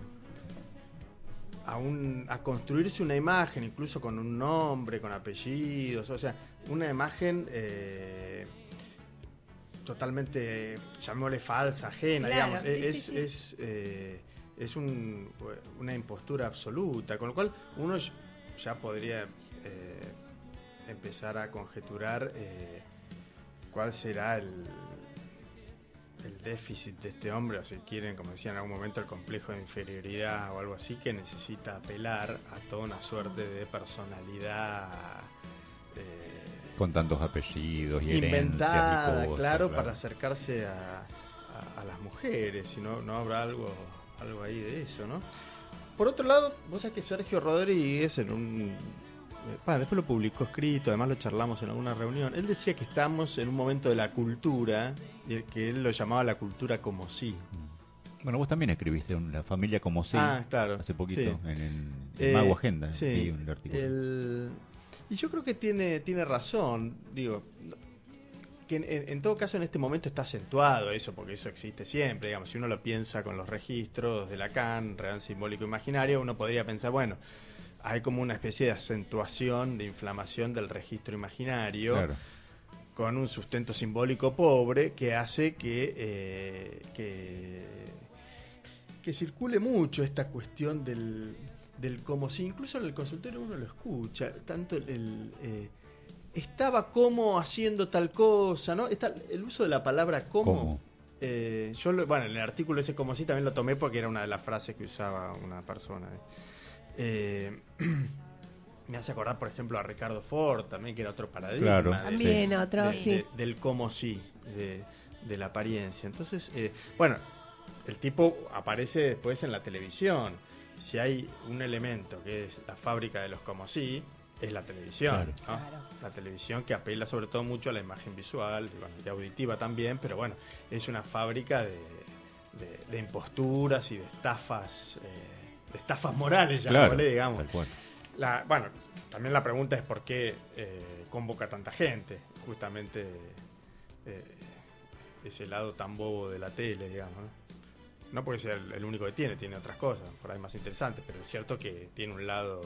a, un, a construirse una imagen, incluso con un nombre, con apellidos, o sea, una imagen eh, totalmente, llamémosle falsa, ajena, Claro, digamos, sí, es, sí, sí. es, eh, es un, una impostura absoluta, con lo cual uno ya podría eh, empezar a conjeturar eh, cuál será el, el déficit de este hombre, o si quieren, como decía en algún momento, el complejo de inferioridad o algo así, que necesita apelar a toda una suerte de personalidad eh, Con tantos apellidos y herencias inventada, y cosas, claro, para acercarse a, a, a las mujeres, si no, no habrá algo, algo ahí de eso, ¿no? Por otro lado, vos sabés que Sergio Rodríguez en un... Bueno, después lo publicó escrito, además lo charlamos en alguna reunión. Él decía que estamos en un momento de la cultura, y que él lo llamaba la cultura como sí. Bueno, vos también escribiste una familia como sí, Ah, claro, hace poquito, sí. en el Eh, Mago Agenda, sí, vi un artículo. el- y yo creo que tiene, tiene razón, digo, que en, en- en todo caso en este momento está acentuado eso, porque eso existe siempre, digamos, si uno lo piensa con los registros de Lacan, real, simbólico, imaginario, uno podría pensar, bueno, hay como una especie de acentuación, de inflamación del registro imaginario, Claro. con un sustento simbólico pobre que hace que, eh, que, que circule mucho esta cuestión del, del como si, incluso en el consultorio uno lo escucha, tanto el... el, eh, estaba como haciendo tal cosa, ¿no? Está el uso de la palabra como. ¿Cómo? Eh, yo, lo- bueno, en el artículo ese como sí también lo tomé porque era una de las frases que usaba una persona. Eh, me hace acordar, por ejemplo, a Ricardo Ford también, que era otro paradigma. Claro, de- También de- otro, de- sí. de- del como sí, de, de la apariencia. Entonces, eh, bueno, el tipo aparece después en la televisión. Si hay un elemento que es la fábrica de los como sí, es la televisión, Claro. ¿no? Claro. La televisión que apela sobre todo mucho a la imagen visual y, bueno, y auditiva también, pero bueno, es una fábrica de, de, de imposturas y de estafas, eh, de estafas morales, ya Claro, digamos. tal cual. La, bueno, también la pregunta es por qué eh, convoca tanta gente, justamente eh, ese lado tan bobo de la tele, digamos, ¿no? No porque sea el, el único que tiene, tiene otras cosas, por ahí más interesantes, pero es cierto que tiene un lado...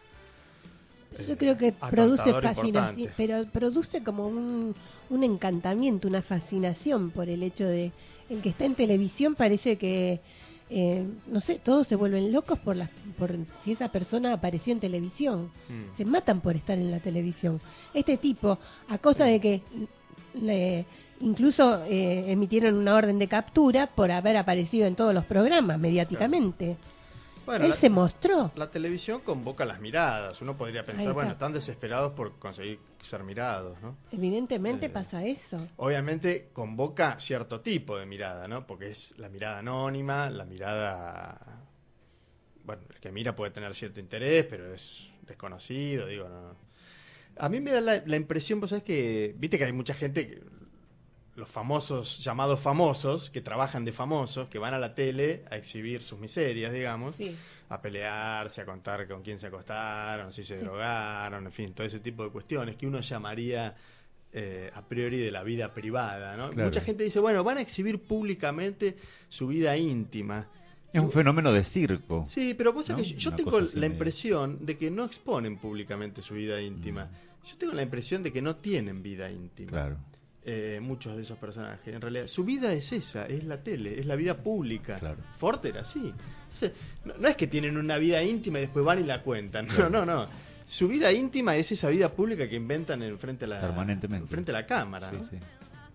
Yo eh, creo que produce atontador fascinación, importante. pero produce como un, un encantamiento, una fascinación por el hecho de el que está en televisión parece que eh, no sé, todos se vuelven locos por las por si esa persona apareció en televisión. Mm. Se matan por estar en la televisión. Este tipo, a costa de que le, incluso eh, emitieron una orden de captura por haber aparecido en todos los programas mediáticamente. Bueno, Él la, se mostró. La televisión convoca las miradas. Uno podría Ahí pensar, está. bueno, están desesperados por conseguir ser mirados, ¿no? Evidentemente Eh, pasa eso. Obviamente convoca cierto tipo de mirada, ¿no? Porque es la mirada anónima, la mirada... Bueno, el que mira puede tener cierto interés, pero es desconocido, digo, no. A mí me da la, la impresión, vos sabés que... Viste que hay mucha gente... que, los famosos, llamados famosos, que trabajan de famosos, que van a la tele a exhibir sus miserias, digamos, Sí. a pelearse, a contar con quién se acostaron, si se Sí. drogaron, en fin, todo ese tipo de cuestiones que uno llamaría eh, a priori de la vida privada, ¿no? Claro. Mucha gente dice, bueno, van a exhibir públicamente su vida íntima. Es un fenómeno de circo. Sí, pero vos ¿no? sabés que yo, yo Una tengo cosa así la medio- impresión de que no exponen públicamente su vida íntima. Mm. Yo tengo la impresión de que no tienen vida íntima. Claro. Eh, muchos de esos personajes. En realidad, su vida es esa, es la tele, es la vida pública. Claro. Ford era así. Entonces, no, no es que tienen una vida íntima y después van y la cuentan. Claro. No, no, no. Su vida íntima es esa vida pública que inventan en frente a la, Permanentemente. en frente a la cámara. Sí, ¿no? sí.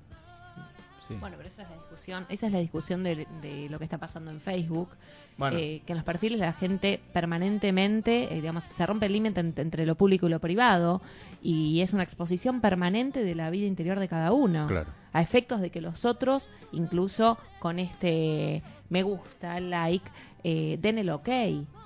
Sí. Bueno, pero esa es la discusión, esa es la discusión de, de lo que está pasando en Facebook, Bueno. eh, que en los perfiles la gente permanentemente, eh, digamos, se rompe el límite ent- entre lo público y lo privado, y es una exposición permanente de la vida interior de cada uno, Claro. a efectos de que los otros, incluso con este me gusta, like, eh, den el ok,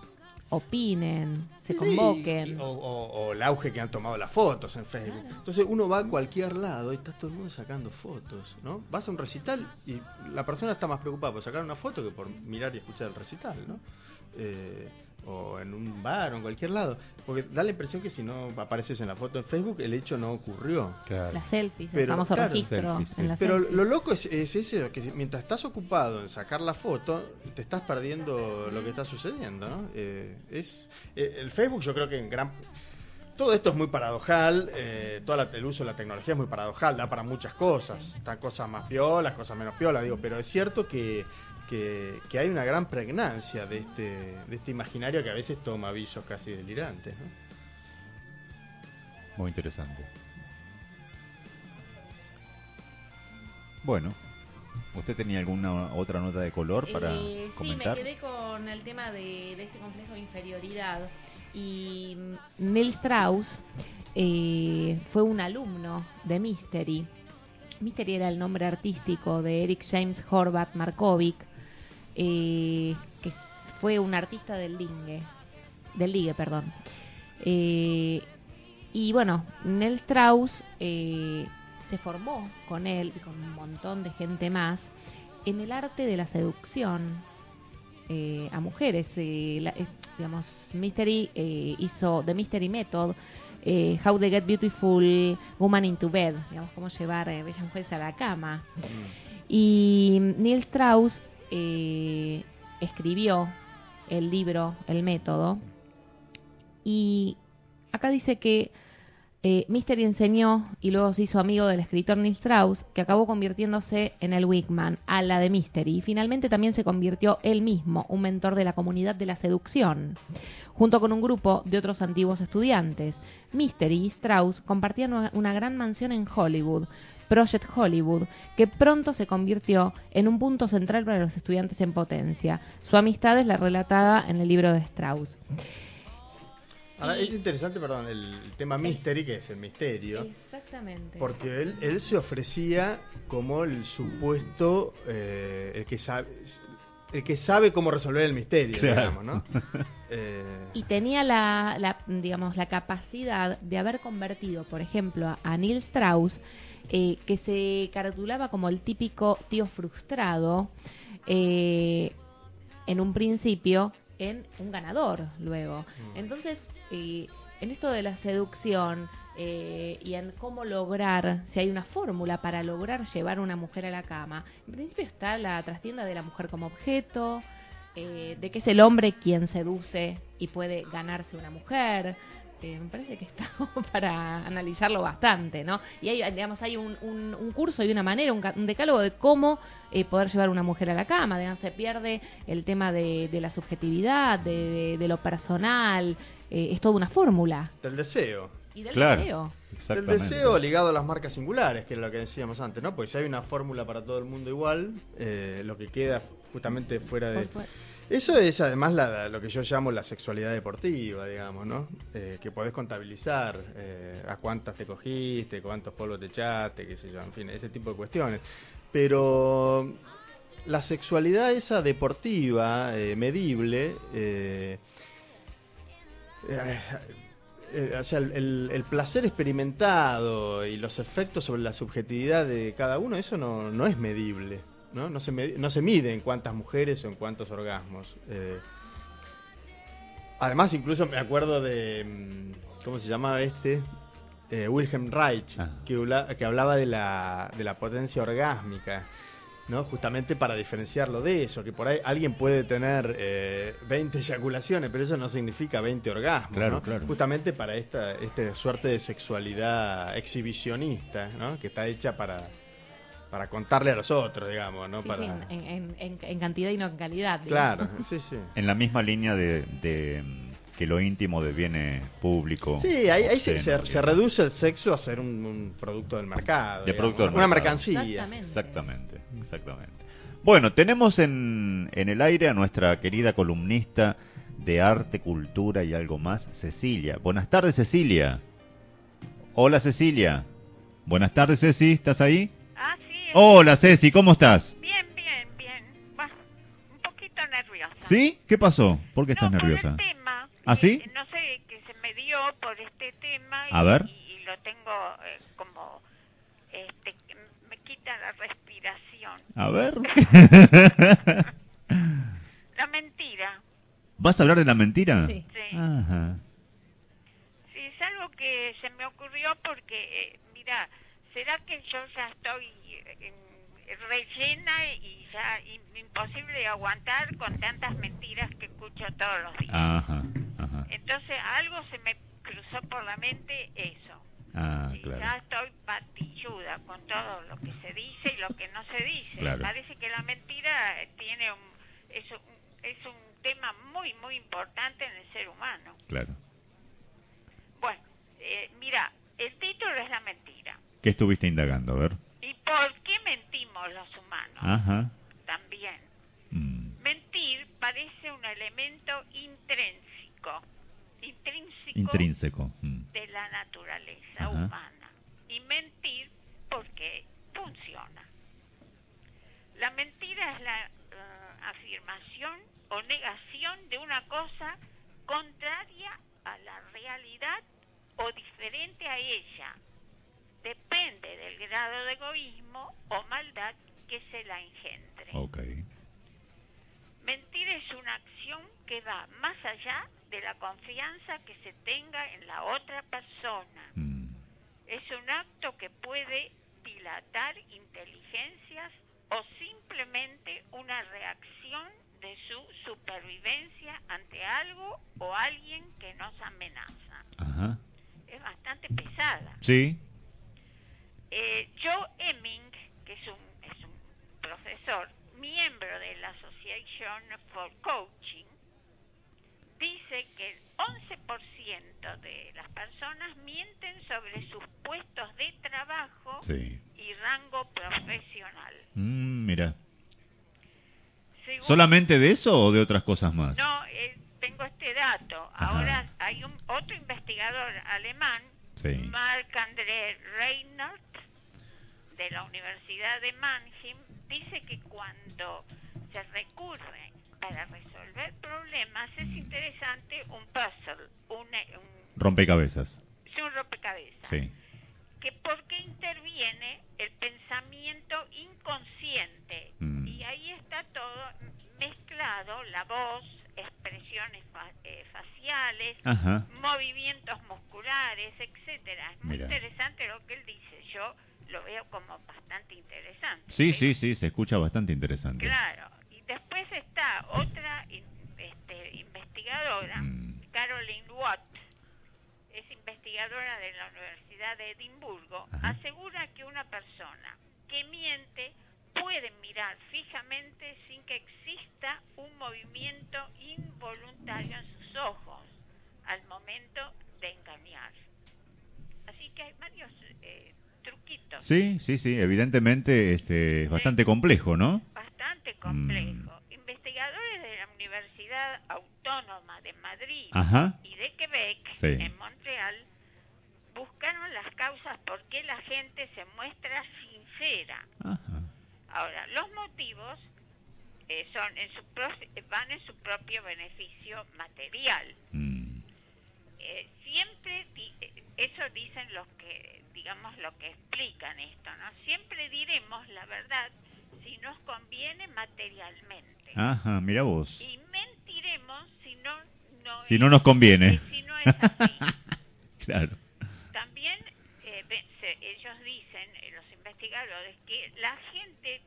opinen, se Sí, convoquen. y- o, o- o el auge que han tomado las fotos en Facebook. Entonces uno va a cualquier lado y está todo el mundo sacando fotos, ¿no? Vas a un recital y la persona está más preocupada por sacar una foto que por mirar y escuchar el recital, ¿no? Eh, o en un bar o en cualquier lado. Porque da la impresión que si no apareces en la foto en Facebook, el hecho no ocurrió. Claro. Las selfies, el Pero, famoso claro, registro selfies, sí. en las Pero selfies. lo loco es, es ese, que mientras estás ocupado en sacar la foto, te estás perdiendo lo que está sucediendo, ¿no? Eh, es eh, el Facebook, yo creo que en gran... Todo esto es muy paradojal, eh, todo el uso de la tecnología es muy paradojal, da para muchas cosas, están cosas más piolas, cosas menos piolas, digo, pero es cierto que, que, que hay una gran pregnancia de este, de este imaginario que a veces toma avisos casi delirantes, ¿no? Muy interesante. Bueno, ¿usted tenía alguna otra nota de color para Eh, comentar? Sí, me quedé con el tema de, de este complejo de inferioridad. Y mm, Neil Strauss eh, fue un alumno de Mystery. Mystery era el nombre artístico de Eric James Horvath Markovic, eh, que fue un artista del Ligue, del Ligue, perdón. Eh, y bueno, Neil Strauss eh, se formó con él y con un montón de gente más en el arte de la seducción eh, a mujeres. Eh, la- eh, digamos, Mystery eh, hizo The Mystery Method, eh, How to Get Beautiful Woman into Bed, digamos, cómo llevar eh, bellas mujeres a la cama. Y Neil Strauss eh, escribió el libro El Método, y acá dice que eh, Mystery enseñó y luego se hizo amigo del escritor Neil Strauss, que acabó convirtiéndose en el Wigman, ala de Mystery, y finalmente también se convirtió él mismo, un mentor de la comunidad de la seducción, junto con un grupo de otros antiguos estudiantes. Mystery y Strauss compartían una, una gran mansión en Hollywood, Project Hollywood, que pronto se convirtió en un punto central para los estudiantes en potencia. Su amistad es la relatada en el libro de Strauss. Ahora, Y- es interesante, perdón, el, el tema mystery, que es el misterio, Exactamente. porque él, él se ofrecía como el supuesto, eh, el que sabe el que sabe cómo resolver el misterio, Claro. digamos, ¿no? Eh, Y tenía la, la, digamos, la capacidad de haber convertido, por ejemplo, a, a Neil Strauss, eh, que se caratulaba como el típico tío frustrado, eh, en un principio, en un ganador luego. Mm. Entonces, eh, en esto de la seducción eh, y en cómo lograr, si hay una fórmula para lograr llevar a una mujer a la cama, en principio está la trastienda de la mujer como objeto, eh, de que es el hombre quien seduce y puede ganarse una mujer. Eh, me parece que está como para analizarlo bastante, ¿no? Y hay, digamos, hay un, un, un curso y una manera, un, ca- un decálogo de cómo eh, poder llevar una mujer a la cama. Digamos, se pierde el tema de, de la subjetividad, de, de, de lo personal. Eh, es toda una fórmula. del deseo. Y del Claro. deseo. Del Exactamente. deseo ligado a las marcas singulares, que es lo que decíamos antes, ¿no? Pues si hay una fórmula para todo el mundo igual, eh, lo que queda justamente fuera de... Por fuera. Eso es además la, la- lo que yo llamo la sexualidad deportiva, digamos, ¿no? Eh, que podés contabilizar eh, a cuántas te cogiste, cuántos polvos te echaste, qué sé yo, en fin, ese tipo de cuestiones. Pero la sexualidad esa deportiva, eh, medible, eh, eh, eh, o sea, el, el- el placer experimentado y los efectos sobre la subjetividad de cada uno, eso no, no es medible, ¿no? No se, medi- no se mide en cuántas mujeres o en cuántos orgasmos. Eh, además, incluso me acuerdo de, mm, ¿cómo se llamaba este? Eh, Wilhelm Reich, Ah. que, habla- que hablaba de la, de la potencia orgásmica, ¿no? Justamente para diferenciarlo de eso, que por ahí alguien puede tener eh, veinte eyaculaciones, pero eso no significa veinte orgasmos, Claro, ¿no? claro. Justamente para esta, esta suerte de sexualidad exhibicionista, ¿no? Que está hecha para, para contarle a los otros, digamos, ¿no? Sí, para... sí, en, en- en- en cantidad y no en calidad. Claro, digamos. sí, sí. En la misma línea de, de, mm, que lo íntimo deviene público. Sí, ahí, ahí se, obsceno, se- se digamos. reduce el sexo a ser un, un producto del mercado. De digamos, producto del una mercado. mercancía. Exactamente. Exactamente, exactamente. Bueno, tenemos en, en el aire a nuestra querida columnista de arte, cultura y algo más, Cecilia. Buenas tardes, Cecilia. Hola, Cecilia. Buenas tardes, Ceci, ¿estás ahí? Ah, sí. Hola, Ceci, ¿cómo estás? Bien, bien, bien. Bueno, un poquito nerviosa. ¿Sí? ¿Qué pasó? ¿Por qué estás no, nerviosa? Por el tema. ¿Ah, sí? Eh, no sé, que se me dio por este tema. A y, ver. Y, y lo tengo eh, como... Este, que me quita la respiración. A ver. La mentira. ¿Vas a hablar de la mentira? Sí. Sí. Ajá. Sí, es algo que se me ocurrió porque, eh, mira, ¿será que yo ya estoy eh, rellena y ya im- imposible de aguantar con tantas mentiras que escucho todos los días? Ajá, ajá. Entonces algo se me cruzó por la mente eso. Ah, Y claro. ya estoy patilluda con todo lo que se dice y lo que no se dice. Claro. Parece que la mentira tiene un, es, un, es un tema muy, muy importante en el ser humano. Claro. Bueno, eh, mira, el título es la mentira. ¿Qué estuviste indagando? A ver. ¿Y por qué mentimos los humanos? Ajá. También. Mm. Mentir parece un elemento intrínseco, intrínseco Intrínseco. Mm. de la naturaleza Ajá. humana. Y mentir porque funciona. La mentira es la uh, afirmación o negación de una cosa contraria a la realidad o diferente a ella. Depende del grado de egoísmo o maldad que se la engendre. Ok. Mentir es una acción que va más allá de la confianza que se tenga en la otra persona. Mm. Es un acto que puede dilatar inteligencias o simplemente una reacción de su supervivencia ante algo o alguien que nos amenaza. Ajá. Es bastante pesada. Sí. Eh, Joe Hemming, que es un, es un profesor, miembro de la Association for Coaching, dice que el once por ciento de las personas mienten sobre sus puestos de trabajo Sí. y rango profesional. Mm, mira. Según- ¿Solamente de eso o de otras cosas más? No, eh, tengo este dato. Ajá. Ahora hay un otro investigador alemán, Sí. Marc-André Reinhardt, de la Universidad de Mannheim, dice que cuando se recurre para resolver problemas es interesante un puzzle, un, un, Rompecabezas. es un rompecabezas, Sí. que porque interviene el pensamiento inconsciente Mm. y ahí está todo mezclado, la voz, expresiones fa- eh, faciales, Ajá. movimientos musculares, etcétera. Es muy Mira. interesante lo que él dice. Yo lo veo como bastante interesante. Sí, ¿sí? sí, sí, se escucha bastante interesante. Claro. Y después está otra in- este, investigadora, Mm. Caroline Watt, es investigadora de la Universidad de Edimburgo, Ajá. asegura que una persona que miente puede mirar fijamente sin que exista un movimiento involuntario en sus ojos al momento de engañar. Así que hay varios eh, truquitos. Sí, sí, sí, evidentemente este, es bastante complejo, ¿no? Bastante complejo. Investigadores de la Universidad Autónoma de Madrid Ajá. y de Quebec, Sí. en Montreal, buscaron las causas por qué la gente se muestra sincera. Ajá. Ahora, los motivos eh, son en su pro- van en su propio beneficio material. Mm. Eh, siempre, di- eh, eso dicen los que, digamos, lo que explican esto, ¿no? Siempre diremos la verdad si nos conviene materialmente. Ajá, mira vos. Y mentiremos si no, no Si es- no nos conviene. eh, si no es así. Claro. También eh, ve- se- ellos dicen, eh, los investigadores, que la gente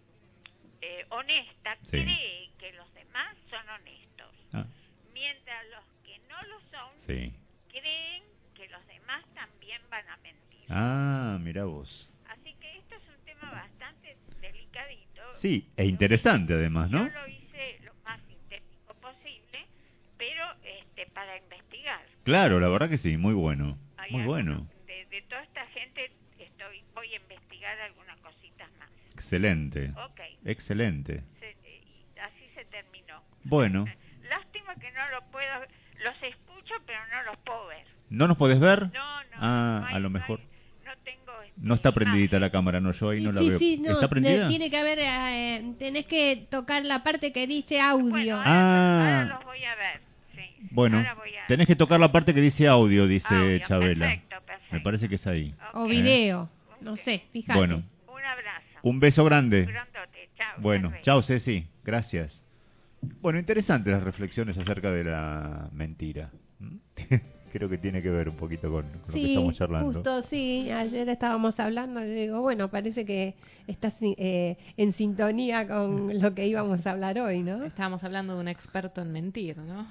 eh, honesta Sí. cree que los demás son honestos, Ah, mientras los que no lo son sí. creen que los demás también van a mentir. Ah, mira vos. Así que esto es un tema bastante delicadito. Sí, e interesante además, ¿no? Yo lo hice lo más sintético posible, pero este, para investigar. Claro, la verdad que sí, muy bueno. Hay Muy bueno. algunos- De, de toda esta gente estoy voy a investigar algunas cositas más. Excelente. Ok. Excelente. Se- eh, y así se terminó. Bueno, Lástima que no lo puedo, los escucho pero no los puedo ver. ¿no nos podés ver? No, no. Ah, no hay- a lo no hay- mejor. no tengo. este, No está prendidita imagen. la cámara, no, yo ahí no la sí, veo. sí, no, ¿Está prendida? de- tiene que haber, eh, tenés que tocar la parte que dice audio. Bueno, ahora, Ah. ahora los voy a ver. Sí. Bueno, Ahora voy a- tenés que tocar la parte que dice audio, dice Audio, Chabela. perfecto, perfecto. Me parece que es ahí. O ¿Eh? video, no sé, fíjate. Bueno, Un abrazo. un beso grande. Grandote, chao. Bueno, hasta luego. chao Ceci, gracias. Bueno, interesantes las reflexiones acerca de la mentira. ¿Mm? Creo que tiene que ver un poquito con, con lo que Sí, estamos charlando. justo, sí. Ayer estábamos hablando y digo, bueno, parece que estás eh, en sintonía con lo que íbamos a hablar hoy, ¿no? Estábamos hablando de un experto en mentir, ¿no?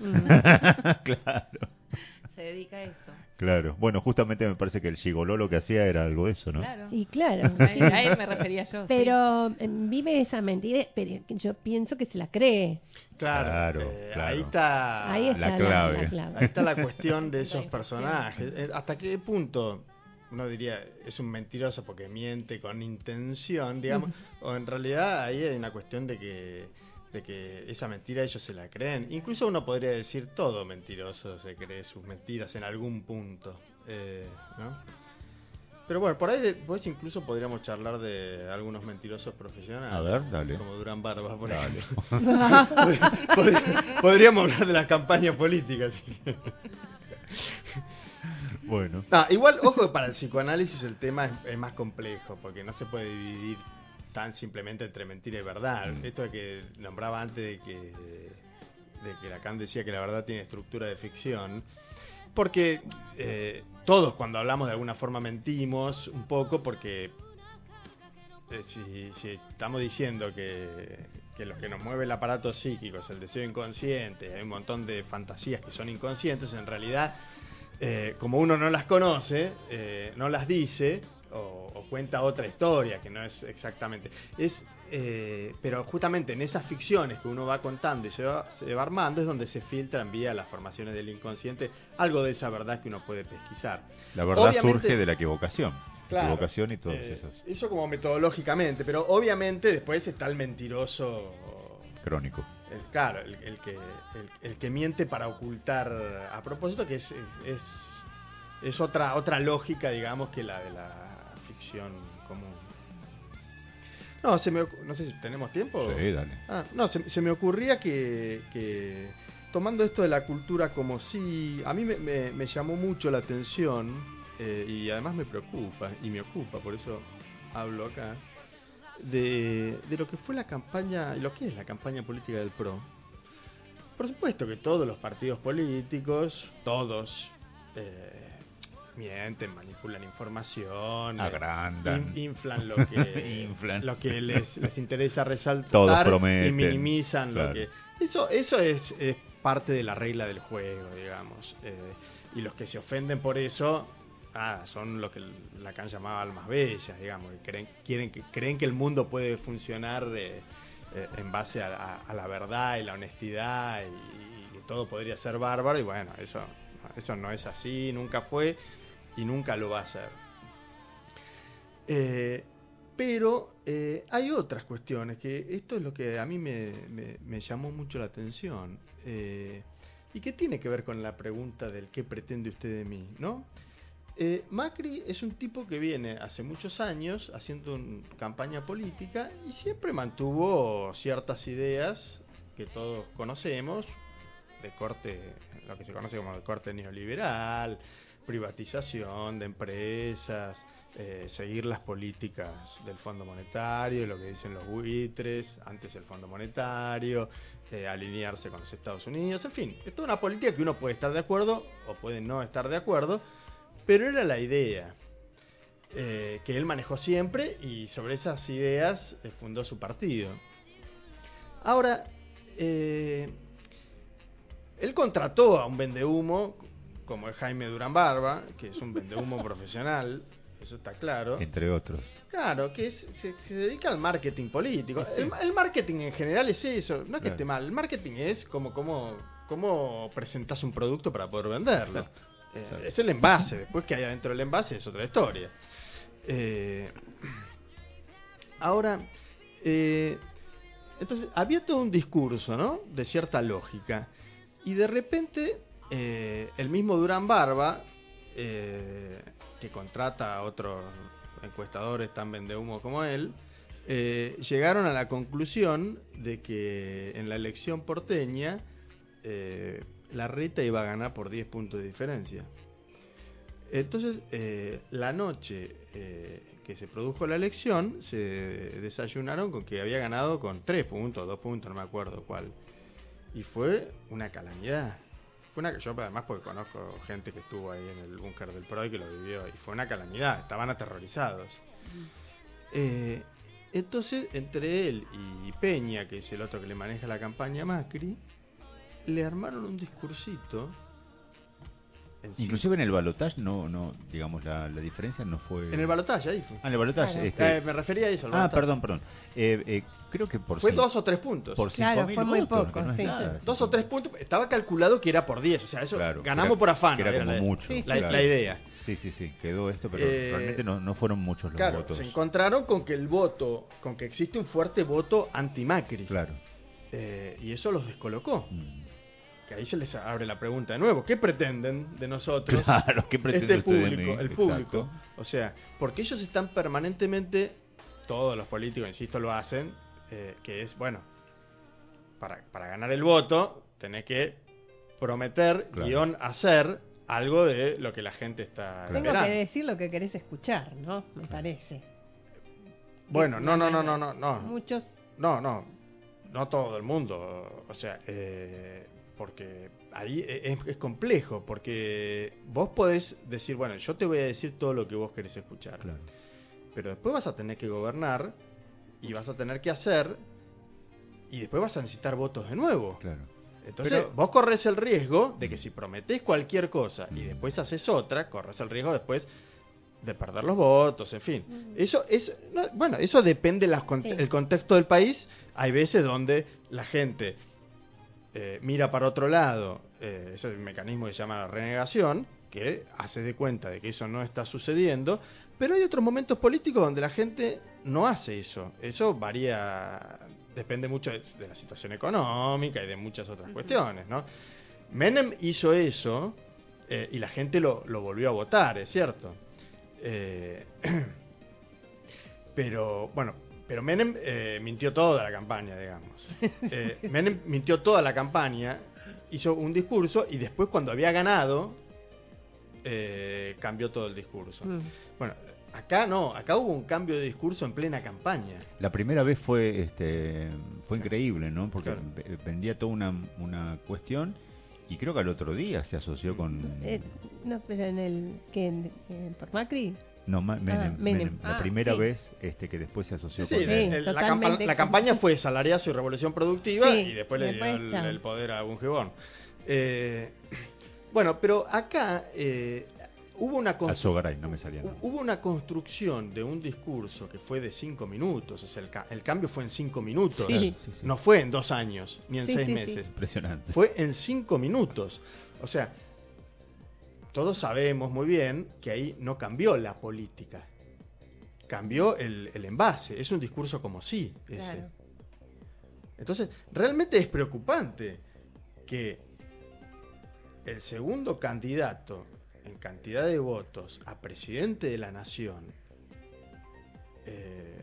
Claro, Se dedica a eso. claro. Bueno, justamente me parece que el gigoló lo que hacía era algo de eso, ¿no? Claro. Y claro, A sí. él, a él me refería yo. sí. Pero eh, vive esa mentira, pero yo pienso que se la cree. Claro, Claro, eh, claro. ahí está Ahí está la la, clave. la clave. ahí está la cuestión de esos La infección. personajes. Eh, ¿Hasta qué punto uno diría es un mentiroso porque miente con intención, digamos? O en realidad ahí hay una cuestión de que de que esa mentira ellos se la creen. Incluso uno podría decir todo mentiroso se cree sus mentiras en algún punto, eh, ¿no? Pero bueno, por ahí después incluso podríamos charlar de algunos mentirosos profesionales. A ver, dale. Como Durán Barba, por Dale. ejemplo. Pod- pod- Podríamos hablar de las campañas políticas. Bueno, No, igual, ojo que para el psicoanálisis el tema es, es más complejo, porque no se puede dividir tan simplemente entre mentira y verdad. Mm. Esto de que nombraba antes de que, de que Lacan decía que la verdad tiene estructura de ficción, porque eh, todos cuando hablamos de alguna forma mentimos un poco, porque eh, si, si estamos diciendo que, que lo que nos mueve el aparato psíquico es el deseo inconsciente, hay un montón de fantasías que son inconscientes, en realidad, eh, como uno no las conoce, eh, no las dice, o, o cuenta otra historia que no es exactamente... es eh, Pero justamente en esas ficciones que uno va contando y se va, se va armando es donde se filtran vía las formaciones del inconsciente algo de esa verdad que uno puede pesquisar. la verdad Obviamente- surge de la equivocación. Claro, Equivocación y todos eh, esos. Eso como metodológicamente, pero obviamente después está el mentiroso, Crónico. el, claro, el, el que el, el que miente para ocultar a propósito, que es es, es otra otra lógica, digamos, que la de la ficción común. No, se me, ocu- no sé si tenemos tiempo. Sí, dale. Ah, no, se, se me ocurría que, que tomando esto de la cultura como si... A mí me, me, me llamó mucho la atención eh, y además me preocupa y me ocupa, por eso hablo acá, de, de lo que fue la campaña, y lo que es la campaña política del P R O. Por supuesto que todos los partidos políticos, todos... Eh, mienten, manipulan información, Agrandan. in- inflan lo que Inflan. lo que les, les interesa resaltar Todos y prometen. minimizan Claro. lo que eso eso es, es parte de la regla del juego, digamos, eh, y los que se ofenden por eso ah, son lo que Lacan llamaba almas bellas, digamos, que creen quieren que creen que el mundo puede funcionar de, eh, en base a, a- a la verdad y la honestidad y, y que todo podría ser bárbaro, y bueno, eso eso no es así, nunca fue y nunca lo va a ser. Eh, pero eh, hay otras cuestiones, que esto es lo que a mí me, me, me llamó mucho la atención. Eh, y que tiene que ver con la pregunta del qué pretende usted de mí, ¿no? Eh, Macri es un tipo que viene hace muchos años haciendo un, campaña política y siempre mantuvo ciertas ideas que todos conocemos, de corte, lo que se conoce como de corte neoliberal, privatización de empresas, eh, seguir las políticas del Fondo Monetario, lo que dicen los buitres, antes el Fondo Monetario, eh, alinearse con los Estados Unidos, en fin, es toda una política que uno puede estar de acuerdo o puede no estar de acuerdo, pero era la idea eh, que él manejó siempre y sobre esas ideas eh, fundó su partido. Ahora, eh, él contrató a un vendehumo como es Jaime Durán Barba, que es un vendehumo profesional, eso está claro. Entre otros. Claro, que es, se, se dedica al marketing político. El, el marketing en general es eso, no es que Claro. esté mal, el marketing es como cómo, cómo presentas un producto para poder venderlo. Exacto. Eh, Exacto. es el envase, después que hay adentro del envase es otra historia. Eh, ahora, eh, entonces había todo un discurso, ¿no? De cierta lógica. Y de repente, eh, el mismo Durán Barba, eh, que contrata a otros encuestadores tan vendehumo como él, eh, llegaron a la conclusión de que en la elección porteña eh, Larreta iba a ganar por diez puntos de diferencia. Entonces, eh, la noche eh, que se produjo la elección, se desayunaron con que había ganado con tres puntos, dos puntos, no me acuerdo cuál. Y fue una calamidad. Fue una, yo además porque conozco gente que estuvo ahí en el búnker del P R O y que lo vivió, y fue una calamidad, estaban aterrorizados. Eh, entonces, entre él y Peña, que es el otro que le maneja la campaña a Macri, le armaron un discursito. En sí. Inclusive en el balotaje no, no, digamos, la, la diferencia no fue... En el balotaje, ahí fue. Ah, en el balotaje. Claro. Este... Eh, me refería a eso. al Ah, balotaje. perdón, perdón. Eh, eh, creo que por... Fue cin- dos o tres puntos. Por Claro, cinco mil fue muy votos, poco, que no es sí. nada. Dos o tres puntos. Estaba calculado que era por diez. O sea, eso Claro, ganamos era- por afán. que era era como la, mucho. Sí, la, sí, la claro. idea. Sí, sí, sí, quedó esto, pero Eh, realmente no, no fueron muchos los Claro, votos. se encontraron con que el voto, con que existe un fuerte voto anti-Macri. Claro. Eh, y eso los descolocó. Mm. Que ahí se les abre la pregunta de nuevo. ¿Qué pretenden de nosotros? Claro, ¿qué pretende este usted de público, mí? el público. Exacto. O sea, porque ellos están permanentemente, todos los políticos, insisto, lo hacen, eh, que es, bueno, para, para ganar el voto, tenés que prometer, Claro. guión, hacer algo de lo que la gente está Tengo esperando. que decir lo que querés escuchar, ¿no? Me parece. Bueno, no, no, no, no, no, no. Muchos. No, no, no todo el mundo, o sea, eh, porque ahí es, es complejo, porque vos podés decir, bueno, yo te voy a decir todo lo que vos querés escuchar, Claro. pero después vas a tener que gobernar y vas a tener que hacer y después vas a necesitar votos de nuevo. Claro. Entonces Pero- vos corres el riesgo de que si prometés cualquier cosa y Mm. después haces otra, corres el riesgo después de perder los votos, en fin. Eso es no, bueno, eso depende del Sí. contexto del país. Hay veces donde la gente eh, mira para otro lado, eh, ese es el mecanismo que se llama la renegación, que hace de cuenta de que eso no está sucediendo, pero hay otros momentos políticos donde la gente no hace eso. Eso varía, depende mucho de, de la situación económica y de muchas otras cuestiones, ¿no? Menem hizo eso eh, y la gente lo, lo volvió a votar, es cierto. Eh, pero, bueno, pero Menem eh, mintió toda la campaña, digamos. Eh, Menem mintió toda la campaña, hizo un discurso y después cuando había ganado, eh, cambió todo el discurso. Mm. Bueno, acá no, acá hubo un cambio de discurso en plena campaña. La primera vez fue este fue increíble, ¿no? Porque Claro. ve- vendía toda una, una cuestión y creo que al otro día se asoció con... Eh, no, pero en el. que en- en- ¿Por Macri? No, Ma- Menem, Ah, Menem. Menem. La Ah, primera sí. vez este que después se asoció Sí, con... el- Sí, el- la, totalmente. campa- la campaña fue salariazo y revolución productiva Sí, y después le después, dio el, chao. el poder a Bungibón. Eh, bueno, pero acá eh, hubo una A constru- Sogaray, no me salía. hu- hubo una construcción de un discurso que fue de cinco minutos, o sea, el, ca- el cambio fue en cinco minutos, Sí. Sí, sí. no fue en dos años ni en Sí, seis sí, meses, Impresionante. fue en cinco minutos. O sea, todos sabemos muy bien que ahí no cambió la política, cambió el, el envase, es un discurso como sí, ese. Claro. Entonces, realmente es preocupante que el segundo candidato en cantidad de votos a presidente de la nación eh,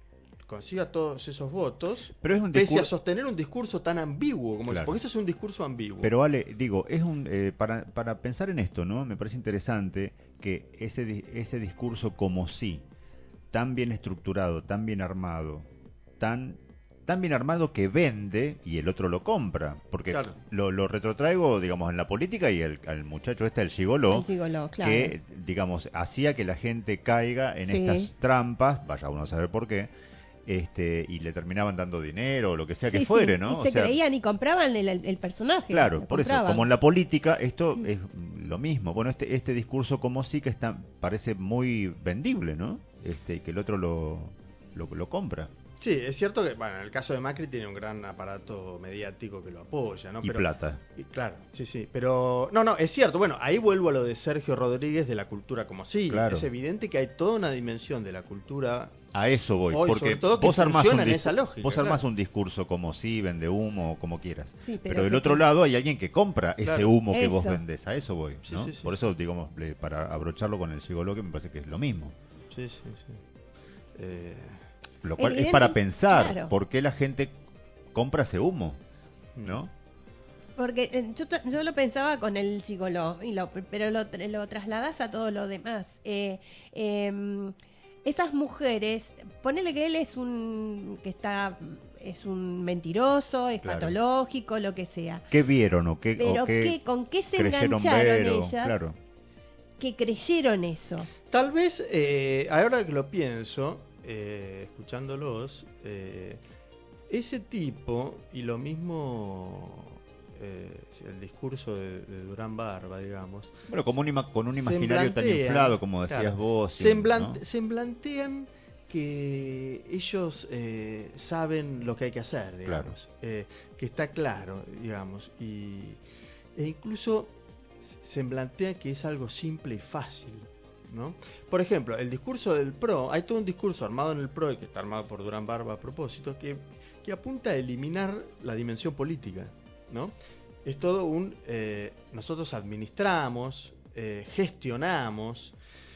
consiga todos esos votos, pero es un pese discurso... a sostener un discurso tan ambiguo, como claro. es, porque eso es un discurso ambiguo. Pero Ale, digo, es un eh, para para pensar en esto, ¿no? Me parece interesante que ese di- ese discurso como sí, tan bien estructurado, tan bien armado, tan tan bien armado que vende y el otro lo compra, porque Claro. lo, lo retrotraigo, digamos, en la política y el, al muchacho este, el gigoló, El gigoló, claro. que, digamos, hacía que la gente caiga en Sí. estas trampas, vaya uno a saber por qué, este y le terminaban dando dinero o lo que sea que Sí, fuere, sí, ¿no? y se O sea, creían y compraban el, el personaje. claro, lo por eso, compraban. como en la política, esto es lo mismo. Bueno, este este discurso como sí que está parece muy vendible, ¿no? Este, y que el otro lo, lo, lo compra. Sí, es cierto que, bueno, en el caso de Macri tiene un gran aparato mediático que lo apoya, ¿no? Y plata. y claro, sí, sí, pero no, no, es cierto. Bueno, ahí vuelvo a lo de Sergio Rodríguez de la cultura como sí. Claro. Es evidente que hay toda una dimensión de la cultura. A eso voy, Hoy, porque sobre todo, que vos armás un funciona en dis- esa lógica, vos armás claro. un discurso como sí, vende humo, como quieras. Sí, pero pero del que otro te- lado hay alguien que compra ese Claro. humo que vos Eso. vendés. A eso voy, Sí, ¿no? sí, sí, Por sí. eso, digamos, le- para abrocharlo con el gigoló, que me parece que es lo mismo. Sí, sí, sí. Eh, Lo cual es Evidente- para pensar claro. por qué la gente compra ese humo, ¿no? Porque eh, yo, ta- yo lo pensaba con el gigoló, y lo, pero lo, tra- lo trasladas a todo lo demás. Eh, eh, esas mujeres, ponele que él es un que está es un mentiroso, es Claro. patológico, lo que sea. ¿Qué vieron o qué, Pero o qué ¿qué- con qué se creyeron engancharon ver o- ellas? Claro. Que creyeron eso. Tal vez, eh, ahora que lo pienso, eh, escuchándolos, eh, ese tipo, y lo mismo eh, el discurso de, de Durán Barba, digamos. Bueno, como un ima- con un se imaginario tan emblantean, inflado, como decías claro, vos. Se, y- emblan- ¿no? se emblantean que ellos eh, saben lo que hay que hacer, digamos. Eh, que está claro, digamos. Y, e incluso se emblantea que es algo simple y fácil, ¿no? Por ejemplo, el discurso del P R O, hay todo un discurso armado en el P R O y que está armado por Durán Barba a propósito, que, que apunta a eliminar la dimensión política, ¿no? Es todo un... Eh, nosotros administramos, eh, gestionamos,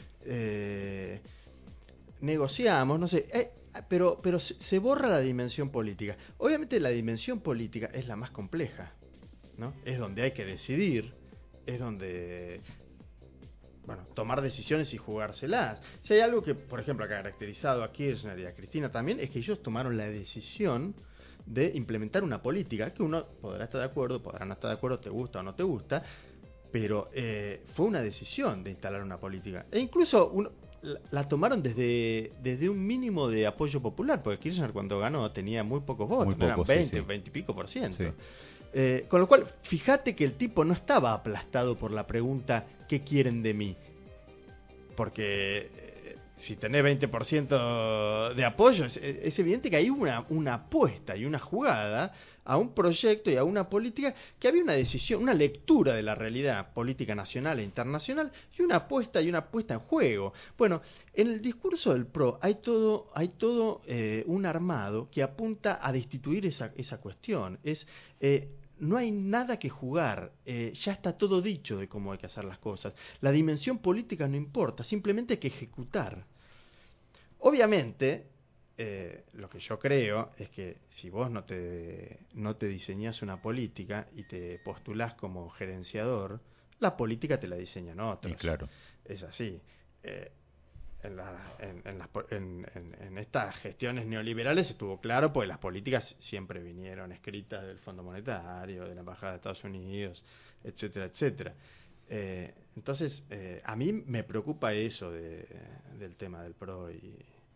eh, negociamos, no sé, eh, pero, pero se, se borra la dimensión política. Obviamente la dimensión política es la más compleja, ¿no? Es donde hay que decidir, es donde... bueno, tomar decisiones y jugárselas. Si hay algo que, por ejemplo, ha caracterizado a Kirchner y a Cristina también, es que ellos tomaron la decisión de implementar una política, que uno podrá estar de acuerdo, podrá no estar de acuerdo, te gusta o no te gusta, pero eh, fue una decisión de instalar una política. E incluso uno, la, la tomaron desde, desde un mínimo de apoyo popular, porque Kirchner cuando ganó tenía muy pocos votos, Muy no eran pocos, sí, veinte, sí. veinte y pico por ciento. Sí. Eh, con lo cual, fíjate que el tipo no estaba aplastado por la pregunta ¿qué quieren de mí? Porque eh, si tenés veinte por ciento de apoyo, es, es evidente que hay una, una apuesta y una jugada a un proyecto y a una política que había una decisión, una lectura de la realidad política nacional e internacional y una apuesta y una apuesta en juego. Bueno, en el discurso del P R O hay todo, hay todo eh, un armado que apunta a destituir esa, esa cuestión. Es eh, no hay nada que jugar, eh, ya está todo dicho de cómo hay que hacer las cosas. La dimensión política no importa, simplemente hay que ejecutar. Obviamente, eh, lo que yo creo es que si vos no te, no te diseñás una política y te postulás como gerenciador, la política te la diseñan otros. Y claro. Es así. Eh, en, la, en, en, las, en, en, en estas gestiones neoliberales estuvo claro, porque las políticas siempre vinieron escritas del Fondo Monetario, de la Embajada de Estados Unidos, etcétera, etcétera. Eh, entonces, eh, a mí me preocupa eso de, del tema del P R O y,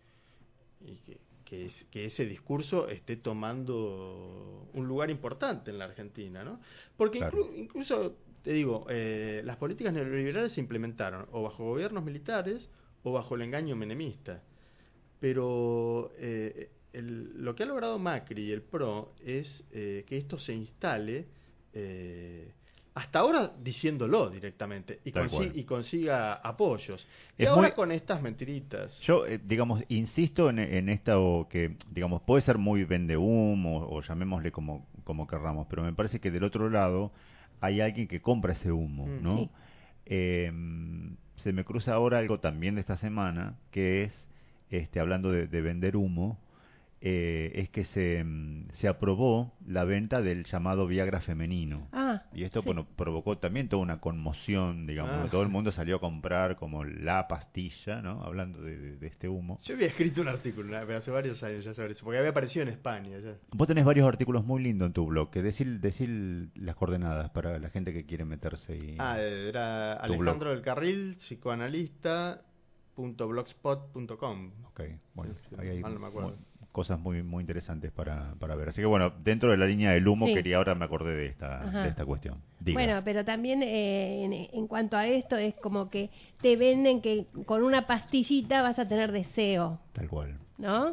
y que, que, es, que ese discurso esté tomando un lugar importante en la Argentina, ¿no? Porque Claro. inclu, incluso, te digo, eh, las políticas neoliberales se implementaron o bajo gobiernos militares o bajo el engaño menemista. Pero eh, el, lo que ha logrado Macri y el P R O es eh, que esto se instale, eh, hasta ahora diciéndolo directamente, y, Tal consi- cual. y consiga apoyos. Y Es ahora muy- con estas mentiritas. Yo, eh, digamos, insisto en, en esta o que, digamos, puede ser muy vendehumo o llamémosle como, como querramos, pero me parece que del otro lado hay alguien que compra ese humo, Mm. ¿no? Sí. Eh, se me cruza ahora algo también de esta semana, que es, este, hablando de, de vender humo, eh, es que se, mm, se aprobó la venta del llamado Viagra femenino. Ah, Y esto, sí. bueno, provocó también toda una conmoción, digamos, Ah. ¿no? Todo el mundo salió a comprar como la pastilla, ¿no? Hablando de, de- de este humo. Yo había escrito un artículo, ¿no? Pero hace varios años ya sobre eso, porque había aparecido en España ya. Vos tenés varios artículos muy lindos en tu blog, que decir, decir las coordenadas para la gente que quiere meterse y... Ah, era tu Alejandro blog. del Carril, psicoanalista punto blogspot punto com. Ok, bueno, Sí, sí, ahí hay mal no me acuerdo. mu- cosas muy muy interesantes para, para ver. Así que bueno, dentro de la línea del humo Sí. quería, ahora me acordé de esta, Ajá. de esta cuestión. Diga. Bueno, pero también eh, en, en cuanto a esto es como que te venden que con una pastillita vas a tener deseo, Tal cual. ¿no?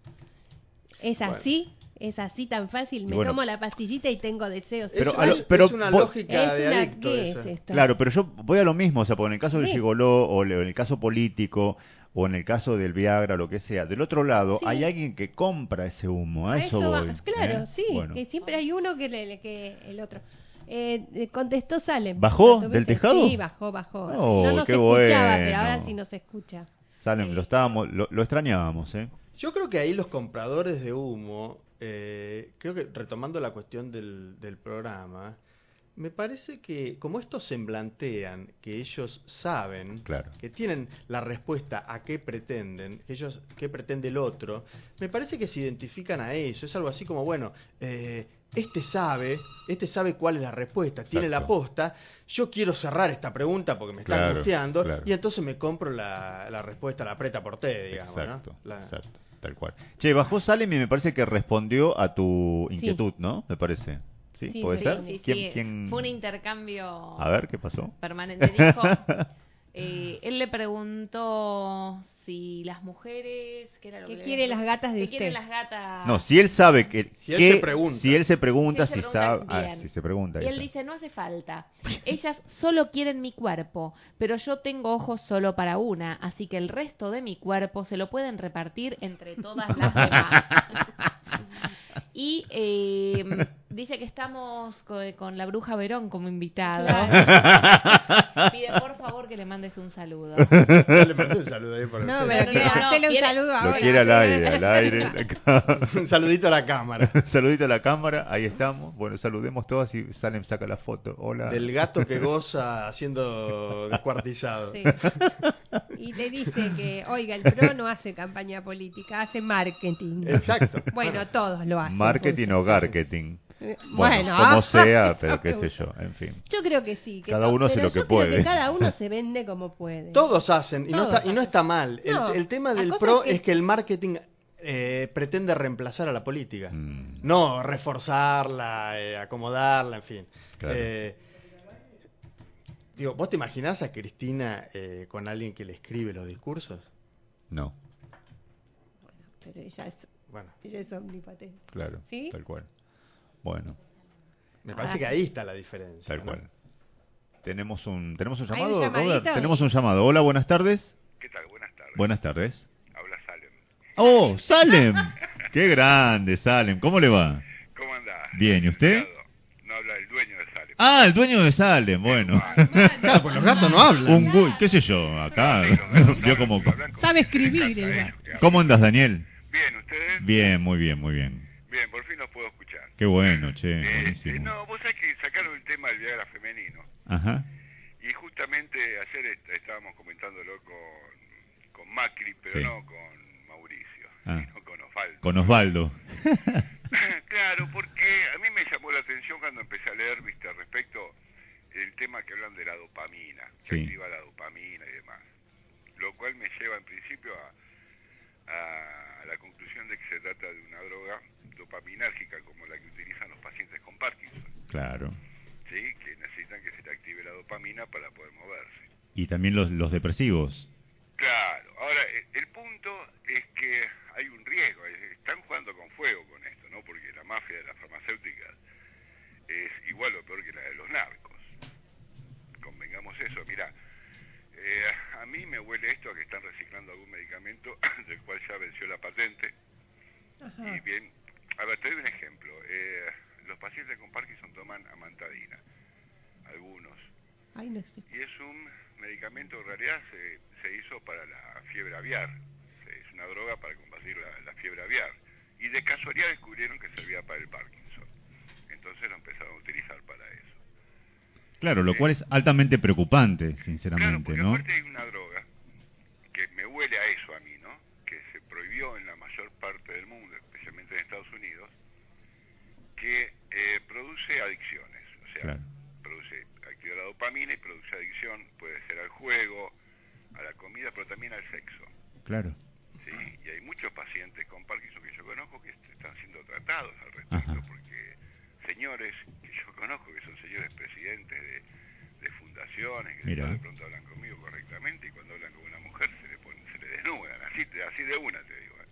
¿Es Bueno. así? ¿Es así tan fácil? Y Me bueno. tomo la pastillita y tengo deseos. Pero es, a lo- es- pero es una vos- lógica es de una, adicto ¿qué esa. es esto? Claro, pero yo voy a lo mismo, o sea, por en el caso del Sí. gigoló o le- en el caso político o en el caso del Viagra, lo que sea, del otro lado Sí. hay alguien que compra ese humo, a, A eso, eso va- voy. claro, ¿eh? sí, Bueno. que siempre hay uno que, le, le- que el otro. Eh, eh, contestó Salem. ¿Bajó ¿Lo tuviste? del tejado? Sí, bajó, bajó. Oh, no nos qué escuchaba, pero bueno. ahora sí nos escucha. Salem, lo estábamos, lo, lo extrañábamos, ¿eh? Yo creo que ahí los compradores de humo, eh, creo que retomando la cuestión del, del programa, me parece que como estos semblantean que ellos saben, Claro. que tienen la respuesta a qué pretenden, que ellos qué pretende el otro, me parece que se identifican a eso. Es algo así como, bueno, eh, este sabe, este sabe cuál es la respuesta, tiene la Exacto. posta, yo quiero cerrar esta pregunta porque me está Claro, angustiando, claro. y entonces me compro la, la respuesta, la apreta por té, digamos, Exacto, ¿no? La- exacto, tal cual. Che, bajó Salem y me parece que respondió a tu inquietud, ¿no? Me parece. ¿Sí? Sí, ¿Puede sí, ser? Sí, ¿Quién, sí, quién- fue un intercambio A ver, ¿qué pasó? permanente. Dijo, eh, él le preguntó si las mujeres... ¿Qué era lo ¿Qué que le quieren había- las gatas de ¿Qué usted? quieren las gatas? No, si él sabe que... Si él que- se pregunta. Si él se pregunta, Si él si se pregunta, sabe... ah, bien. si se pregunta. Y ahí él está. dice, no hace falta. Ellas solo quieren mi cuerpo, pero yo tengo ojos solo para una, así que el resto de mi cuerpo se lo pueden repartir entre todas las demás. Y eh, dice que estamos co- con la bruja Verón como invitado. Pide por favor que le mandes un saludo. Ya le mandé un saludo ahí por No, usted. pero que no, no, hacele un quiere- saludo Lo ahora. quiere al aire, al aire. Un saludito a la cámara. Saludito a la cámara, ahí estamos. Bueno, saludemos todas y Salem saca la foto. Hola. Del gato que goza siendo descuartizado. Sí. Y le dice que, oiga, el PRO no hace campaña política, hace marketing. Exacto. Bueno, todos lo hacen. Marketing o entonces. marketing. Eh, Bueno, Bueno, como ah, sea, pero qué sé yo, en fin. Yo creo que sí. Que Cada to- uno hace pero lo que yo creo puede. que cada uno se vende como puede. Todos hacen, y no, Todos está, y no hacen. está mal. El, No, el tema la del cosa PRO es que- es que el marketing eh, pretende reemplazar a la política. Mm, No reforzarla, eh, acomodarla, en fin. Claro. Eh, digo, ¿vos te imaginás a Cristina eh, con alguien que le escribe los discursos? no, Pero ella es, Bueno, ella es omnipotente. claro, ¿Sí? tal cual. Bueno, me parece Ah. que ahí está la diferencia. tal ¿no? cual. Tenemos un, tenemos un Hay llamado, un llamadito Robert? Tenemos y- un llamado. Hola, buenas tardes. ¿Qué tal? Buenas tardes. Buenas tardes. Habla Salem. Oh, Salem. Qué grande, Salem. ¿Cómo le va? ¿Cómo andás? Bien, ¿y usted? Cuidado, no habla el dueño de Salem. Ah, el dueño de Salem, bueno. Claro, pues los gatos no hablan. Un gu- qué sé yo, acá. Vio como... Sabe escribir el gato. ¿Cómo andas, Daniel? Bien, ¿ustedes? Bien, muy bien, muy bien. Bien, por fin los puedo escuchar. Qué bueno, che, Eh, eh, buenísimo. no, vos sabés que sacaron el tema del Viagra femenino. Ajá. Y justamente ayer est- estábamos comentándolo con, con Macri, pero Sí. no con Mauricio, Ah. sino con Osvaldo. Con Osvaldo. Claro, porque a mí me llamó la atención cuando empecé a leer, viste, respecto el tema que hablan de la dopamina, que Sí. activa la dopamina y demás. Lo cual me lleva en principio a, a la conclusión de que se trata de una droga dopaminérgica como la que utilizan los pacientes con Parkinson, Claro. ¿sí? Que necesitan que se le active la dopamina para poder moverse. Y también los, los depresivos. Claro, ahora eh, el punto es que hay un riesgo, eh, están jugando con fuego con esto, ¿no? Porque la mafia de las farmacéuticas es igual o peor que la de los narcos. Convengamos eso, mira, eh, a mí me huele esto a que están reciclando algún medicamento del cual ya venció la patente. Ajá. Y bien, a ver, te doy un ejemplo. Eh, los pacientes con Parkinson toman amantadina. algunos. Ay, no existe. Y es un medicamento que en realidad se, se hizo para la fiebre aviar. Se- Es una droga para combatir la, la fiebre aviar. Y de casualidad descubrieron que servía para el Parkinson. Entonces lo empezaron a utilizar para eso. Claro, lo cual es altamente preocupante, sinceramente, Porque ¿no? aparte hay una droga que me huele a eso a mí, ¿no? Que se prohibió en la mayor parte del mundo, especialmente en Estados Unidos, que eh, produce adicciones. O sea, Claro. produce activa la dopamina y produce adicción, puede ser al juego, a la comida, pero también al sexo. Claro. ¿Sí? Y hay muchos pacientes con Parkinson que yo conozco que est- están siendo tratados al respecto, Ajá. porque señores que yo conozco, que son señores presidentes de, de fundaciones, que Mira. de pronto hablan conmigo correctamente y cuando hablan con una mujer se le ponen, se le desnudan, así, te- así de una te digo, ¿eh?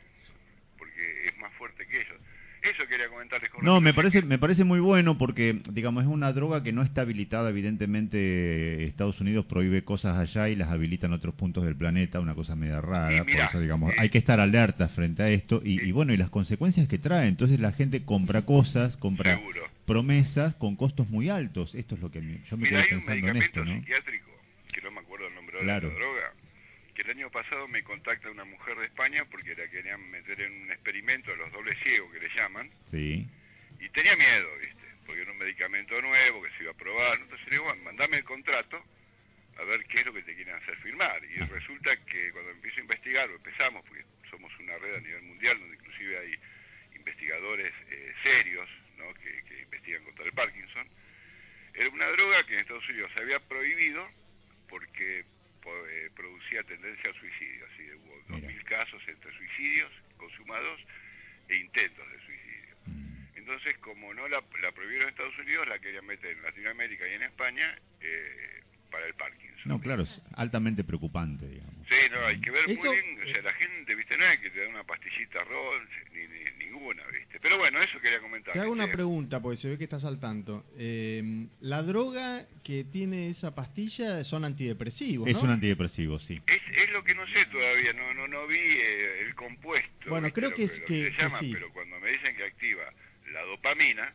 Porque es más fuerte que ellos. Eso quería comentarles con No, me respecto a parece me parece muy bueno porque, digamos, es una droga que no está habilitada. Evidentemente, Estados Unidos prohíbe cosas allá y las habilita en otros puntos del planeta, una cosa media rara. Y mirá, por eso, digamos, eh, hay que estar alerta frente a esto y, y bueno, y las consecuencias que trae. Entonces la gente compra cosas, compra Seguro. promesas con costos muy altos. Esto es lo que me- yo me Mira, quedo hay un pensando en medicamento esto, ¿no? psiquiátrico, que no me acuerdo el nombre ahora Claro. de la droga, que el año pasado me contacta una mujer de España porque la querían meter en un experimento de los dobles ciegos que le llaman, Sí. y tenía miedo, ¿viste? Porque era un medicamento nuevo que se iba a probar. Entonces le digo, bueno, mandame el contrato a ver qué es lo que te quieren hacer firmar. Y Ah. resulta que cuando empiezo a investigar, o empezamos, porque somos una red a nivel mundial donde inclusive hay investigadores eh, serios, ¿no? que, que investigan contra el Parkinson, era una droga que en Estados Unidos se había prohibido porque po- eh, producía tendencia al suicidio. Así que hubo dos Mira. mil casos entre suicidios consumados e intentos de suicidio. Mm. Entonces, como no la, la prohibieron en Estados Unidos, la querían meter en Latinoamérica y en España eh, para el Parkinson. No, claro, es altamente preocupante, digamos. Sí, no, hay que ver Eso- muy bien, o sea, la gente, viste, no es que te da una pastillita Rolls, ni, ni ninguna, viste. Pero bueno, eso quería comentar. Te hago una che. pregunta, porque se ve que estás al tanto. Eh, la droga que tiene esa pastilla son antidepresivos, Es ¿no? un antidepresivo, sí. Es, es lo que no sé todavía, no no no vi eh, el compuesto. Bueno, ¿viste? creo Lo que es lo que- se que llama, sí. pero cuando me dicen que activa la dopamina,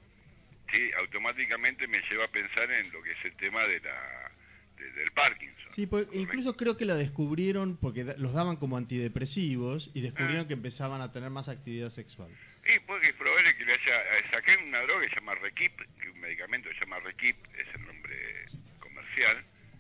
sí, automáticamente me lleva a pensar en lo que es el tema de la de- del Parkinson. Sí, pues, incluso creo que lo descubrieron porque da- los daban como antidepresivos y descubrieron Ah. que empezaban a tener más actividad sexual. Y porque es probable que le haya eh, saqué una droga que se llama Requip, que un medicamento que se llama Requip, es el nombre comercial,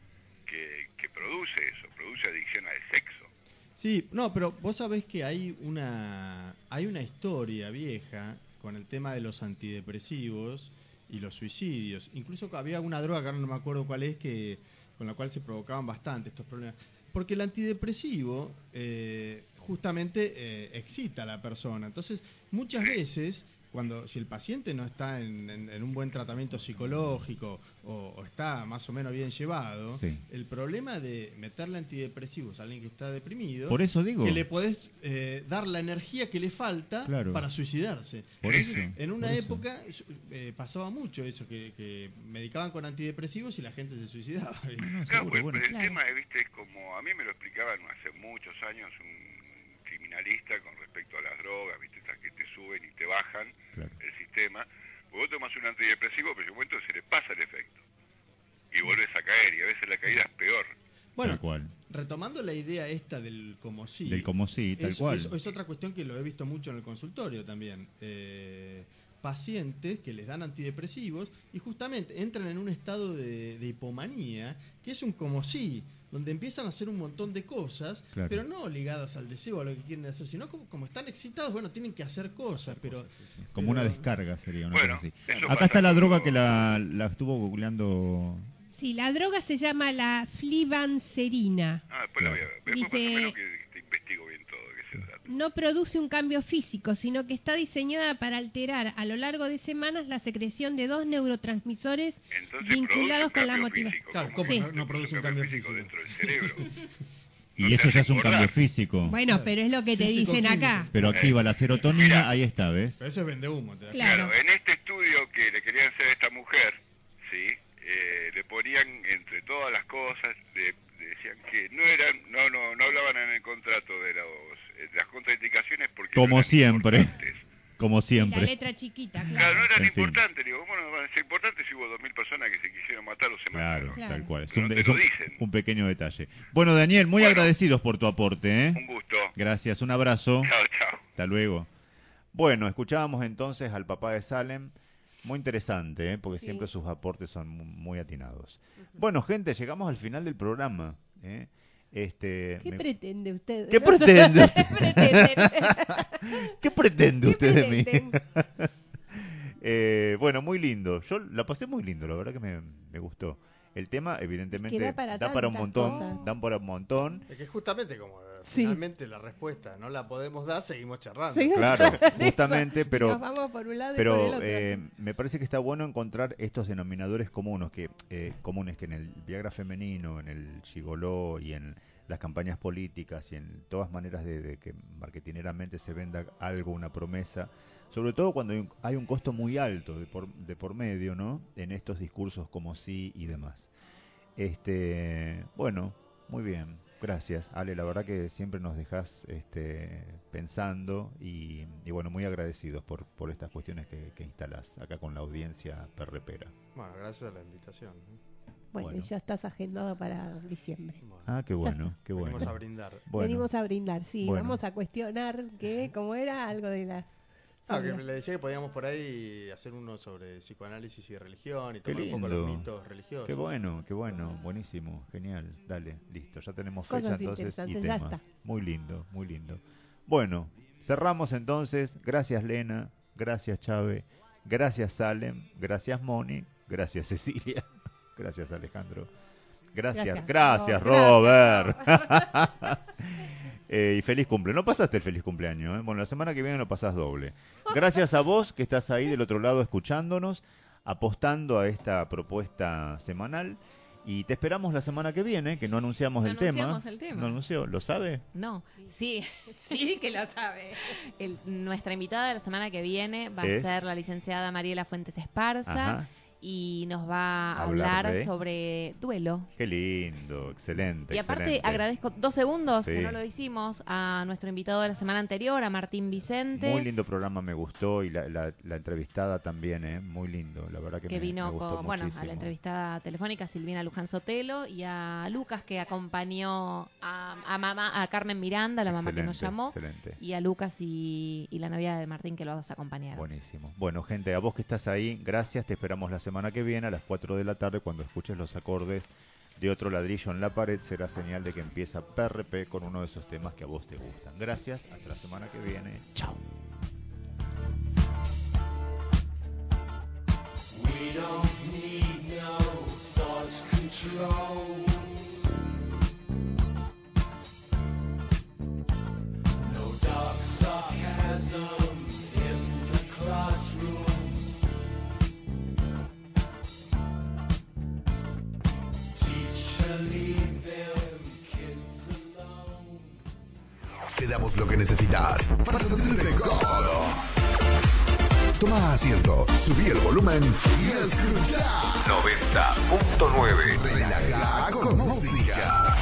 que, que produce eso, produce adicción al sexo. Sí, no, pero vos sabés que hay una hay una historia vieja con el tema de los antidepresivos y los suicidios. Incluso había una droga, que ahora no me acuerdo cuál es, que con la cual se provocaban bastante estos problemas. Porque el antidepresivo eh, justamente eh, excita a la persona. Entonces, muchas veces, cuando si el paciente no está en, en- en un buen tratamiento psicológico o, o está más o menos bien llevado, Sí. el problema de meterle antidepresivos a alguien que está deprimido, Por eso digo. que le podés eh, dar la energía que le falta Claro. para suicidarse. Por eso, En una por eso. época eh, pasaba mucho eso, que, que medicaban con antidepresivos y la gente se suicidaba. No, Claro, seguro, pues, bueno. pero el Claro. tema, es, viste, es como a mí me lo explicaban hace muchos años un criminalista con respecto a las drogas, viste, estas que te suben y te bajan Claro. el sistema. Pues vos tomas un antidepresivo, pero en un momento se le pasa el efecto y volvés a caer y a veces la caída es peor. Bueno, Tal cual. retomando la idea esta del como sí, Del como sí, tal es, cual. es- es otra cuestión que lo he visto mucho en el consultorio también. Eh, pacientes que les dan antidepresivos y justamente entran en un estado de, de hipomanía, que es un como sí, donde empiezan a hacer un montón de cosas, Claro. pero no ligadas al deseo, a lo que quieren hacer, sino como, como están excitados, bueno, tienen que hacer cosas, pero... Como una pero- descarga sería una Bueno, cosa así. eso Acá pasa está la cuando- droga que la, la estuvo googleando. Sí, la droga se llama la flibanserina. Ah, después la voy a ver. Después más o Dice- menos que te investigo bien todo de qué se trata. No produce un cambio físico, sino que está diseñada para alterar a lo largo de semanas la secreción de dos neurotransmisores Entonces vinculados produce con un la cambio motivación. físico. Claro, ¿Cómo ¿cómo no? no- no produce un cambio físico? dentro del cerebro. Y No te eso hace ya es un acordar. cambio físico. Bueno, pero es lo que te Físico dicen químico. acá. Pero activa la serotonina, Mira. ahí está, ¿ves? Pero eso es vende humo, te das Claro. Claro, en este estudio que le querían hacer a esta mujer, sí, eh, le ponían entre todas las cosas, le, le decían que no eran, no, no, no hablaban en el contrato de los, eh, de las contraindicaciones porque Como no eran siempre. importantes. Como siempre. La letra chiquita, claro. Claro, no era En lo fin. importante. Digo, bueno, es importante si hubo dos mil personas que se quisieron matar o se Claro, mataron. tal cual. Es Pero un, no te es lo un- dicen. un pequeño detalle. Bueno, Daniel, muy Bueno. agradecidos por tu aporte, ¿eh? Un gusto. Gracias, un abrazo. Chao, chao. Hasta luego. Bueno, escuchábamos entonces al papá de Salem. Muy interesante, ¿eh? Porque Sí. siempre sus aportes son mu- muy atinados. Bueno, gente, llegamos al final del programa. ¿eh? Este, ¿Qué me- pretende usted? ¿Qué pretende usted? ¿Qué pretenden? ¿Qué pretende ¿Qué usted de mí? pretenden? Eh, bueno, muy lindo. Yo la pasé muy lindo, la verdad que me, me gustó. El tema, evidentemente, Es que da para da para un tantas montón, cosas. dan para un montón. Es que justamente como eh, Sí. finalmente la respuesta no la podemos dar, seguimos charrando. Sí. Claro, justamente, pero Nos vamos por un lado y por el pero otro. eh, me parece que está bueno encontrar estos denominadores comunes que eh, comunes que en el Viagra femenino, en el gigoló y en las campañas políticas y en todas maneras de, de que marketineramente se venda algo, una promesa, sobre todo cuando hay un, hay un costo muy alto de por, de por medio, ¿no? En estos discursos como sí y demás. Este, bueno, muy bien. Gracias, Ale, la verdad que siempre nos dejas este, pensando y, y bueno, muy agradecidos por, por estas cuestiones que, que instalás acá con la audiencia perrepera. Bueno, gracias a la invitación. Bueno, bueno. y ya estás agendado para diciembre. Bueno, Ah, qué bueno, qué bueno. venimos a brindar. Bueno, Venimos a brindar, sí. Bueno. Vamos a cuestionar que, ¿cómo era? Algo de las... Ah, que sobre- le decía que podíamos por ahí hacer uno sobre psicoanálisis y religión y Qué tomar un poco lindo. los mitos religiosos. qué bueno, qué bueno, buenísimo, genial. Dale, listo, ya tenemos Cosas fecha entonces y interesantes, ya tema. está. Muy lindo, muy lindo. Bueno, cerramos entonces. Gracias, Lena, gracias, Chave, gracias, Salem, gracias, Moni, gracias, Cecilia, gracias, Alejandro. Gracias, Gracias, gracias, Robert. Robert. Eh, y feliz cumple. No pasaste el feliz cumpleaños, ¿eh? Bueno, la semana que viene lo pasás doble. Gracias a vos que estás ahí del otro lado escuchándonos, apostando a esta propuesta semanal. Y te esperamos la semana que viene, que no anunciamos No el anunciamos tema. el tema. No anunció, ¿lo sabe? No, sí, Sí, que lo sabe. el- nuestra invitada de la semana que viene va Es- a ser la licenciada Mariela Fuentes Esparza Ajá. y nos va a Hablar hablar de- sobre duelo. Qué lindo, excelente. Y aparte excelente. agradezco dos segundos, Sí. que no lo hicimos, a nuestro invitado de la semana anterior, a Martín Vicente, Muy lindo programa, me gustó. Y la, la, la entrevistada también, ¿eh? Muy lindo, la verdad que, que me, vino me gustó con, bueno, a muchísimo. la entrevistada telefónica Silvina Luján Sotelo y a Lucas que acompañó a, a mamá, a Carmen Miranda, la mamá que nos Excelente, llamó, excelente. y a Lucas y, y la novia de Martín que los acompañaron. Buenísimo. Bueno, gente, a vos que estás ahí, gracias. Te esperamos la semana que viene a las cuatro de la tarde cuando escuches los acordes de otro ladrillo en la pared. Será señal de que empieza P R P con uno de esos temas que a vos te gustan. Gracias. Hasta la semana que viene. Chao. We don't need no thought control. No dark sarcasm in the classroom. Teacher, leave them kids alone. Te damos lo que necesitas para sentirte cómodo. Toma asiento, subí el volumen y escucha. noventa punto nueve. Relaja con música.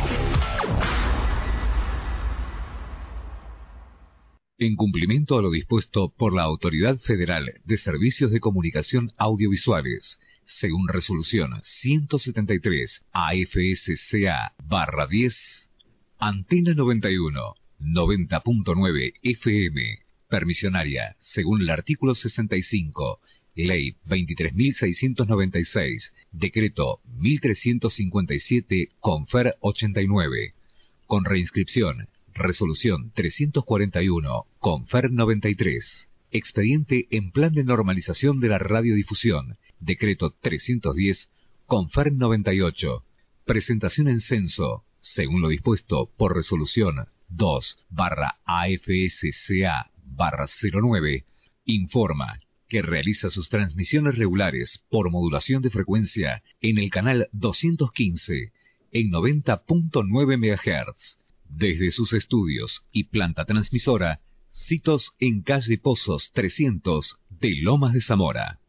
En cumplimiento a lo dispuesto por la Autoridad Federal de Servicios de Comunicación Audiovisuales, según resolución ciento setenta y tres A F S C A barra diez, Antena noventa y uno, noventa punto nueve F M, permisionaria, según el artículo sesenta y cinco, Ley veintitrés mil seiscientos noventa y seis, Decreto mil trescientos cincuenta y siete, Confer ochenta y nueve, con reinscripción, Resolución trescientos cuarenta y uno, Confer noventa y tres, expediente en Plan de Normalización de la Radiodifusión, Decreto trescientos diez, Confer noventa y ocho, presentación en censo, según lo dispuesto por Resolución dos barra A F S C A barra cero nueve, informa que realiza sus transmisiones regulares por modulación de frecuencia en el canal doscientos quince en noventa punto nueve megahertz, desde sus estudios y planta transmisora, sitos en calle Pozos trescientos de Lomas de Zamora.